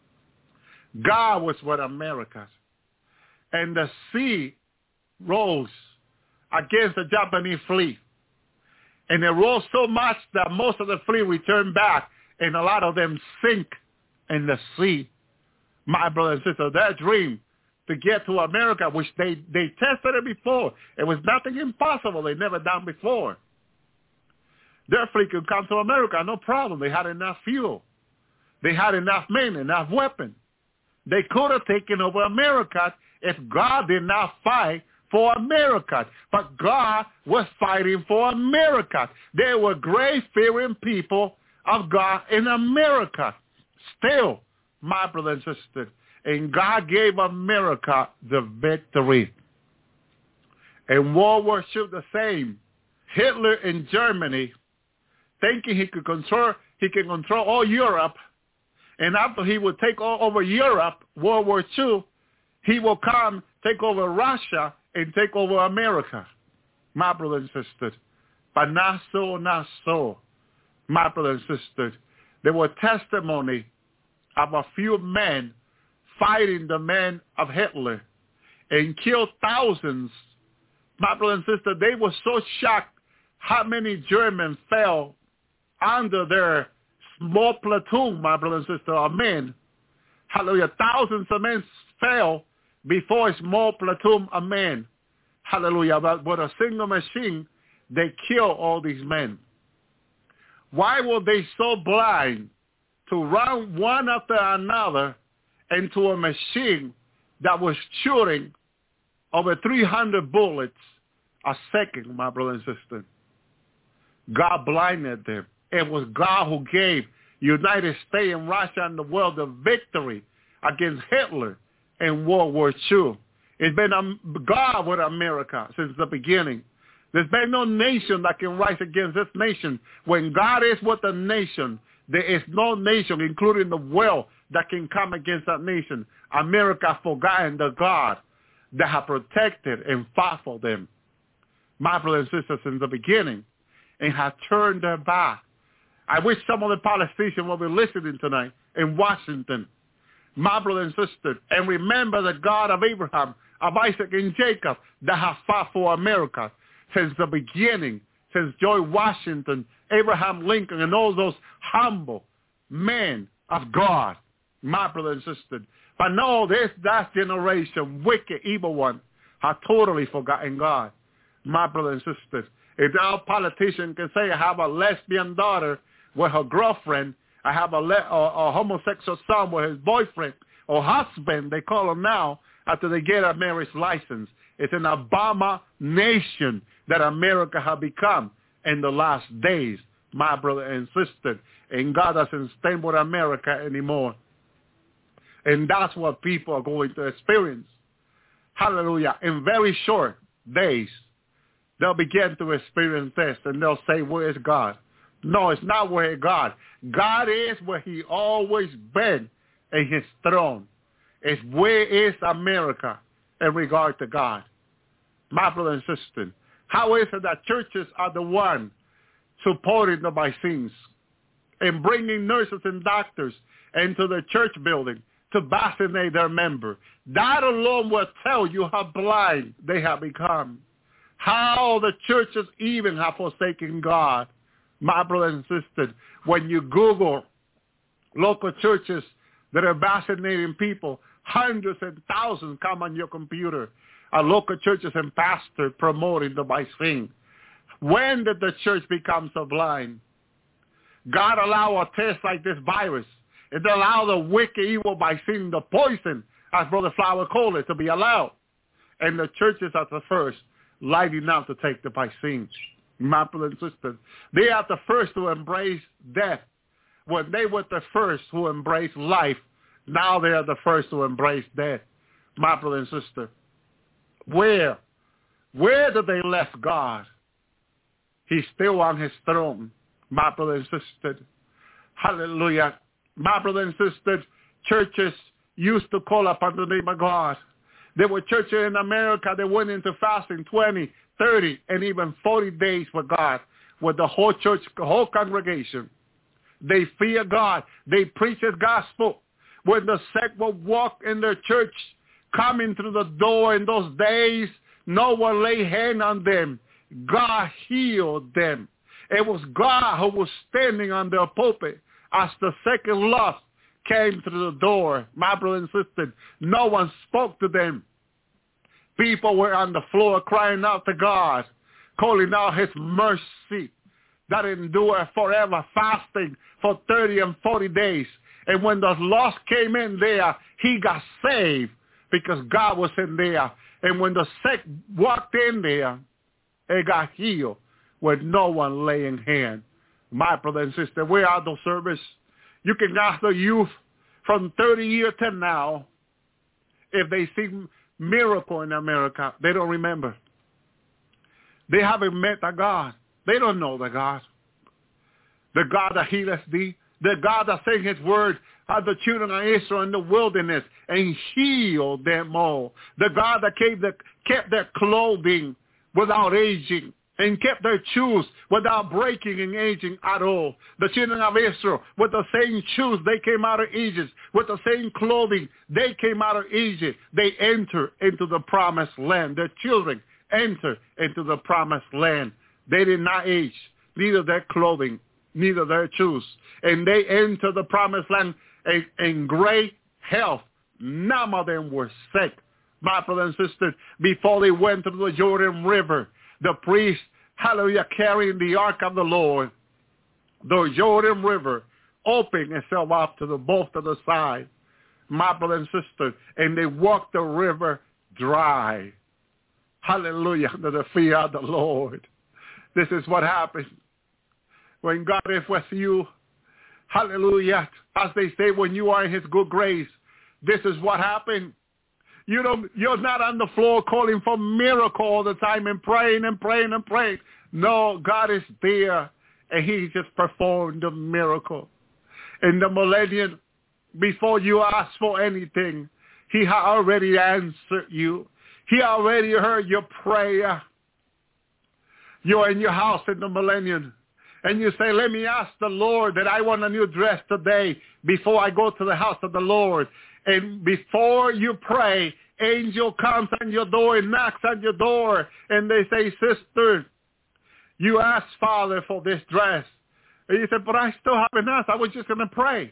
Speaker 3: God was with America. And the sea rose against the Japanese fleet. And it rose so much that most of the fleet returned back, and a lot of them sink in the sea. My brother and sister, their dream to get to America, which they tested it before. It was nothing impossible. They never done before. Their fleet could come to America, no problem. They had enough fuel. They had enough men, enough weapons. They could have taken over America if God did not fight for America. But God was fighting for America. There were great fearing people of God in America. Still, my brother and sister, and God gave America the victory. In World War II, the same. Hitler in Germany, thinking he can control all Europe, and after he would take over Europe, World War II, he will come, take over Russia, and take over America, my brothers and sisters. But not so, not so, my brothers and sisters. There were testimony of a few men fighting the men of Hitler and killed thousands. My brothers and sisters, they were so shocked how many Germans fell under their small platoon, my brothers and sisters, of men. Hallelujah. Thousands of men fell before a small platoon of men. Hallelujah. But with a single machine, they killed all these men. Why were they so blind to run one after another into a machine that was shooting over 300 bullets a second, my brother and sister? God blinded them. It was God who gave United States and Russia and the world the victory against Hitler in World War II. It's been God with America since the beginning. There's been no nation that can rise against this nation. When God is with a nation, there is no nation, including the world, that can come against that nation. America forgotten the God that have protected and fought for them, my brothers and sisters, in the beginning, and have turned their back. I wish some of the Palestinians will be listening tonight in Washington, my brothers and sisters, and remember the God of Abraham, of Isaac, and Jacob that have fought for America since the beginning, since George Washington, Abraham Lincoln, and all those humble men of God, my brothers and sisters. But no, this last generation, wicked, evil one, have totally forgotten God, my brothers and sisters. If our politician can say, I have a lesbian daughter with her girlfriend, I have a homosexual son with his boyfriend or husband, they call them now, after they get a marriage license. It's an abomination that America has become in the last days, my brother and sister. And God doesn't stand with America anymore. And that's what people are going to experience. Hallelujah. In very short days, they'll begin to experience this, and they'll say, where is God? No, it's not where is God. God is where he always been in his throne. It's where is America in regard to God. My brother and sister, how is it that churches are the one supporting the vaccines and bringing nurses and doctors into the church building to vaccinate their members? That alone will tell you how blind they have become. How the churches even have forsaken God. My brothers and sisters, when you Google local churches that are vaccinating people, hundreds and thousands come on your computer. Local churches and pastors promoting the vaccine. When did the church become so blind? God allowed a test like this virus. It allowed the wicked, evil vaccine, the poison, as Brother Flower called it, to be allowed. And the churches are the first lighting up to take the vaccine. My brothers and sisters, they are the first to embrace death. When they were the first who embraced life, now they are the first to embrace death. My brother and sister, Where did they left God? He's still on his throne, my brother and sister. Hallelujah. My brother and sister, churches used to call upon the name of God. There were churches in America that went into fasting 20, 30, and even 40 days for God, with the whole church, the whole congregation. They fear God. They preach his gospel. When the sick would walk in their church, coming through the door in those days, no one laid hand on them. God healed them. It was God who was standing on their pulpit as the second lost came through the door. My brother and sister, no one spoke to them. People were on the floor crying out to God, calling out his mercy that endure forever, fasting for 30 and 40 days. And when the lost came in there, he got saved because God was in there. And when the sick walked in there, they got healed with no one laying hand. My brother and sister, where are those service? You can ask the youth from 30 years to now if they see miracle in America. They don't remember. They haven't met the God. They don't know the God. The God that healeth thee. The God that sent his word at the children of Israel in the wilderness and healed them all. The God that kept their clothing without aging and kept their shoes without breaking and aging at all. The children of Israel, with the same shoes they came out of Egypt, with the same clothing they came out of Egypt, they enter into the promised land. Their children enter into the promised land. They did not age, neither their clothing, neither their shoes. And they enter the promised land in great health. None of them were sick. My brother and sister, before they went to the Jordan River, the priest, hallelujah, carrying the ark of the Lord, the Jordan River opened itself up to both of the side, my brother and sister, and they walked the river dry. Hallelujah, under the fear of the Lord. This is what happens when God is with you. Hallelujah. As they say, when you are in his good grace, this is what happened. You're not on the floor calling for miracle all the time and praying and praying and praying. No, God is there, and he just performed the miracle. In the millennium, before you ask for anything, he had already answered you. He already heard your prayer. You're in your house in the millennium, and you say, let me ask the Lord that I want a new dress today before I go to the house of the Lord. And before you pray, angel comes on your door and knocks on your door, and they say, sister, you asked Father for this dress. And you said, but I still haven't asked. I was just going to pray.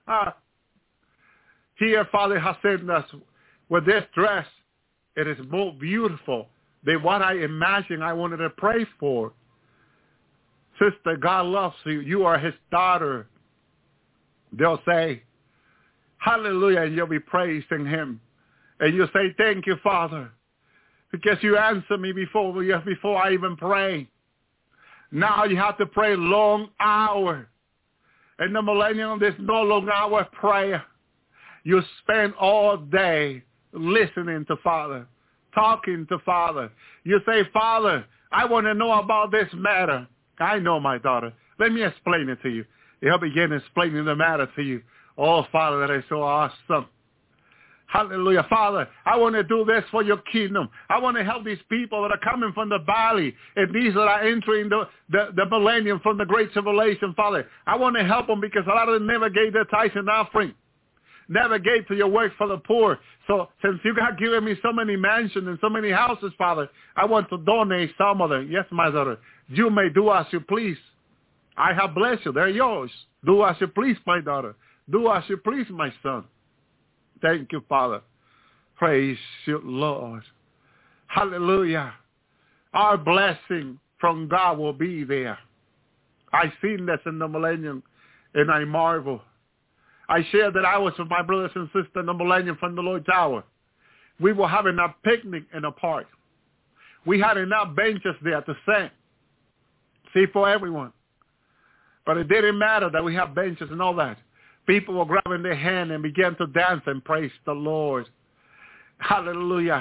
Speaker 3: Here, Father has sent us with this dress. It is more beautiful than what I imagined I wanted to pray for. Sister, God loves you. You are his daughter. They'll say, hallelujah, and you'll be praising him. And you'll say, thank you, Father, because you answered me before I even pray. Now you have to pray long hour. In the millennium, there's no long hour prayer. You spend all day listening to Father, talking to Father. You say, Father, I want to know about this matter. I know, my daughter. Let me explain it to you. He'll begin explaining the matter to you. Oh, Father, that is so awesome. Hallelujah. Father, I want to do this for your kingdom. I want to help these people that are coming from the valley and these that are entering the millennium from the great tribulation, Father. I want to help them because a lot of them never gave their tithes and offering, never gave to your work for the poor. So since you have given me so many mansions and so many houses, Father, I want to donate some of them. Yes, my daughter, you may do as you please. I have blessed you. They're yours. Do as you please, my daughter. Do as you please, my son. Thank you, Father. Praise you, Lord. Hallelujah. Our blessing from God will be there. I've seen this in the millennium, and I marvel. I shared that I was with my brothers and sisters in the millennium from the Lord Tower. We were having a picnic in a park. We had enough benches there to see for everyone. But it didn't matter that we have benches and all that. People were grabbing their hand and began to dance and praise the Lord. Hallelujah.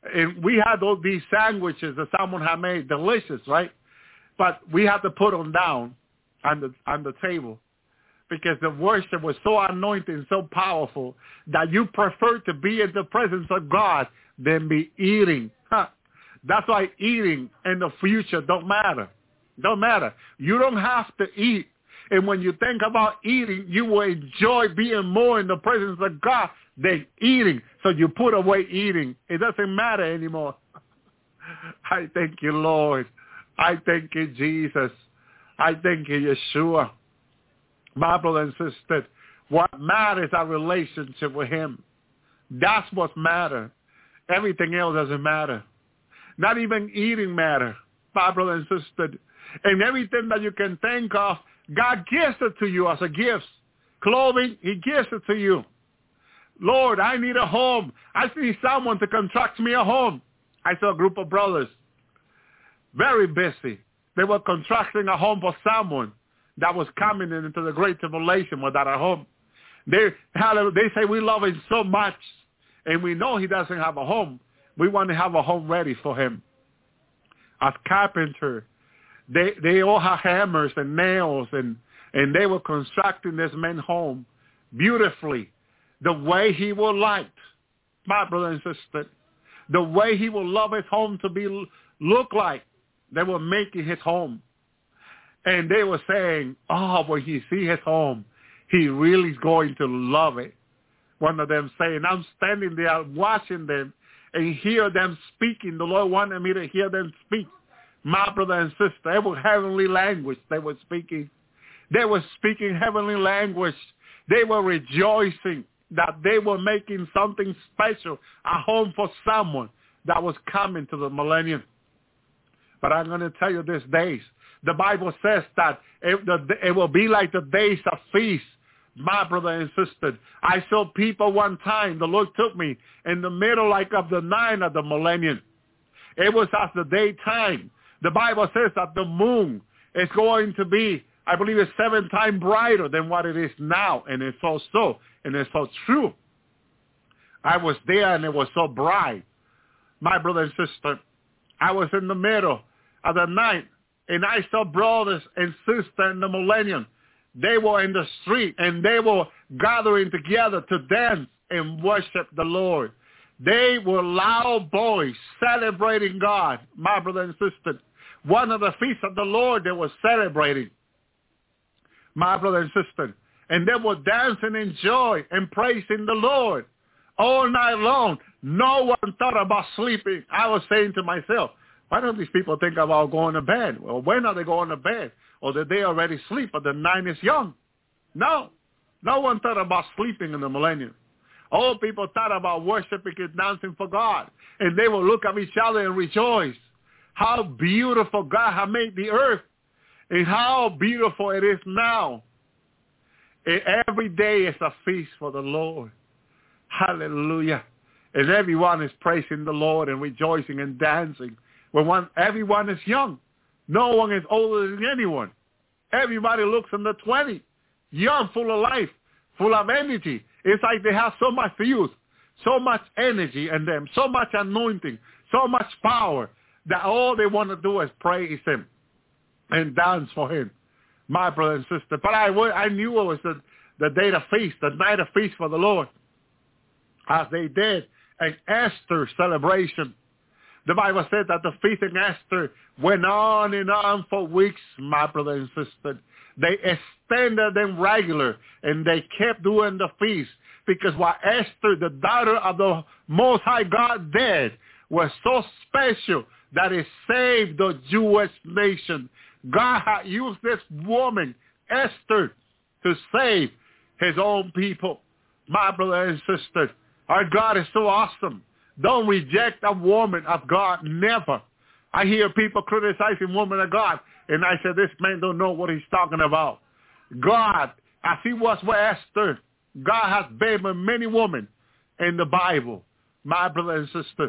Speaker 3: And we had all these sandwiches that someone had made, delicious, right? But we had to put them down on the table because the worship was so anointing, so powerful that you prefer to be in the presence of God than be eating. That's why eating in the future don't matter. Don't matter. You don't have to eat. And when you think about eating, you will enjoy being more in the presence of God than eating. So you put away eating. It doesn't matter anymore. I thank you, Lord. I thank you, Jesus. I thank you, Yeshua. My brother and sister, what matters is our relationship with him. That's what matters. Everything else doesn't matter. Not even eating matter, my brother and sister. And everything that you can think of, God gives it to you as a gift. Clothing, he gives it to you. Lord, I need a home. I need someone to construct me a home. I saw a group of brothers, very busy. They were constructing a home for someone that was coming into the great tribulation without a home. They say we love him so much, and we know he doesn't have a home. We want to have a home ready for him. As carpenter, they all have hammers and nails, and they were constructing this man's home beautifully, the way he would like, my brother and sister, the way he would love his home to look like. They were making his home. And they were saying, when he see his home, he really is going to love it. One of them saying, I'm standing there watching them and hear them speaking. The Lord wanted me to hear them speak. My brother and sister, it was heavenly language they were speaking. They were speaking heavenly language. They were rejoicing that they were making something special, a home for someone that was coming to the millennium. But I'm going to tell you these days, the Bible says that it will be like the days of feast. My brother and sister, I saw people one time, the Lord took me in the middle of the night of the millennium. It was at the daytime. The Bible says that the moon is going to be, I believe it's 7 times brighter than what it is now. And it's so, and it's so true. I was there and it was so bright. My brother and sister, I was in the middle of the night and I saw brothers and sisters in the millennium. They were in the street and they were gathering together to dance and worship the Lord. They were loud boys celebrating God, my brother and sister. One of the feasts of the Lord they were celebrating, my brother and sister. And they were dancing in joy and praising the Lord all night long. No one thought about sleeping. I was saying to myself, why don't these people think about going to bed? Well, when are they going to bed? Or did they already sleep? Or the night is young? No. No one thought about sleeping in the millennium. All people thought about worshiping and dancing for God. And they will look at each other and rejoice. How beautiful God has made the earth. And how beautiful it is now. And every day is a feast for the Lord. Hallelujah. And everyone is praising the Lord and rejoicing and dancing. Everyone is young. No one is older than anyone. Everybody looks in the 20s, young, full of life, full of energy. It's like they have so much youth, so much energy in them, so much anointing, so much power that all they want to do is praise him and dance for him, my brother and sister. But I knew it was the day of feast, the night of feast for the Lord, as they did an Esther celebration. The Bible said that the feast in Esther went on and on for weeks, my brother and sister. They extended them regular, and they kept doing the feast because what Esther, the daughter of the Most High God, did was so special that it saved the Jewish nation. God had used this woman, Esther, to save his own people. My brother and sister, our God is so awesome. Don't reject a woman of God, never. I hear people criticizing women of God, and I say, this man don't know what he's talking about. God, as he was with Esther, God has been with many women in the Bible, my brother and sister.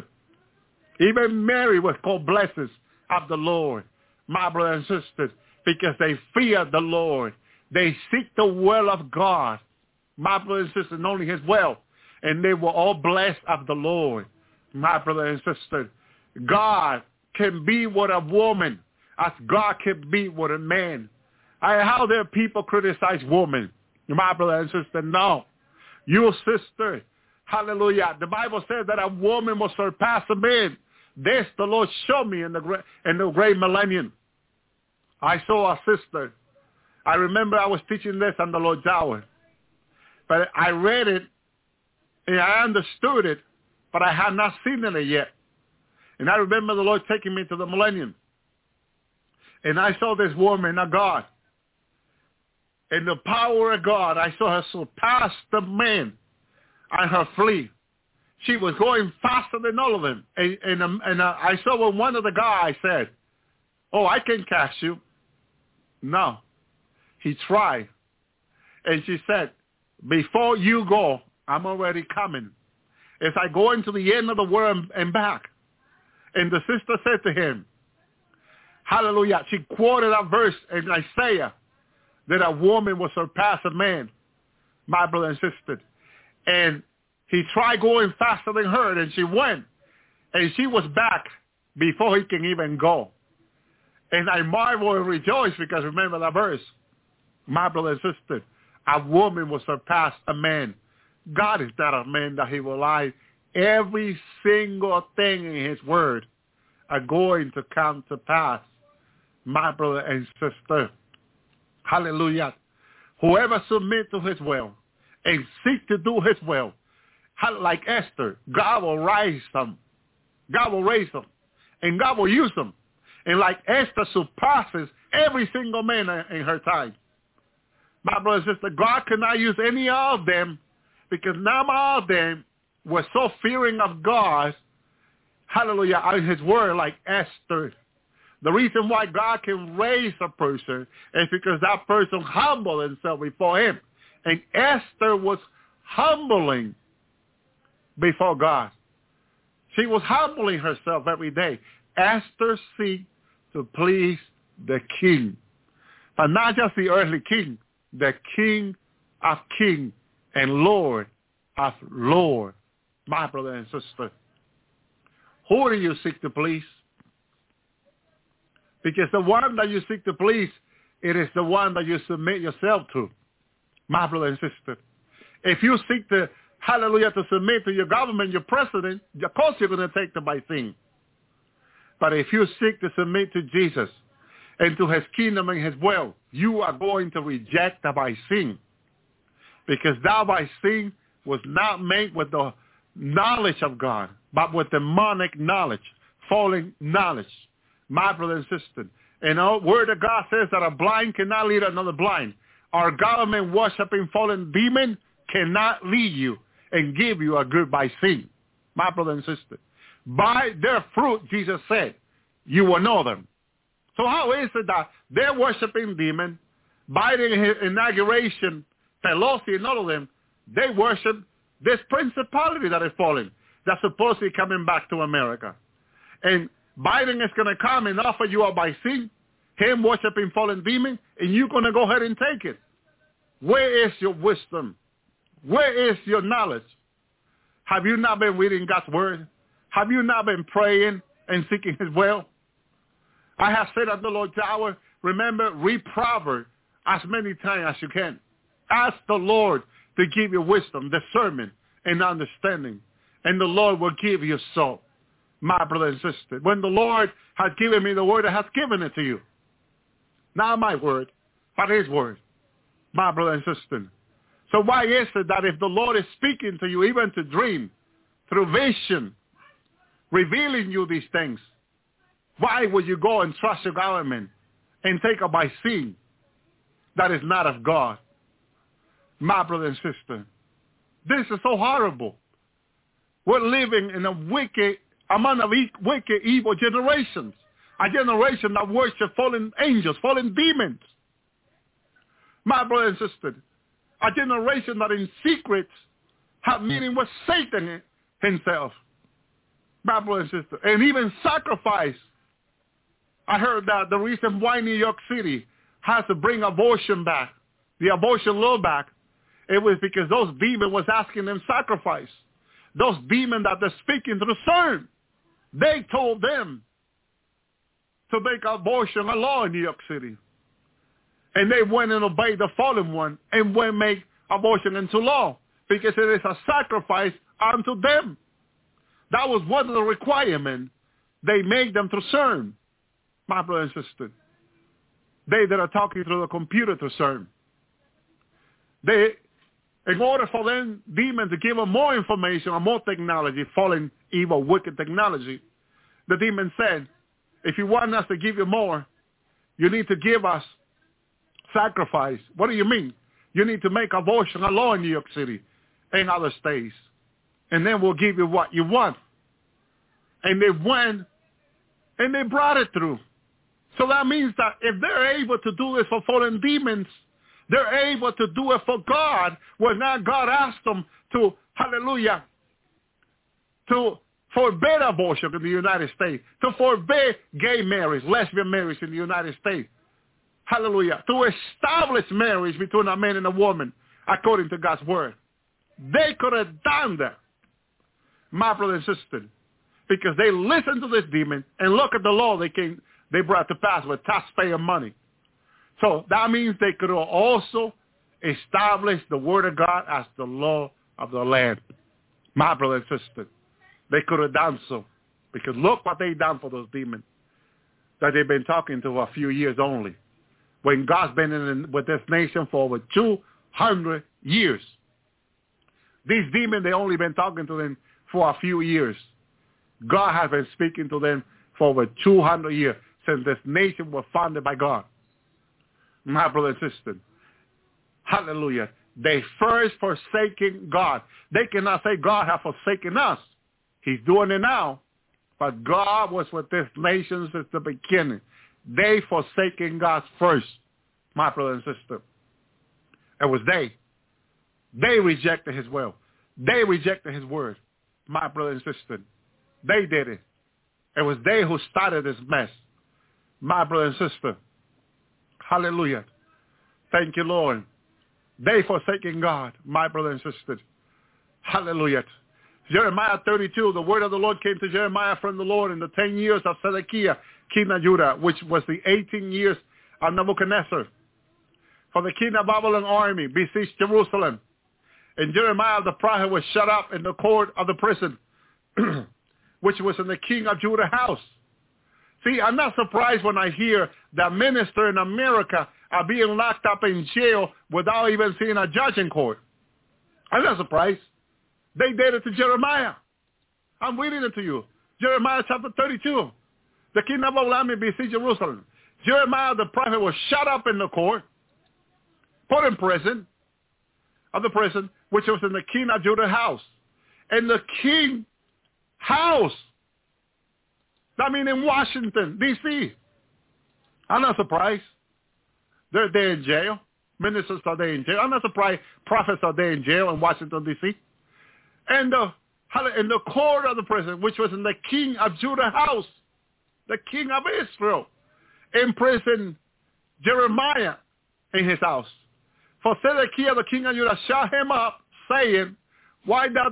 Speaker 3: Even Mary was called blessed of the Lord, my brother and sister, because they fear the Lord. They seek the will of God, my brother and sister, and only his will. And they were all blessed of the Lord, My brother and sister, God can be with a woman as God can be with a man. How dare people criticize women? My brother and sister, no. You sister, hallelujah. The Bible says that a woman will surpass a man. This the Lord showed me in the great millennium. I saw a sister. I remember I was teaching this on the Lord's hour. But I read it and I understood it, but I had not seen it yet. And I remember the Lord taking me to the millennium. And I saw this woman of God. In the power of God, I saw her surpass the man on her flee. She was going faster than all of them. And I saw when one of the guys said, "Oh, I can catch you." No. He tried. And she said, "Before you go, I'm already coming. As I go into the end of the world and back." And the sister said to him, hallelujah, she quoted a verse in Isaiah that a woman will surpass a man, my brother and sister. And he tried going faster than her, and she went. And she was back before he can even go. And I marvel and rejoice because remember that verse, my brother and sister, a woman will surpass a man. God is not a man that he will lie. Every single thing in his word are going to come to pass, my brother and sister. Hallelujah. Whoever submit to his will and seek to do his will, like Esther, God will raise them. God will raise them. And God will use them. And like Esther surpasses every single man in her time. My brother and sister, God cannot use any of them because not all of them were so fearing of God, hallelujah, in his word like Esther. The reason why God can raise a person is because that person humbled himself before him. And Esther was humbling before God. She was humbling herself every day. Esther seeked to please the king. But not just the earthly king, the King of kings and Lord of lords. My brother and sister, who do you seek to please? Because the one that you seek to please, it is the one that you submit yourself to, my brother and sister. If you seek to, hallelujah, to submit to your government, your president, of course you're going to take the right thing. But if you seek to submit to Jesus and to his kingdom and his will, you are going to reject the by sin. Because that by sin was not made with the knowledge of God, but with demonic knowledge, falling knowledge. My brother and sister. And the word of God says that a blind cannot lead another blind. Our government worshiping fallen demon cannot lead you and give you a good by sin. My brother and sister. By their fruit, Jesus said, you will know them. So how is it that they're worshiping demon, Biden his inauguration, Pelosi and all of them, they worship this principality that is falling, that's supposedly coming back to America. And Biden is going to come and offer you a by sin, him worshiping fallen demon, and you're going to go ahead and take it. Where is your wisdom? Where is your knowledge? Have you not been reading God's word? Have you not been praying and seeking his will? I have said at the Lord's hour, remember, read Proverbs as many times as you can. Ask the Lord to give you wisdom, discernment, and understanding. And the Lord will give you so, my brother and sister. When the Lord has given me the word, I have given it to you. Not my word, but his word, my brother and sister. So why is it that if the Lord is speaking to you, even to dream, through vision, revealing you these things, why would you go and trust your government and take a by sin that is not of God? My brother and sister, this is so horrible. We're living in among wicked, evil generations. A generation that worships fallen angels, fallen demons. My brother and sister, a generation that in secret have meeting with Satan himself. My brother and sister, and even sacrifice. I heard that the reason why New York City has to bring abortion back, the abortion law back, it was because those demons was asking them sacrifice. those demons that they're speaking through CERN, they told them to make abortion a law in New York City. And they went and obeyed the fallen one and went and make abortion into law because it is a sacrifice unto them. That was one of the requirements. They made them through CERN, my brother and sister. They that are talking through the computer through CERN. In order for them, demons, to give them more information or more technology, fallen, evil, wicked technology, the demon said, if you want us to give you more, you need to give us sacrifice. What do you mean? You need to make abortion a law in New York City and other states. And then we'll give you what you want. And they went and they brought it through. So that means that if they're able to do this for fallen demons, they're able to do it for God, when now God asked them to, hallelujah, to forbid abortion in the United States, to forbid gay marriage, lesbian marriage in the United States. Hallelujah. To establish marriage between a man and a woman according to God's word. They could have done that, my brother and sister, because they listened to this demon and look at the law they brought to pass with taxpayer money. So that means they could have also established the word of God as the law of the land. My brother and sister, they could have done so, because look what they done for those demons that they've been talking to a few years only, when God's been with this nation for over 200 years. These demons, they only been talking to them for a few years. God has been speaking to them for over 200 years, since this nation was founded by God. My brother and sister, hallelujah. They first forsaken God. They cannot say God has forsaken us. He's doing it now. But God was with this nation since the beginning. They forsaken God first, my brother and sister. It was they. They rejected his will. They rejected his word, my brother and sister. They did it. It was they who started this mess, my brother and sister. Hallelujah. Thank you, Lord. They forsaken God, my brother and sister. Hallelujah. Jeremiah 32, the word of the Lord came to Jeremiah from the Lord in the 10 years of Zedekiah, king of Judah, which was the 18 years of Nebuchadnezzar. For the king of Babylon army besieged Jerusalem. And Jeremiah the prophet was shut up in the court of the prison, which was in the king of Judah house. See, I'm not surprised when I hear that ministers in America are being locked up in jail without even seeing a judge in court. I'm not surprised. They did it to Jeremiah. I'm reading it to you. Jeremiah chapter 32. The king of Babylon besieged Jerusalem. Jeremiah the prophet was shut up in the court, put in prison, of the prison, which was in the king of Judah house. In the king house. I mean in Washington, D.C. I'm not surprised. They're there in jail. Ministers are there in jail. I'm not surprised prophets are there in jail in Washington, D.C. And in the court of the prison, which was in the king of Judah house, the king of Israel, imprisoned Jeremiah in his house. For Zedekiah, the king of Judah, shut him up, saying, why thou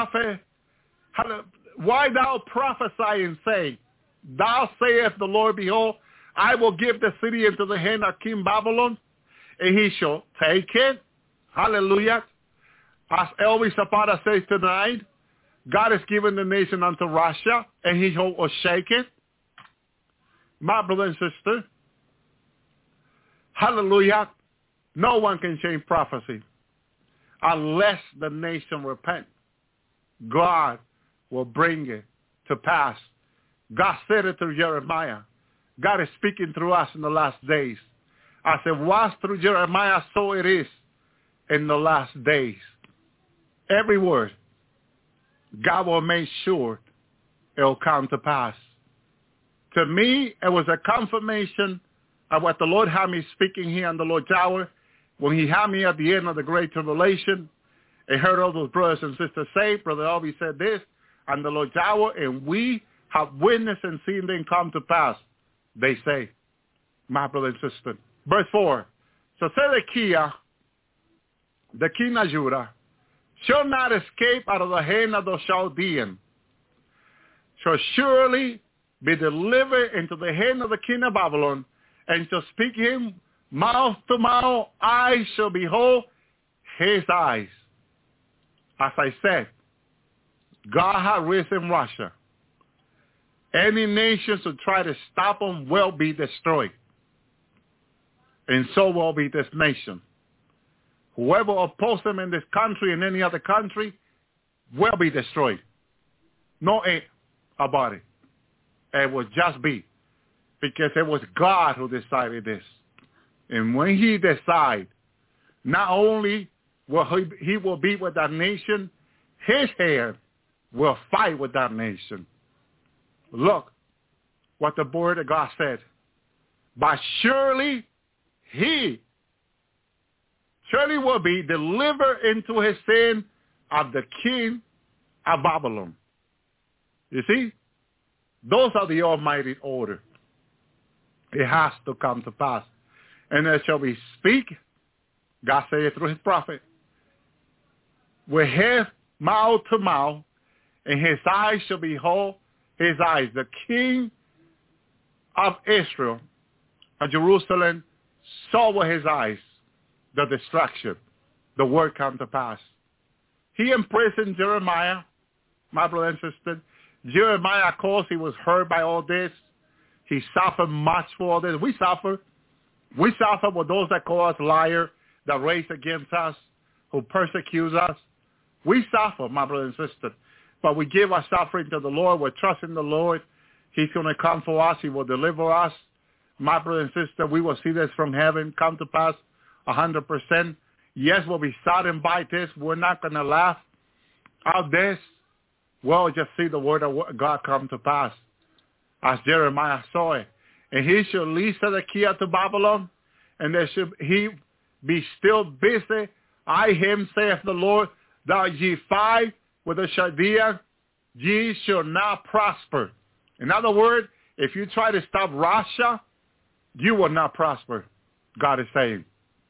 Speaker 3: prophesying, saying, thou sayest the Lord, behold, I will give the city into the hand of King Babylon, and he shall take it. Hallelujah. As Elvis Zapata says tonight, God has given the nation unto Russia, and he shall shake it. My brother and sister, hallelujah. No one can change prophecy unless the nation repent. God will bring it to pass. God said it through Jeremiah. God is speaking through us in the last days. As it was through Jeremiah, so it is in the last days. Every word, God will make sure it will come to pass. To me, it was a confirmation of what the Lord had me speaking here on the Lord's Hour, when he had me at the end of the Great Tribulation. I heard all those brothers and sisters say, Brother Elvis said this on the Lord's Hour, and we have witnessed and seen them come to pass, they say, my brother and sister. Verse 4, so Zedekiah, the king of Judah, shall not escape out of the hand of the Chaldean, shall surely be delivered into the hand of the king of Babylon, and shall speak him mouth to mouth, eyes shall behold his eyes. As I said, God has risen Russia. Any nations who try to stop him will be destroyed. And so will be this nation. Whoever opposes him in this country and any other country will be destroyed. No ifs about it. It will just be. Because it was God who decided this. And when he decides, not only will he will be with that nation, his hand will fight with that nation. Look what the word of God said. But surely he will be delivered into his sin of the king of Babylon. You see? Those are the almighty order. It has to come to pass. And there shall be speak, God said it through his prophet, with his mouth to mouth, and his eyes shall behold his eyes. The king of Israel, of Jerusalem, saw with his eyes the destruction, the word come to pass. He imprisoned Jeremiah, my brother and sister. Jeremiah, of course, he was hurt by all this. He suffered much for all this. We suffer. We suffer with those that call us liars, that race against us, who persecute us. We suffer, my brother and sister. But we give our suffering to the Lord. We're trusting the Lord. He's going to come for us. He will deliver us. My brother and sister, we will see this from heaven come to pass 100%. Yes, we'll be saddened by this. We're not going to laugh at this. We'll just see the word of God come to pass, as Jeremiah saw it. And he shall lead Zedekiah to Babylon, and there shall he be still busy. I him, saith the Lord, that ye fight with the Chaldean, ye shall not prosper. In other words, if you try to stop Russia, you will not prosper, God is saying.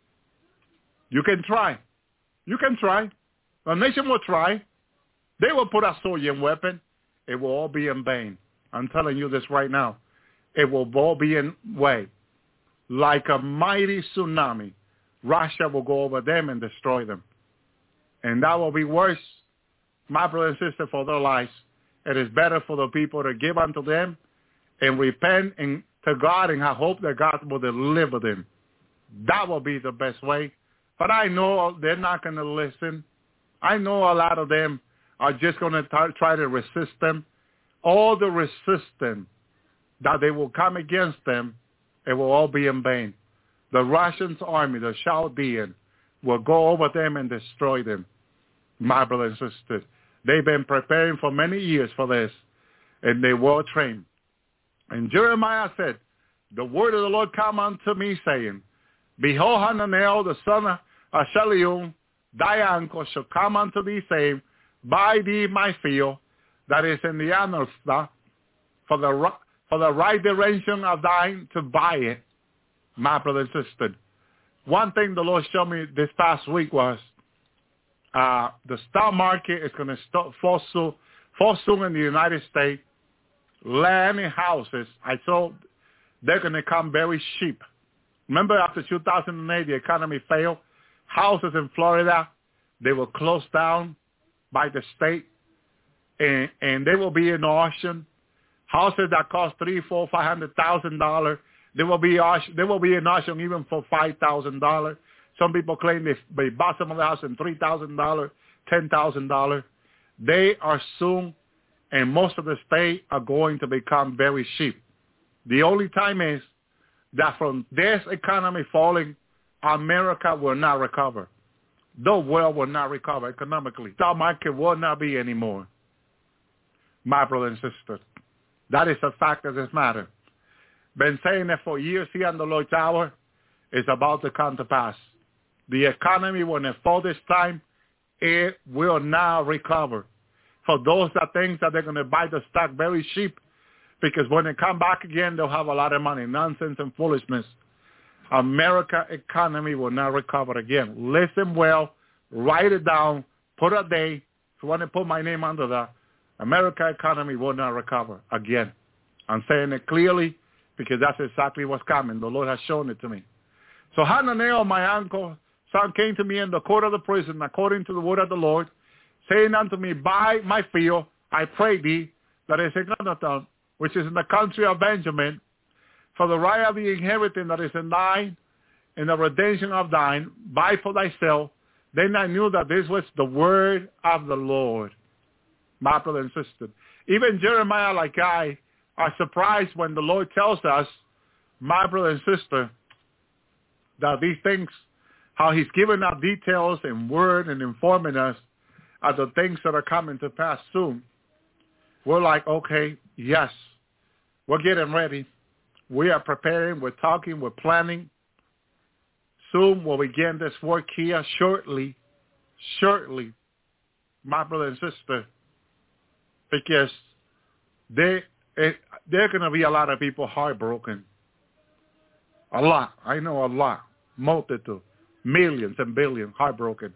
Speaker 3: You can try. You can try. The nation will try. They will put a sword and weapon. It will all be in vain. I'm telling you this right now. It will all be in vain. Like a mighty tsunami, Russia will go over them and destroy them. And that will be worse, my brother and sister, for their lives. It is better for the people to give unto them and repent to God and have hope that God will deliver them. That will be the best way. But I know they're not going to listen. I know a lot of them are just going to try to resist them. All the resistance that they will come against them, it will all be in vain. The Russian army, the Chaldean, will go over them and destroy them. My brother and sister, they've been preparing for many years for this, and they were trained. And Jeremiah said, the word of the Lord come unto me, saying, Behold, Hananel, the son of Shalium, thy uncle, shall come unto thee, saying, Buy thee my field, that is in the Anathoth, for the right direction of thine to buy it. My brother and sister, one thing the Lord showed me this past week was the stock market is going to fall soon in the United States. Land and houses, I saw they're going to come very cheap. Remember after 2008, the economy failed. Houses in Florida, they were closed down by the state, and they will be in auction. Houses that cost $300,000, $400,000, $500,000, they will be in auction even for $5,000. Some people claim they bought some of the house in $3,000, $10,000. They are soon, and most of the state are going to become very cheap. The only time is that from this economy falling, America will not recover. The world will not recover economically. The market will not be anymore. My brother and sister, that is a fact of this matter. Been saying that for years here on the Lord's hour, is about to come to pass. The economy, when it falls this time, it will not recover. For those that think that they're going to buy the stock very cheap, because when they come back again, they'll have a lot of money. Nonsense and foolishness. America economy will not recover again. Listen well, write it down, put a day, if you want to put my name under that, American economy will not recover again. I'm saying it clearly because that's exactly what's coming. The Lord has shown it to me. So Hananiah, my uncle, son, came to me in the court of the prison according to the word of the Lord, saying unto me, by my field, I pray thee, that is in Jonathan, which is in the country of Benjamin, for the right of the inheritance that is in thine, in the redemption of thine, buy for thyself. Then I knew that this was the word of the Lord. My brother and sister. Even Jeremiah, like I, are surprised when the Lord tells us, my brother and sister, that these things, how he's given us details and word and informing us of the things that are coming to pass soon. We're like, okay, yes, we're getting ready. We are preparing, we're talking, we're planning. Soon we'll begin this work here shortly, my brother and sister, because there are going to be a lot of people heartbroken. A lot. I know a lot. Multitude. Millions and billions heartbroken.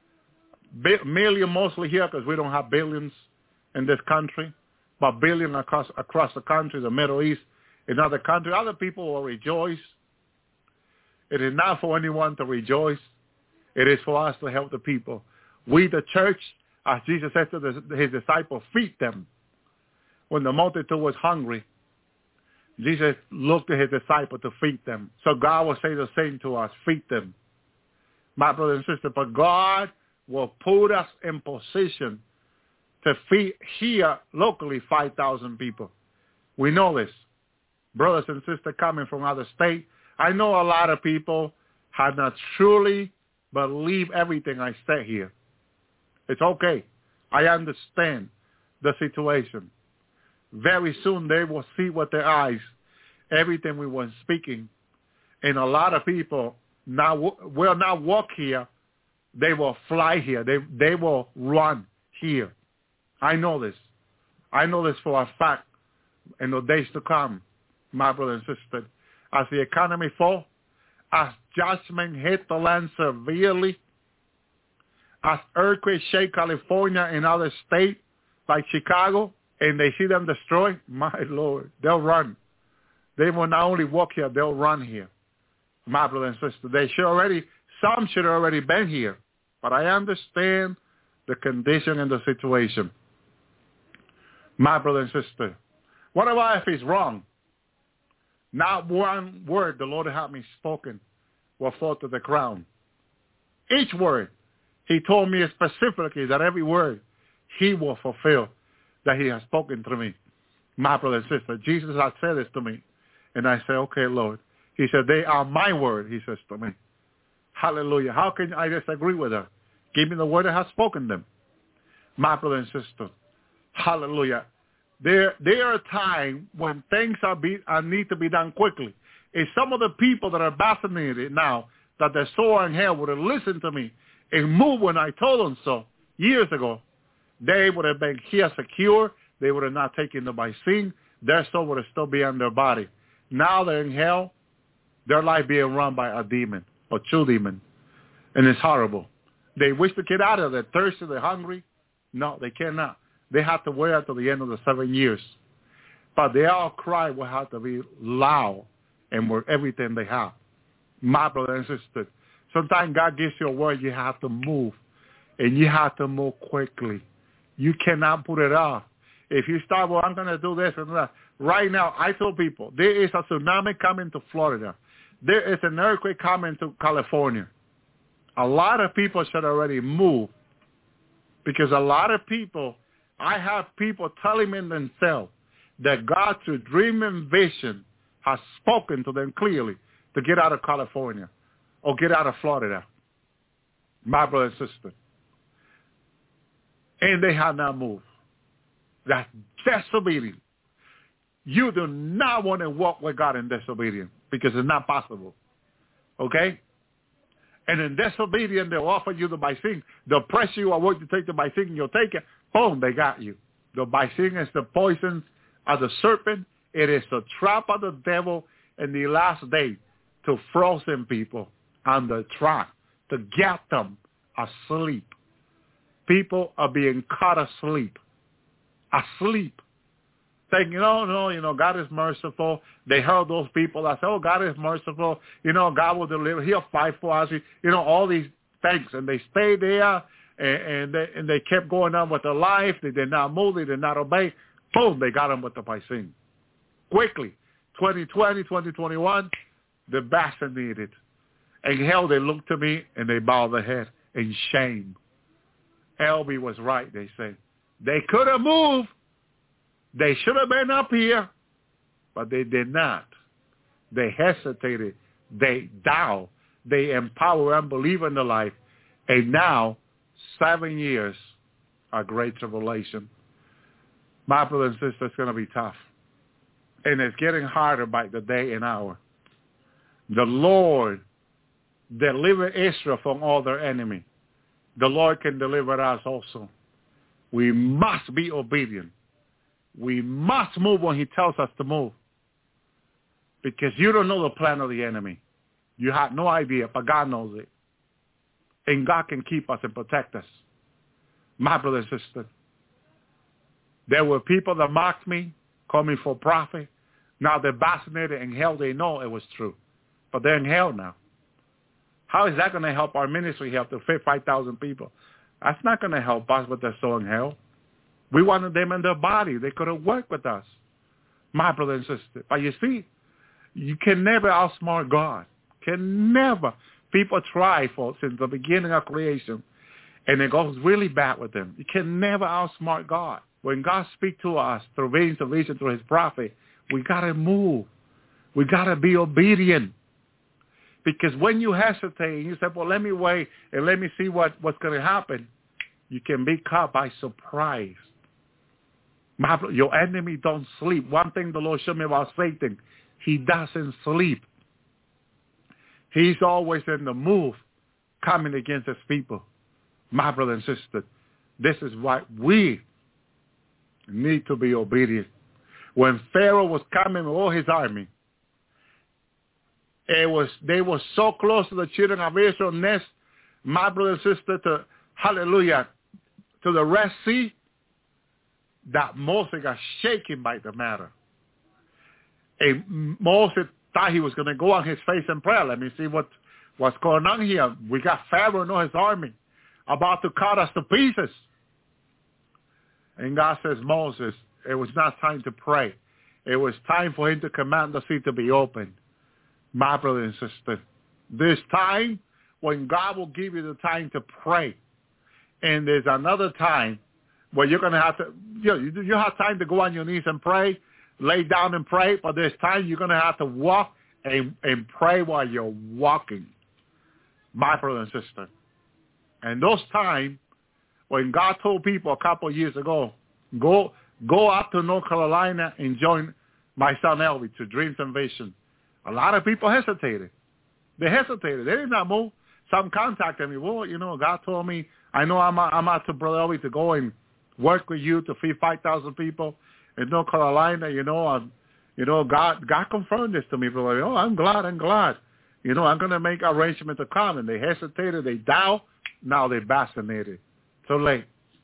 Speaker 3: Million mostly here because we don't have billions in this country, but billion across the country, the Middle East, in other countries. Other people will rejoice. It is not for anyone to rejoice. It is for us to help the people. We, the church, as Jesus said to his disciples, feed them. When the multitude was hungry, Jesus looked at his disciples to feed them. So God will say the same to us, feed them. My brother and sister, but God will put us in position to feed here locally 5,000 people. We know this. Brothers and sisters coming from other states. I know a lot of people have not truly believed everything I said here. It's okay. I understand the situation. Very soon they will see with their eyes everything we were speaking. And a lot of people now will not walk here. They will fly here. They will run here. I know this. I know this for a fact in the days to come, my brother and sister. As the economy falls, as judgment hit the land severely, as earthquakes shake California and other states like Chicago, and they see them destroyed, my Lord, they'll run. They will not only walk here, they'll run here. My brother and sister, some should have already been here, but I understand the condition and the situation. My brother and sister, what about if it's wrong? Not one word the Lord had me spoken will fall to the ground. Each word, he told me specifically that every word he will fulfill that he has spoken to me. My brother and sister, Jesus has said this to me. And I say, okay, Lord. He said, they are my word, he says to me. Hallelujah. How can I disagree with her? Give me the word that has spoken them. My brother and sister, hallelujah. There are times when things need to be done quickly. If some of the people that are vaccinated now, that their soul in hell would have listened to me and moved when I told them so years ago, they would have been here secure. They would have not taken the vaccine. Their soul would have still be in their body. Now they're in hell. Their life being run by a demon or two demons. And it's horrible. They wish to get out of it. They're thirsty. They're hungry. No, they cannot. They have to wait until the end of the 7 years. But their cry will have to be loud and with everything they have. My brother and sister, sometimes God gives you a word, you have to move. And you have to move quickly. You cannot put it off. If you start, well, I'm going to do this and that. Right now, I tell people, there is a tsunami coming to Florida. There is an earthquake coming to California. A lot of people should already move. Because a lot of people, I have people telling me themselves that God, through dream and vision, has spoken to them clearly to get out of California or get out of Florida. My brother and sister. And they have not moved. That's disobedience. You do not want to walk with God in disobedience because it's not possible. Okay? And in disobedience, they'll offer you the vaccine. They'll press you or want you to take the vaccine, you'll take it. Boom, they got you. The vaccine is the poison of the serpent. It is the trap of the devil in the last day to frozen people on the trap, to get them asleep. people are being caught asleep. Asleep. Thinking, no, God is merciful. They heard those people that say, oh, God is merciful. God will deliver. He'll fight for us. All these things. And they stayed there, and they kept going on with their life. They did not move. They did not obey. Boom, they got them with the vaccine. Quickly, 2020, 2021, they're vaccinated. And hell, they looked to me, and they bowed their head in shame. Elby was right, they say. They could have moved. They should have been up here, but they did not. They hesitated. They doubt. They empower unbelief in their life. And now, 7 years, a great tribulation. My brothers and sisters, it's going to be tough. And it's getting harder by the day and hour. The Lord delivered Israel from all their enemy. The Lord can deliver us also. We must be obedient. We must move when he tells us to move. Because you don't know the plan of the enemy. You have no idea, but God knows it. And God can keep us and protect us. My brother and sister, there were people that mocked me, called me for prophet. Now they're vaccinated in hell. They know it was true. But they're in hell now. How is that going to help our ministry help to fit 5,000 people? That's not going to help us, but they're so in hell. We wanted them in their body. They could have worked with us, my brother and sister. But you see, you can never outsmart God. Can never. People try since the beginning of creation, and it goes really bad with them. You can never outsmart God. When God speaks to us through visions of vision, through his prophet, we got to move. We got to be obedient. Because when you hesitate and you say, well, let me wait and let me see what's going to happen, you can be caught by surprise. Your enemy don't sleep. One thing the Lord showed me about Satan, he doesn't sleep. He's always in the move coming against his people. My brother and sister, this is why we need to be obedient. When Pharaoh was coming with all his army, they were so close to the children of Israel, next, my brother and sister, to the Red Sea, that Moses got shaken by the matter. And Moses thought he was going to go on his face in prayer. Let me see what's going on here. We got Pharaoh and all his army about to cut us to pieces. And God says, Moses, it was not time to pray. It was time for him to command the sea to be open. My brother and sister, this time when God will give you the time to pray. And there's another time where you're going to have to, you have time to go on your knees and pray, lay down and pray, but there's time you're going to have to walk and pray while you're walking. My brother and sister. And those times when God told people a couple of years ago, go up to North Carolina and join my son Elby to Dreams and Vision. A lot of people hesitated. They hesitated. They did not move. Some contacted me. Well, God told me, I know I'm out to Brother Elby to go and work with you to feed 5,000 people in North Carolina. God confirmed this to me, Brother. Oh, I'm glad. I'm going to make arrangements to come. And they hesitated. They doubt. Now they're vaccinated. Too late.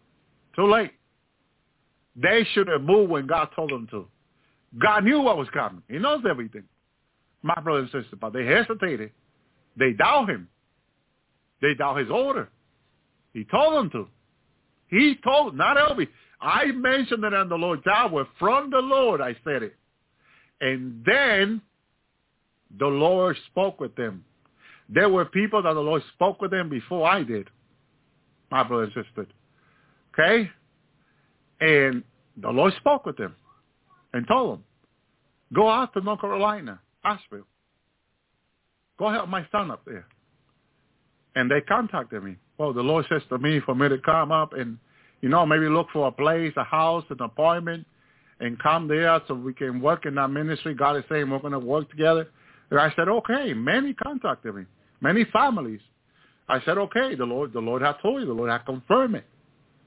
Speaker 3: They should have moved when God told them to. God knew what was coming. He knows everything. My brother and sister, but they hesitated. They doubt him. They doubt his order. He told them to. He told, not Elby. I mentioned it on the Lord's hour. From the Lord, I said it. And then the Lord spoke with them. There were people that the Lord spoke with them before I did. My brother and sister. Okay? And the Lord spoke with them and told them, go out to North Carolina, Asheville. Go help my son up there. And they contacted me. Well, the Lord says to me for me to come up and, maybe look for a place, a house, an apartment, and come there so we can work in that ministry. God is saying we're going to work together. And I said, okay. Many contacted me. Many families. I said, okay, the Lord had told you. The Lord had confirmed it.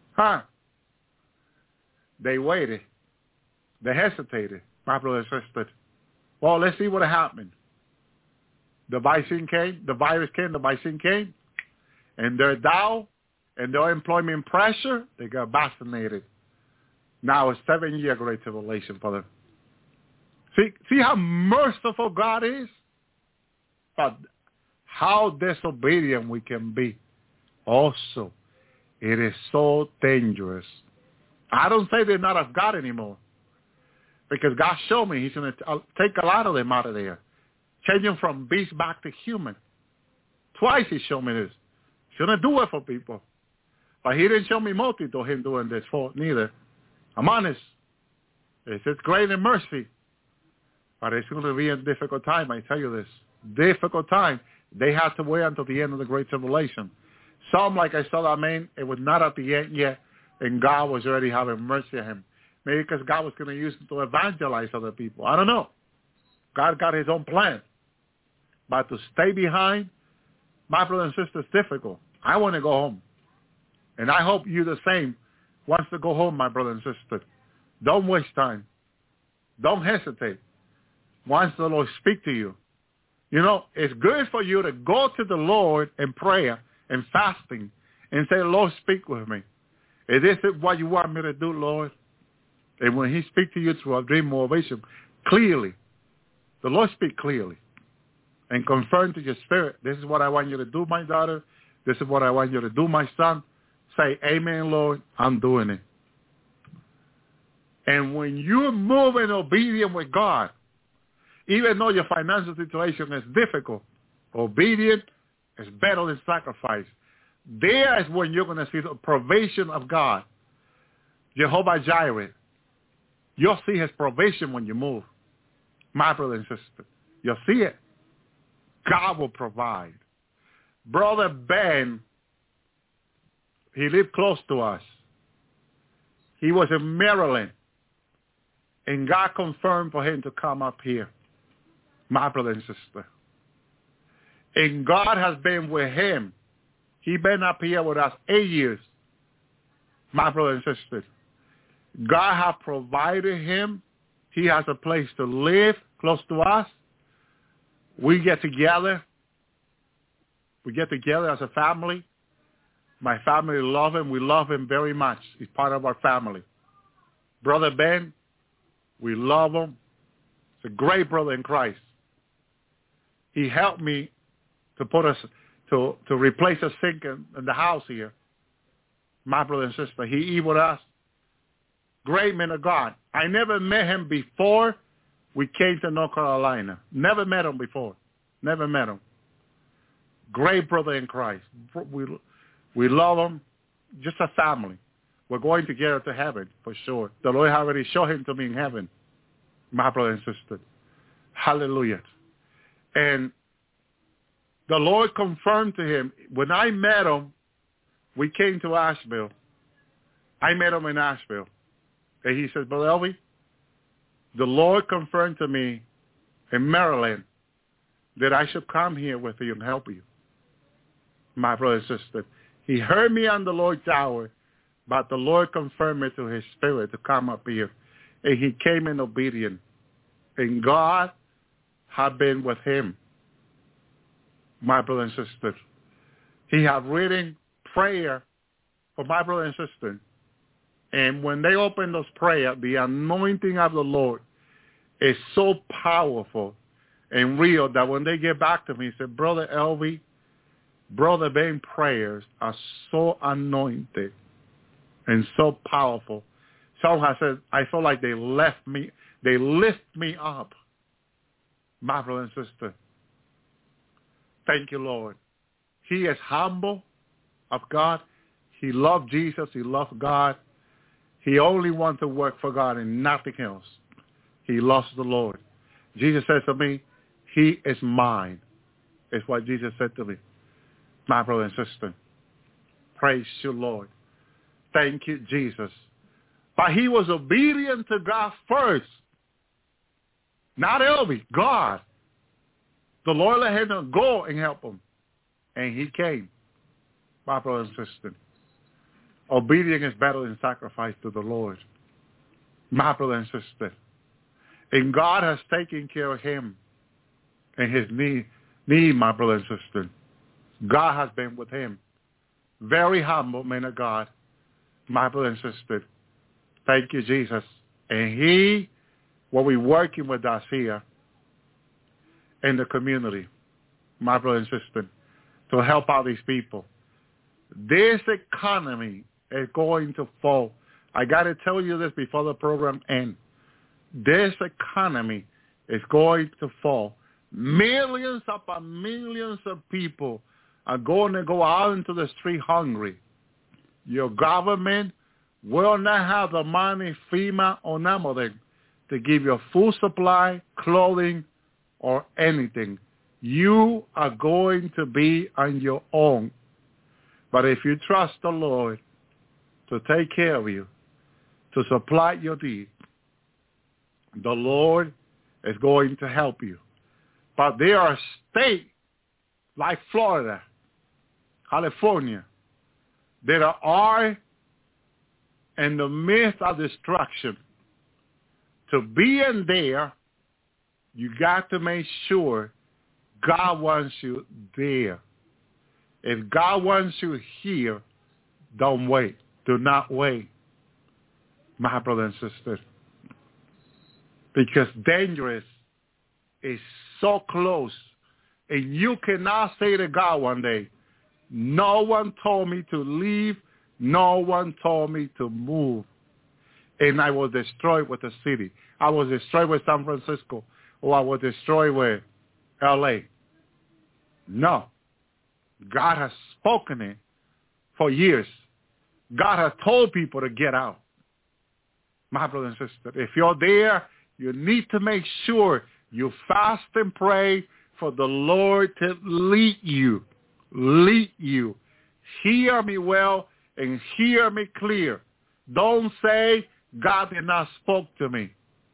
Speaker 3: They waited. They hesitated. My brother and sister. Well, let's see what happened. The vaccine came. The virus came. The vaccine came. And their doubt and their employment pressure, they got vaccinated. Now it's 7-year great tribulation for them. See how merciful God is? But how disobedient we can be. Also, it is so dangerous. I don't say they're not of God anymore. Because God showed me he's going to take a lot of them out of there. Change them from beast back to human. Twice he showed me this. He's going to do it for people. But he didn't show me multitude of him doing this for neither. I'm honest. It's great in mercy. But it's going to be a difficult time, I tell you this. Difficult time. They have to wait until the end of the Great Tribulation. Some, like I saw that man, it was not at the end yet, and God was already having mercy on him. Maybe because God was going to use him to evangelize other people. I don't know. God got his own plan. But to stay behind, my brother and sister, is difficult. I want to go home. And I hope you the same wants to go home, my brother and sister. Don't waste time. Don't hesitate. Once the Lord speak to you. You know, it's good for you to go to the Lord in prayer and fasting and say, Lord, speak with me. Is this what you want me to do, Lord? And when he speaks to you through a dream or vision, clearly, the Lord speaks clearly and confirm to your spirit, this is what I want you to do, my daughter. This is what I want you to do, my son. Say, amen, Lord, I'm doing it. And when you move in obedience with God, even though your financial situation is difficult, obedience is better than sacrifice. There is when you're going to see the provision of God. Jehovah Jireh. You'll see his provision when you move. My brother and sister. You'll see it. God will provide. Brother Ben, he lived close to us. He was in Maryland. And God confirmed for him to come up here. My brother and sister. And God has been with him. He's been up here with us 8 years. My brother and sister. God has provided him. He has a place to live close to us. We get together. We get together as a family. My family love him. We love him very much. He's part of our family. Brother Ben, we love him. He's a great brother in Christ. He helped me to put us to replace a sink in the house here. My brother and sister, he eat with us. Great man of God. I never met him before we came to North Carolina. Never met him before. Never met him. Great brother in Christ. We love him. Just a family. We're going together to heaven for sure. The Lord already showed him to me in heaven. My brother and sister. Hallelujah. And the Lord confirmed to him, when I met him, we came to Asheville. I met him in Asheville. And he said, Brother Elvi, the Lord confirmed to me in Maryland that I should come here with you and help you. My brother and sister. He heard me on the Lord's hour, but the Lord confirmed it to his spirit to come up here. And he came in obedience. And God had been with him. My brother and sister. He had reading prayer for my brother and sister. And when they open those prayers, the anointing of the Lord is so powerful and real that when they get back to me, he said, Brother Elvi, Brother Ben prayers are so anointed and so powerful. Some have said, I feel like they lift me up. My brother and sister. Thank you, Lord. He is humble of God. He loved Jesus. He loved God. He only wants to work for God and nothing else. He loves the Lord. Jesus says to me, he is mine. Is what Jesus said to me. My brother and sister. Praise you, Lord. Thank you, Jesus. But he was obedient to God first. Not Elvi, God. The Lord let him go and help him. And he came. My brother and sister. Obedience is better than sacrifice to the Lord. My brother and sister. And God has taken care of him and his need, my brother and sister. God has been with him. Very humble man of God, my brother and sister. Thank you, Jesus. And what we're working with us here in the community, my brother and sister, to help out these people. This economy is going to fall. I got to tell you this before the program ends. This economy is going to fall. Millions upon millions of people are going to go out into the street hungry. Your government will not have the money, FEMA or nothing, to give you food supply, clothing, or anything. You are going to be on your own. But if you trust the Lord to take care of you, to supply your needs, the Lord is going to help you. But there are states like Florida, California, that are in the midst of destruction. To be in there, you got to make sure God wants you there. If God wants you here, don't wait. Do not wait, my brother and sister. Because dangerous is so close. And you cannot say to God one day, no one told me to leave. No one told me to move. And I was destroyed with the city. I was destroyed with San Francisco. Or I was destroyed with L.A. No. God has spoken it for years. God has told people to get out. My brother and sister, if you're there, you need to make sure you fast and pray for the Lord to lead you. Lead you. Hear me well and hear me clear. Don't say, God did not spoke to me.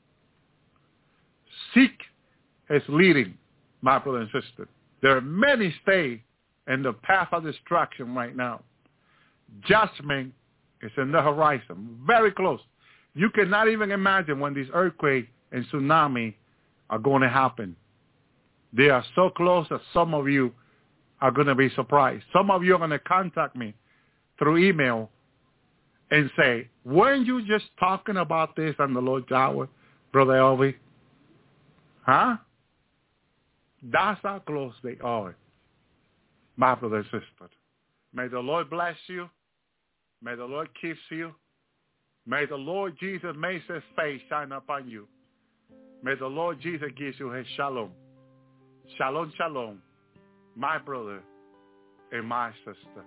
Speaker 3: Seek his leading, my brother and sister. There are many states in the path of destruction right now. Judgment is in the horizon, very close. You cannot even imagine when these earthquakes and tsunami are going to happen. They are so close that some of you are going to be surprised. Some of you are going to contact me through email and say, weren't you just talking about this on the Lord's Hour, Brother Elvi? Huh? That's how close they are, my brother and sister. May the Lord bless you. May the Lord keep you. May the Lord Jesus make his face shine upon you. May the Lord Jesus give you his shalom. Shalom, shalom, my brother and my sister.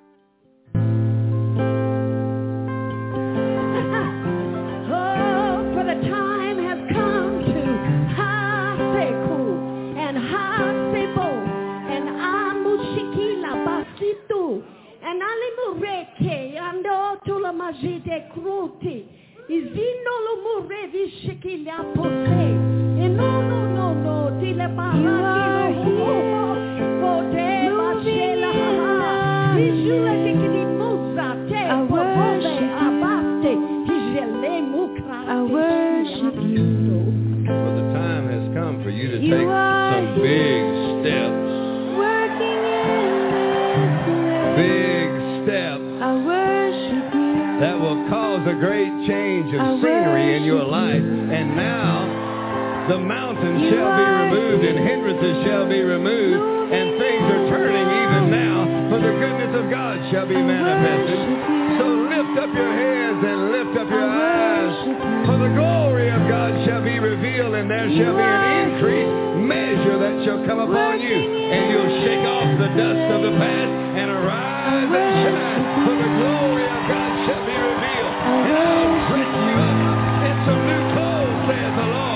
Speaker 4: Oh, for the time has come to Haseku and Hasebo and Amushikila Basitu and Alimureke and Otulamajide Kruti. Izino Lumure Vishikila Pose. And no, Dile Baraki Vote Machela Visual Tikinimusa Te Pobe Abaste Hijele Mukra.
Speaker 5: I worship you.
Speaker 2: Well, the time has come for you to take some big steps.
Speaker 5: Working in this
Speaker 2: Big steps.
Speaker 5: I worship you.
Speaker 2: That will cause a great change of scenery in your life. And now the mountains shall be removed and hindrances shall be removed, and things are turning even now, for the goodness of God shall be manifested. So lift up your heads and lift up your eyes, for the glory of God shall be revealed, and there shall be an increased measure that shall come upon you, and you'll shake off the dust of the past and arise and shine, for the glory of God shall be revealed, and I'll dress you up in some new clothes, saith the Lord.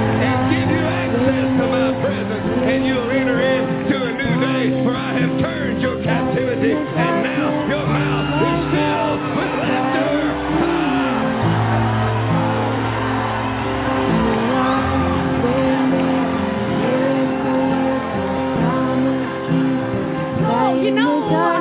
Speaker 2: To my presence, and you'll enter into a new day, for I have turned your captivity, and now your mouth is filled with laughter.
Speaker 4: Oh, you know what?